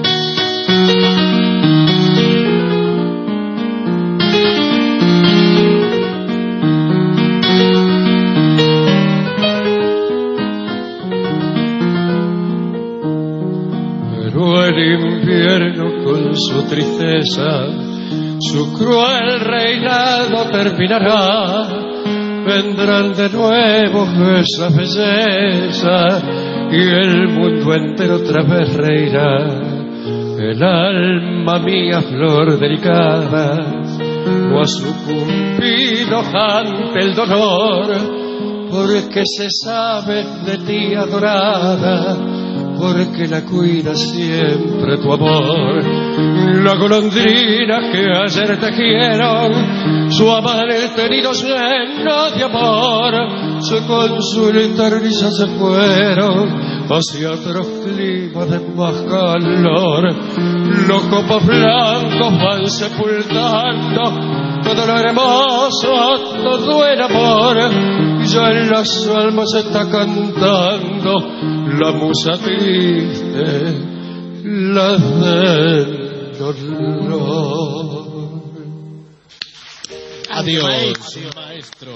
Pero el invierno con su tristeza, su cruel reinado terminará. Vendrán de nuevo esas bellezas y el mundo entero otra vez reirá. El alma mía, flor delicada, no ha sucumbido ante el dolor, porque se sabe de ti adorada, porque la cuida siempre tu amor. La golondrina que ayer tejieron su amante nido lleno de amor, su consulta risa se fueron hacia otros climas de más calor. Los copos blancos van sepultando todo lo hermoso, todo el amor, y ya en las almas se está cantando la musa triste, la del dolor. Adiós, maestro.